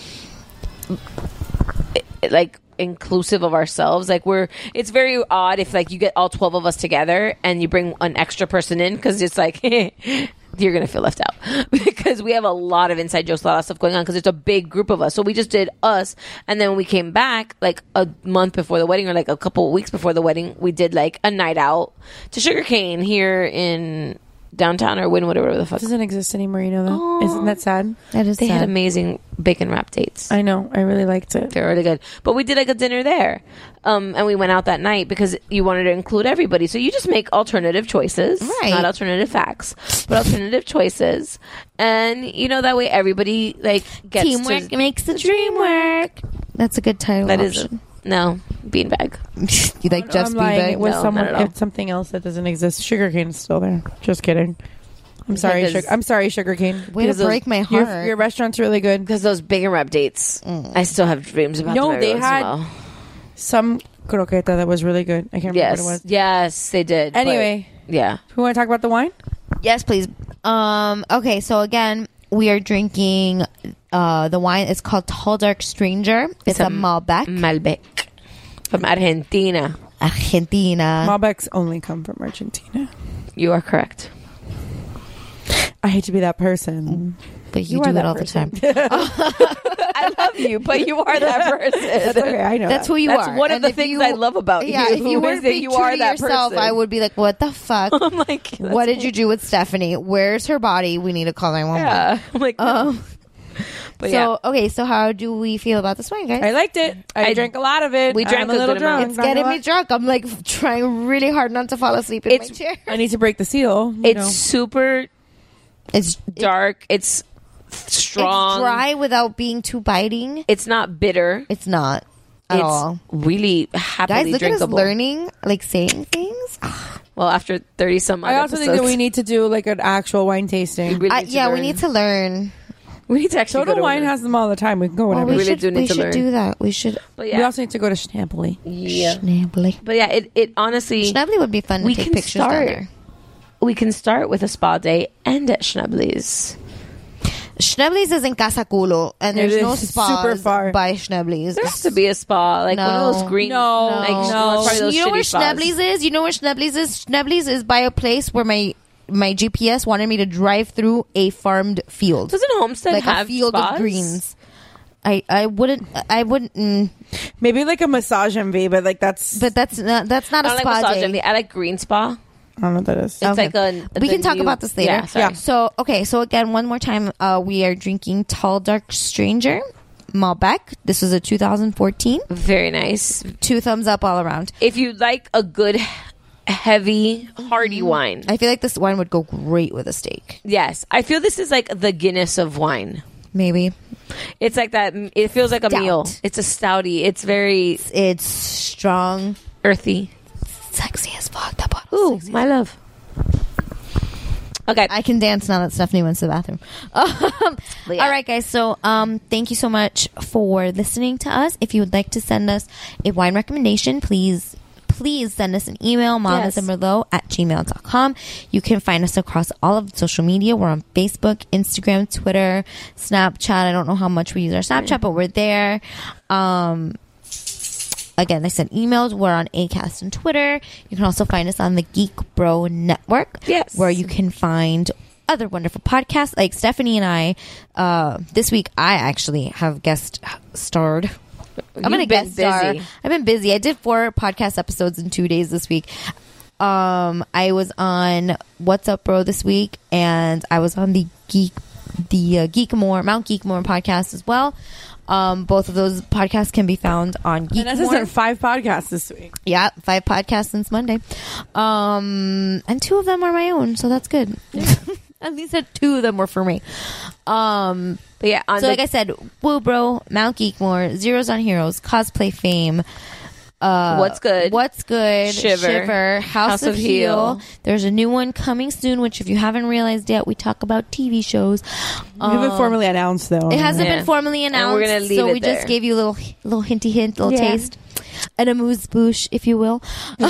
inclusive of ourselves. Like, it's very odd if like you get all 12 of us together and you bring an extra person in, because it's like you're gonna feel left out because we have a lot of inside jokes, a lot of stuff going on because it's a big group of us. So we just did us, and then we came back like a month before the wedding, or like a couple of weeks before the wedding. We did like a night out to Sugarcane here in downtown or Wynwood or whatever the fuck. Doesn't exist anymore, you know that? Oh. Isn't that sad? That is They sad. had amazing bacon wrap dates. I know. I really liked it. They're really good. But we did like a dinner there. And we went out that night because you wanted to include everybody. So you just make alternative choices. Right. Not alternative facts, but alternative choices. And, you know, that way everybody, like, gets Teamwork to... makes the dream work. That's a good title. That is... option. No. Beanbag. You like Jeff's I'm lying. beanbag? It was No, someone. not at all. It's something else that doesn't exist. Sugarcane is still there. Just kidding. I'm sorry. Because- I'm sorry, Sugarcane. Way to break my heart. Your restaurant's really good. Because those bacon wrap dates, I still have dreams about No, them every they once in a had while. some croqueta that was really good. I can't remember Yes. what it was. Yes, they did. but- Anyway, yeah. we want to talk about the wine? Yes, please. Okay, so again, we are drinking the wine. It's called Tall Dark Stranger. It's a Malbec. Malbec. From Argentina. Argentina. Malbecs only come from Argentina. You are correct. I hate to be that person. But you are do it that all person. the time. I love you, but you are that person. That's okay. I know. That's that. who you That's are. one of And the if things you- I love about Yeah, you. if you were is to that be you true are to that yourself, person. I would be like, what the fuck? I'm like, What did you do with Stephanie? Where's her body? We need to call 911. Yeah. I'm like, no. But So, okay, so how do we feel about this wine, guys? I liked it. I drank a lot of it. We drank I'm a a little good amount. drunk. It's not gonna getting me lie. drunk. I'm like trying really hard not to fall asleep in my chair. I need to break the seal. you it's know. super It's dark. It's strong. It's dry without being too biting. It's not bitter. It's not at It's all. really happily Guys, look drinkable. at us learning, like saying things. Well, after 30 some odd I also think that episodes, we need to do like an actual wine tasting. we really need to Yeah, we learn. need to learn. We need to actually go Total to Wine one. has them all the time. We can go Well, whenever. we really should, do need we to should learn. do that. We should. But We yeah, also need to go to Schnappley. yeah. Schnably. But yeah, it honestly, Schnably would be fun to we take can pictures down start. there. We can start with a spa day and at Schnebley's. Schnebley's is in Casa Culo, and It there's no is spas super far. by Schnebley's. There has to be a spa, like one of those green. No. like, No. probably those You know where shitty spas. Schnebley's is? You know where Schnebley's is? Schnebley's is by a place where my GPS wanted me to drive through a farmed field, Doesn't Homestead like have a field spas? of greens. I wouldn't. Maybe like a massage MV, but like that's. But that's not I a don't like spa massage day. envy. I like green spa. I don't know what that is. It's Okay. like a. We the can talk new- about this later. Yeah, sorry. So, okay. So again, one more time, we are drinking Tall Dark Stranger Malbec. This was a 2014. Very nice. 2 thumbs up all around. If you like a good, heavy, hearty wine, I feel like this wine would go great with a steak. yes, I feel this is like the Guinness of wine. Maybe. It's like that. It feels like a Stout. meal. It's a stouty. It's very It's strong, earthy. sexy as fuck. That bottle's Ooh, sexy. my love. Okay. I can dance now that Stephanie went to the bathroom. But yeah. All right, guys. So, thank you so much for listening to us. If you would like to send us a wine recommendation, please send us an email, malasandmerlot@gmail.com. You can find us across all of social media. We're on Facebook, Instagram, Twitter, Snapchat. I don't know how much we use our Snapchat, but we're there. Again, I sent emails. We're on Acast and Twitter. You can also find us on the Geek Bro Network, Yes. where you can find other wonderful podcasts. Like Stephanie and I, this week I actually have guest starred. I'm going to You've been guest star. busy. I've been busy. I did 4 podcast episodes in 2 days this week. I was on What's Up Bro this week, and I was on the Geekmore, Mount Geekmore podcast as well. Both of those podcasts can be found on And this isn't Geekmore. 5 podcasts this week. Yeah, 5 podcasts since Monday. And 2 of them are my own, so that's good. At least 2 of them were for me. But yeah, on So like I said, Woo Bro, Mount Geekmore, Zeros on Heroes, Cosplay Fame, What's Good? What's Good, Shiver, House of Heal. There's a new one coming soon, which if you haven't realized yet, we talk about TV shows. We haven't formally announced though. It hasn't Yeah. been formally And announced, we're gonna leave so it we just there. gave you a little hinty hint, little Yeah. taste, and a moose boosh, if you will.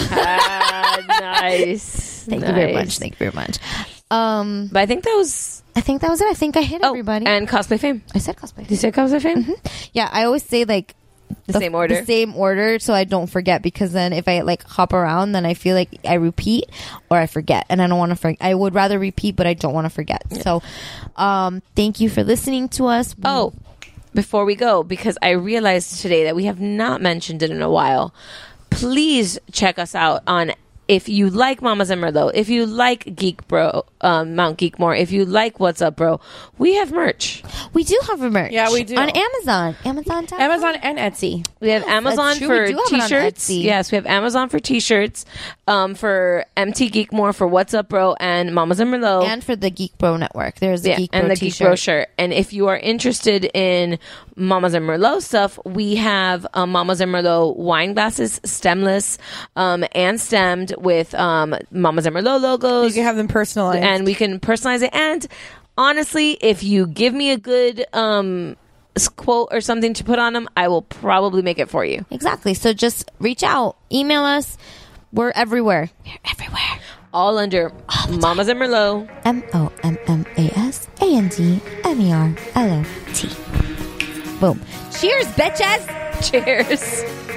Nice. Thank you very much. Thank you very much. But I think that was I think that was it. I think I hit everybody. and Cosplay Fame. I said cosplay. Did you say Cosplay Fame? Yeah, I always say like The same order. the same order, so I don't forget. Because then if I like hop around, then I feel like I repeat or I forget, and I don't want to forget. I would rather repeat, but I don't want to forget. So, thank you for listening to us. Oh, before we go, because I realized today that we have not mentioned it in a while. Please check us out on if you like Mamas and Merlot, if you like Geek Bro, Mount Geekmore, if you like What's Up Bro, we have merch. We do have a merch. Yeah, we do. On Amazon. Amazon and Etsy. We have Amazon true. for We do have it on t-shirts. Etsy. Yes, we have Amazon for t-shirts, for MT Geekmore, for What's Up Bro, and Mamas and Merlot. And for the Geek Bro Network. There's the Geek Bro and the t-shirt. Geek Bro shirt. And if you are interested in Mamas and Merlot stuff, we have Mamas and Merlot wine glasses, stemless and stemmed, with Mamas and Merlot logos. You can have them personalized. And we can personalize it. And honestly, if you give me a good quote or something to put on them, I will probably make it for you. Exactly. So just reach out. Email us. We're everywhere. We're everywhere. All under Mamas and Merlot. MOMMASANDMERLOT. Boom. Cheers, bitches. Cheers.